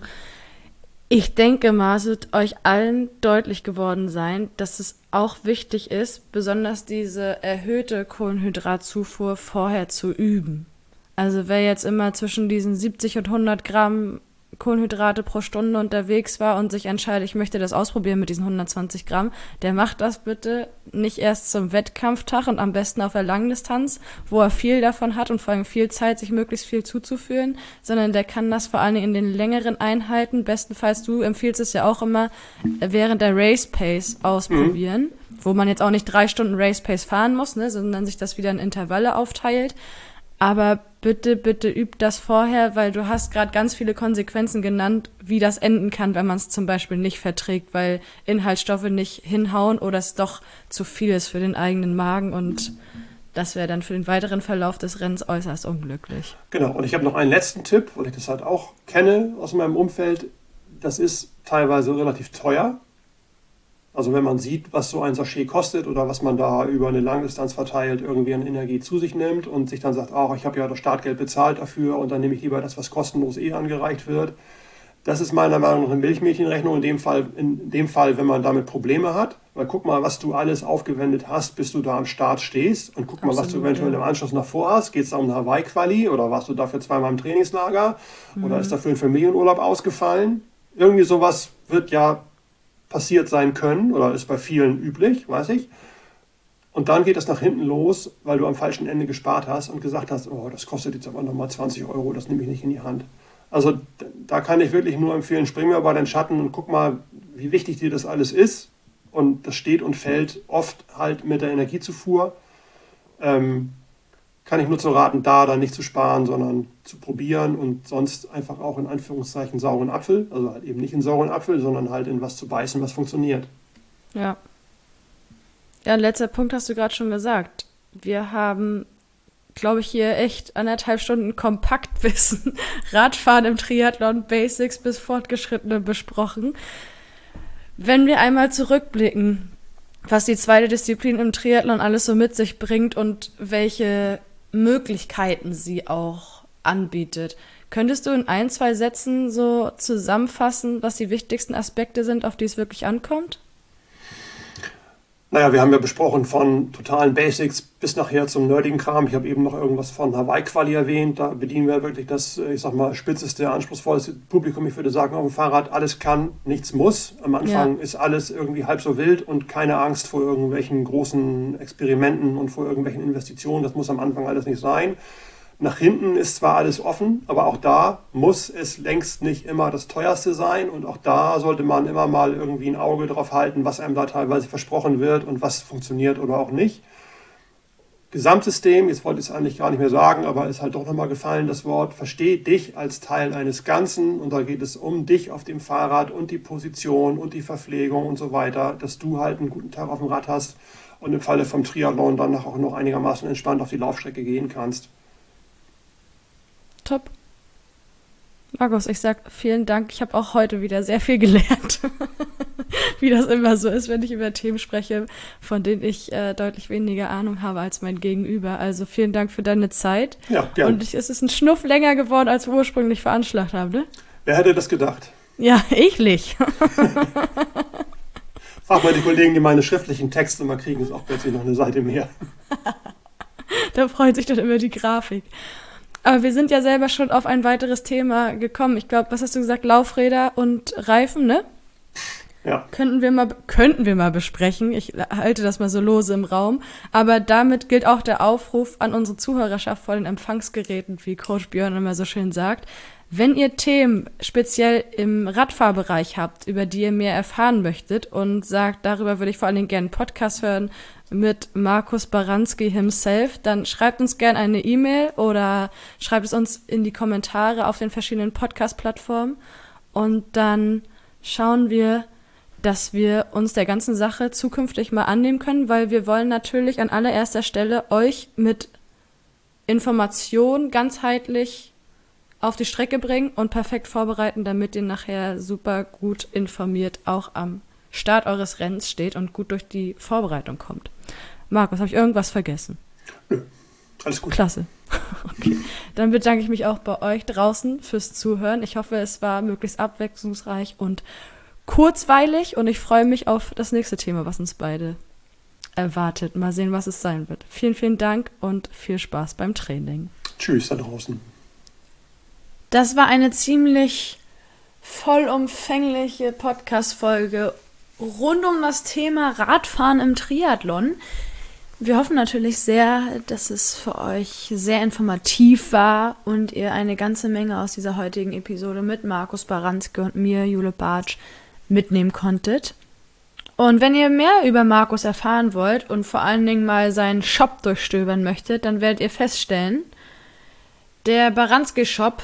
Ich denke mal, es wird euch allen deutlich geworden sein, dass es auch wichtig ist, besonders diese erhöhte Kohlenhydratzufuhr vorher zu üben. Also wer jetzt immer zwischen diesen 70 und 100 Gramm Kohlenhydrate pro Stunde unterwegs war und sich entscheidet, ich möchte das ausprobieren mit diesen 120 Gramm, der macht das bitte nicht erst zum Wettkampftag und am besten auf der Langdistanz, wo er viel davon hat und vor allem viel Zeit, sich möglichst viel zuzuführen, sondern der kann das vor allem in den längeren Einheiten, bestenfalls, du empfiehlst es ja auch immer, während der Race Pace ausprobieren, wo man jetzt auch nicht 3 Stunden Race Pace fahren muss, ne, sondern sich das wieder in Intervalle aufteilt. Aber bitte, bitte übt das vorher, weil du hast gerade ganz viele Konsequenzen genannt, wie das enden kann, wenn man es zum Beispiel nicht verträgt, weil Inhaltsstoffe nicht hinhauen oder es doch zu viel ist für den eigenen Magen und das wäre dann für den weiteren Verlauf des Rennens äußerst unglücklich. Genau, und ich habe noch einen letzten Tipp, weil ich das halt auch kenne aus meinem Umfeld. Das ist teilweise relativ teuer. Also wenn man sieht, was so ein Sachet kostet oder was man da über eine Langdistanz verteilt irgendwie an Energie zu sich nimmt und sich dann sagt, ach, ich habe ja das Startgeld bezahlt dafür und dann nehme ich lieber das, was kostenlos angereicht wird. Das ist meiner Meinung nach eine Milchmädchenrechnung in dem Fall, wenn man damit Probleme hat. Weil guck mal, was du alles aufgewendet hast, bis du da am Start stehst und guck mal, was du eventuell im Anschluss noch vorhast. Geht es da um eine Hawaii-Quali oder warst du dafür 2-mal im Trainingslager oder ist dafür ein Familienurlaub ausgefallen? Irgendwie sowas wird ja passiert sein können oder ist bei vielen üblich, weiß ich. Und dann geht es nach hinten los, weil du am falschen Ende gespart hast und gesagt hast, oh, das kostet jetzt aber nochmal 20 Euro, das nehme ich nicht in die Hand. Also da kann ich wirklich nur empfehlen, spring mal bei den Schatten und guck mal, wie wichtig dir das alles ist. Und das steht und fällt oft halt mit der Energiezufuhr. Kann ich nur zu raten, da dann nicht zu sparen, sondern zu probieren und sonst einfach auch in Anführungszeichen sauren Apfel, also halt eben nicht in sauren Apfel, sondern halt in was zu beißen, was funktioniert. Ja. Ja, letzter Punkt hast du gerade schon gesagt. Wir haben, glaube ich, hier echt 1,5 Stunden Kompaktwissen, Radfahren im Triathlon, Basics bis Fortgeschrittene besprochen. Wenn wir einmal zurückblicken, was die zweite Disziplin im Triathlon alles so mit sich bringt und welche Möglichkeiten sie auch anbietet. Könntest du in 1, 2 Sätzen so zusammenfassen, was die wichtigsten Aspekte sind, auf die es wirklich ankommt? Naja, wir haben ja besprochen von totalen Basics bis nachher zum nerdigen Kram. Ich habe eben noch irgendwas von Hawaii-Quali erwähnt. Da bedienen wir wirklich das, ich sag mal, spitzeste, anspruchsvollste Publikum. Ich würde sagen, auf dem Fahrrad alles kann, nichts muss. Am Anfang ist alles irgendwie halb so wild und keine Angst vor irgendwelchen großen Experimenten und vor irgendwelchen Investitionen. Das muss am Anfang alles nicht sein. Nach hinten ist zwar alles offen, aber auch da muss es längst nicht immer das teuerste sein und auch da sollte man immer mal irgendwie ein Auge drauf halten, was einem da teilweise versprochen wird und was funktioniert oder auch nicht. Gesamtsystem, jetzt wollte ich es eigentlich gar nicht mehr sagen, aber ist halt doch nochmal gefallen, das Wort, versteh dich als Teil eines Ganzen und da geht es um dich auf dem Fahrrad und die Position und die Verpflegung und so weiter, dass du halt einen guten Tag auf dem Rad hast und im Falle vom Triathlon dann auch noch einigermaßen entspannt auf die Laufstrecke gehen kannst. Top. Markus, ich sag vielen Dank. Ich habe auch heute wieder sehr viel gelernt. Wie das immer so ist, wenn ich über Themen spreche, von denen ich deutlich weniger Ahnung habe als mein Gegenüber. Also vielen Dank für deine Zeit. Ja, gerne. Und es ist ein Schnuff länger geworden, als wir ursprünglich veranschlagt haben, ne? Wer hätte das gedacht? Ja, ich. Frag mal die Kollegen, die meine schriftlichen Texte immer kriegen, ist auch plötzlich noch eine Seite mehr. Da freut sich dann immer die Grafik. Aber wir sind ja selber schon auf ein weiteres Thema gekommen. Ich glaube, was hast du gesagt? Laufräder und Reifen, ne? Ja. Könnten wir mal besprechen. Ich halte das mal so lose im Raum. Aber damit gilt auch der Aufruf an unsere Zuhörerschaft vor den Empfangsgeräten, wie Coach Björn immer so schön sagt. Wenn ihr Themen speziell im Radfahrbereich habt, über die ihr mehr erfahren möchtet und sagt, darüber würde ich vor allen Dingen gerne einen Podcast hören mit Markus Baranski himself, dann schreibt uns gerne eine E-Mail oder schreibt es uns in die Kommentare auf den verschiedenen Podcast-Plattformen und dann schauen wir, dass wir uns der ganzen Sache zukünftig mal annehmen können, weil wir wollen natürlich an allererster Stelle euch mit Informationen ganzheitlich auf die Strecke bringen und perfekt vorbereiten, damit ihr nachher super gut informiert auch am Start eures Rennens steht und gut durch die Vorbereitung kommt. Markus, habe ich irgendwas vergessen? Nö, alles gut. Klasse. Okay. Dann bedanke ich mich auch bei euch draußen fürs Zuhören. Ich hoffe, es war möglichst abwechslungsreich und kurzweilig und ich freue mich auf das nächste Thema, was uns beide erwartet. Mal sehen, was es sein wird. Vielen, vielen Dank und viel Spaß beim Training. Tschüss da draußen. Das war eine ziemlich vollumfängliche Podcast-Folge rund um das Thema Radfahren im Triathlon. Wir hoffen natürlich sehr, dass es für euch sehr informativ war und ihr eine ganze Menge aus dieser heutigen Episode mit Markus Baranski und mir, Jule Bartsch, mitnehmen konntet. Und wenn ihr mehr über Markus erfahren wollt und vor allen Dingen mal seinen Shop durchstöbern möchtet, dann werdet ihr feststellen, der Baranski-Shop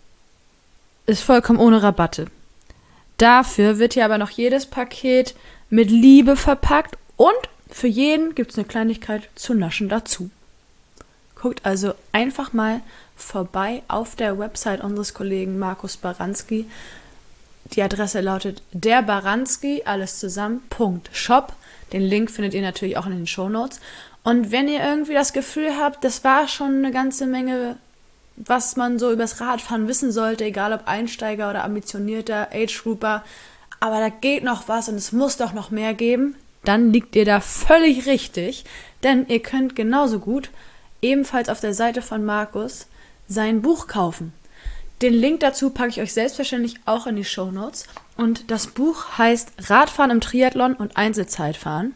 ist vollkommen ohne Rabatte. Dafür wird hier aber noch jedes Paket mit Liebe verpackt und für jeden gibt es eine Kleinigkeit zu naschen dazu. Guckt also einfach mal vorbei auf der Website unseres Kollegen Markus Baranski. Die Adresse lautet derbaranski, alles zusammen, .shop. Den Link findet ihr natürlich auch in den Shownotes. Und wenn ihr irgendwie das Gefühl habt, das war schon eine ganze Menge, was man so übers Radfahren wissen sollte, egal ob Einsteiger oder ambitionierter Age-Grouper, aber da geht noch was und es muss doch noch mehr geben, dann liegt ihr da völlig richtig, denn ihr könnt genauso gut ebenfalls auf der Seite von Markus sein Buch kaufen. Den Link dazu packe ich euch selbstverständlich auch in die Shownotes und das Buch heißt Radfahren im Triathlon und Einzelzeitfahren.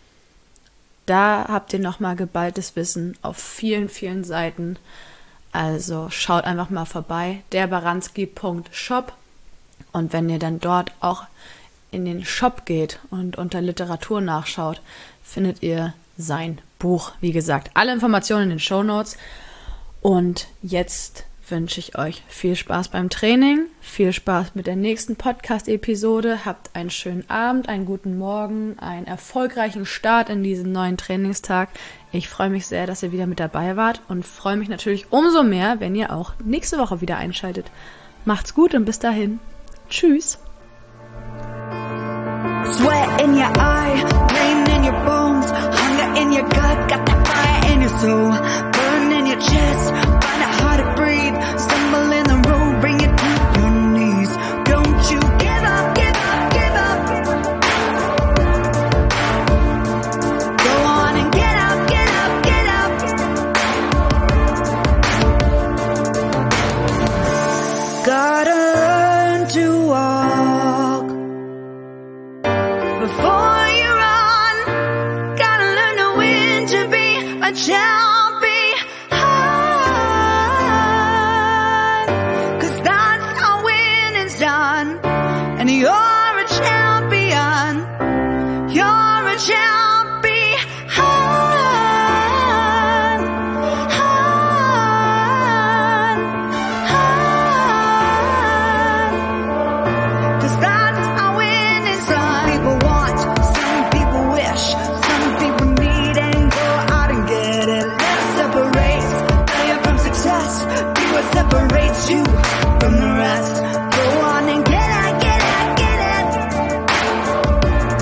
Da habt ihr nochmal geballtes Wissen auf vielen, vielen Seiten. Also schaut einfach mal vorbei, derbaranski.shop und wenn ihr dann dort auch in den Shop geht und unter Literatur nachschaut, findet ihr sein Buch. Wie gesagt, alle Informationen in den Shownotes und jetzt wünsche ich euch viel Spaß beim Training, viel Spaß mit der nächsten Podcast-Episode, habt einen schönen Abend, einen guten Morgen, einen erfolgreichen Start in diesen neuen Trainingstag. Ich freue mich sehr, dass ihr wieder mit dabei wart und freue mich natürlich umso mehr, wenn ihr auch nächste Woche wieder einschaltet. Macht's gut und bis dahin. Tschüss. Sweat in your eye, pain in your bones, hunger in your gut, got that fire in your soul, burn in your chest, find it hard to breathe, stumble in the road, bring it to your knees. Don't you give up, give up, give up. Go on and get up, get up, get up. Gotta learn to walk before you run, gotta learn to win to be a champion, 'cause that's how winning's done, and you're a champion, you're a champion. 'Cause that's how winning's done. People want, some people wish, some people need, and go out and get it. Let's separate failure from success. Be what separates you from the rest. Go on and get it, get it, get it.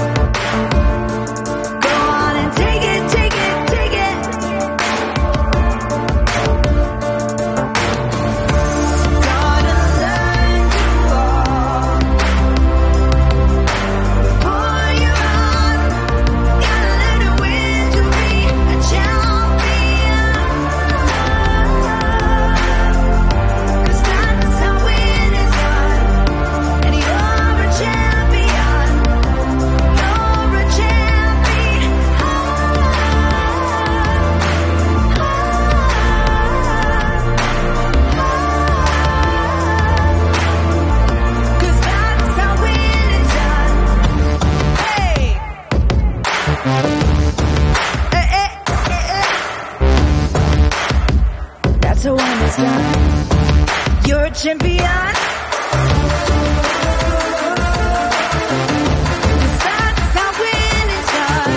champion. That's how winning's done.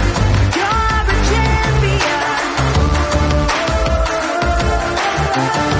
You're a champion.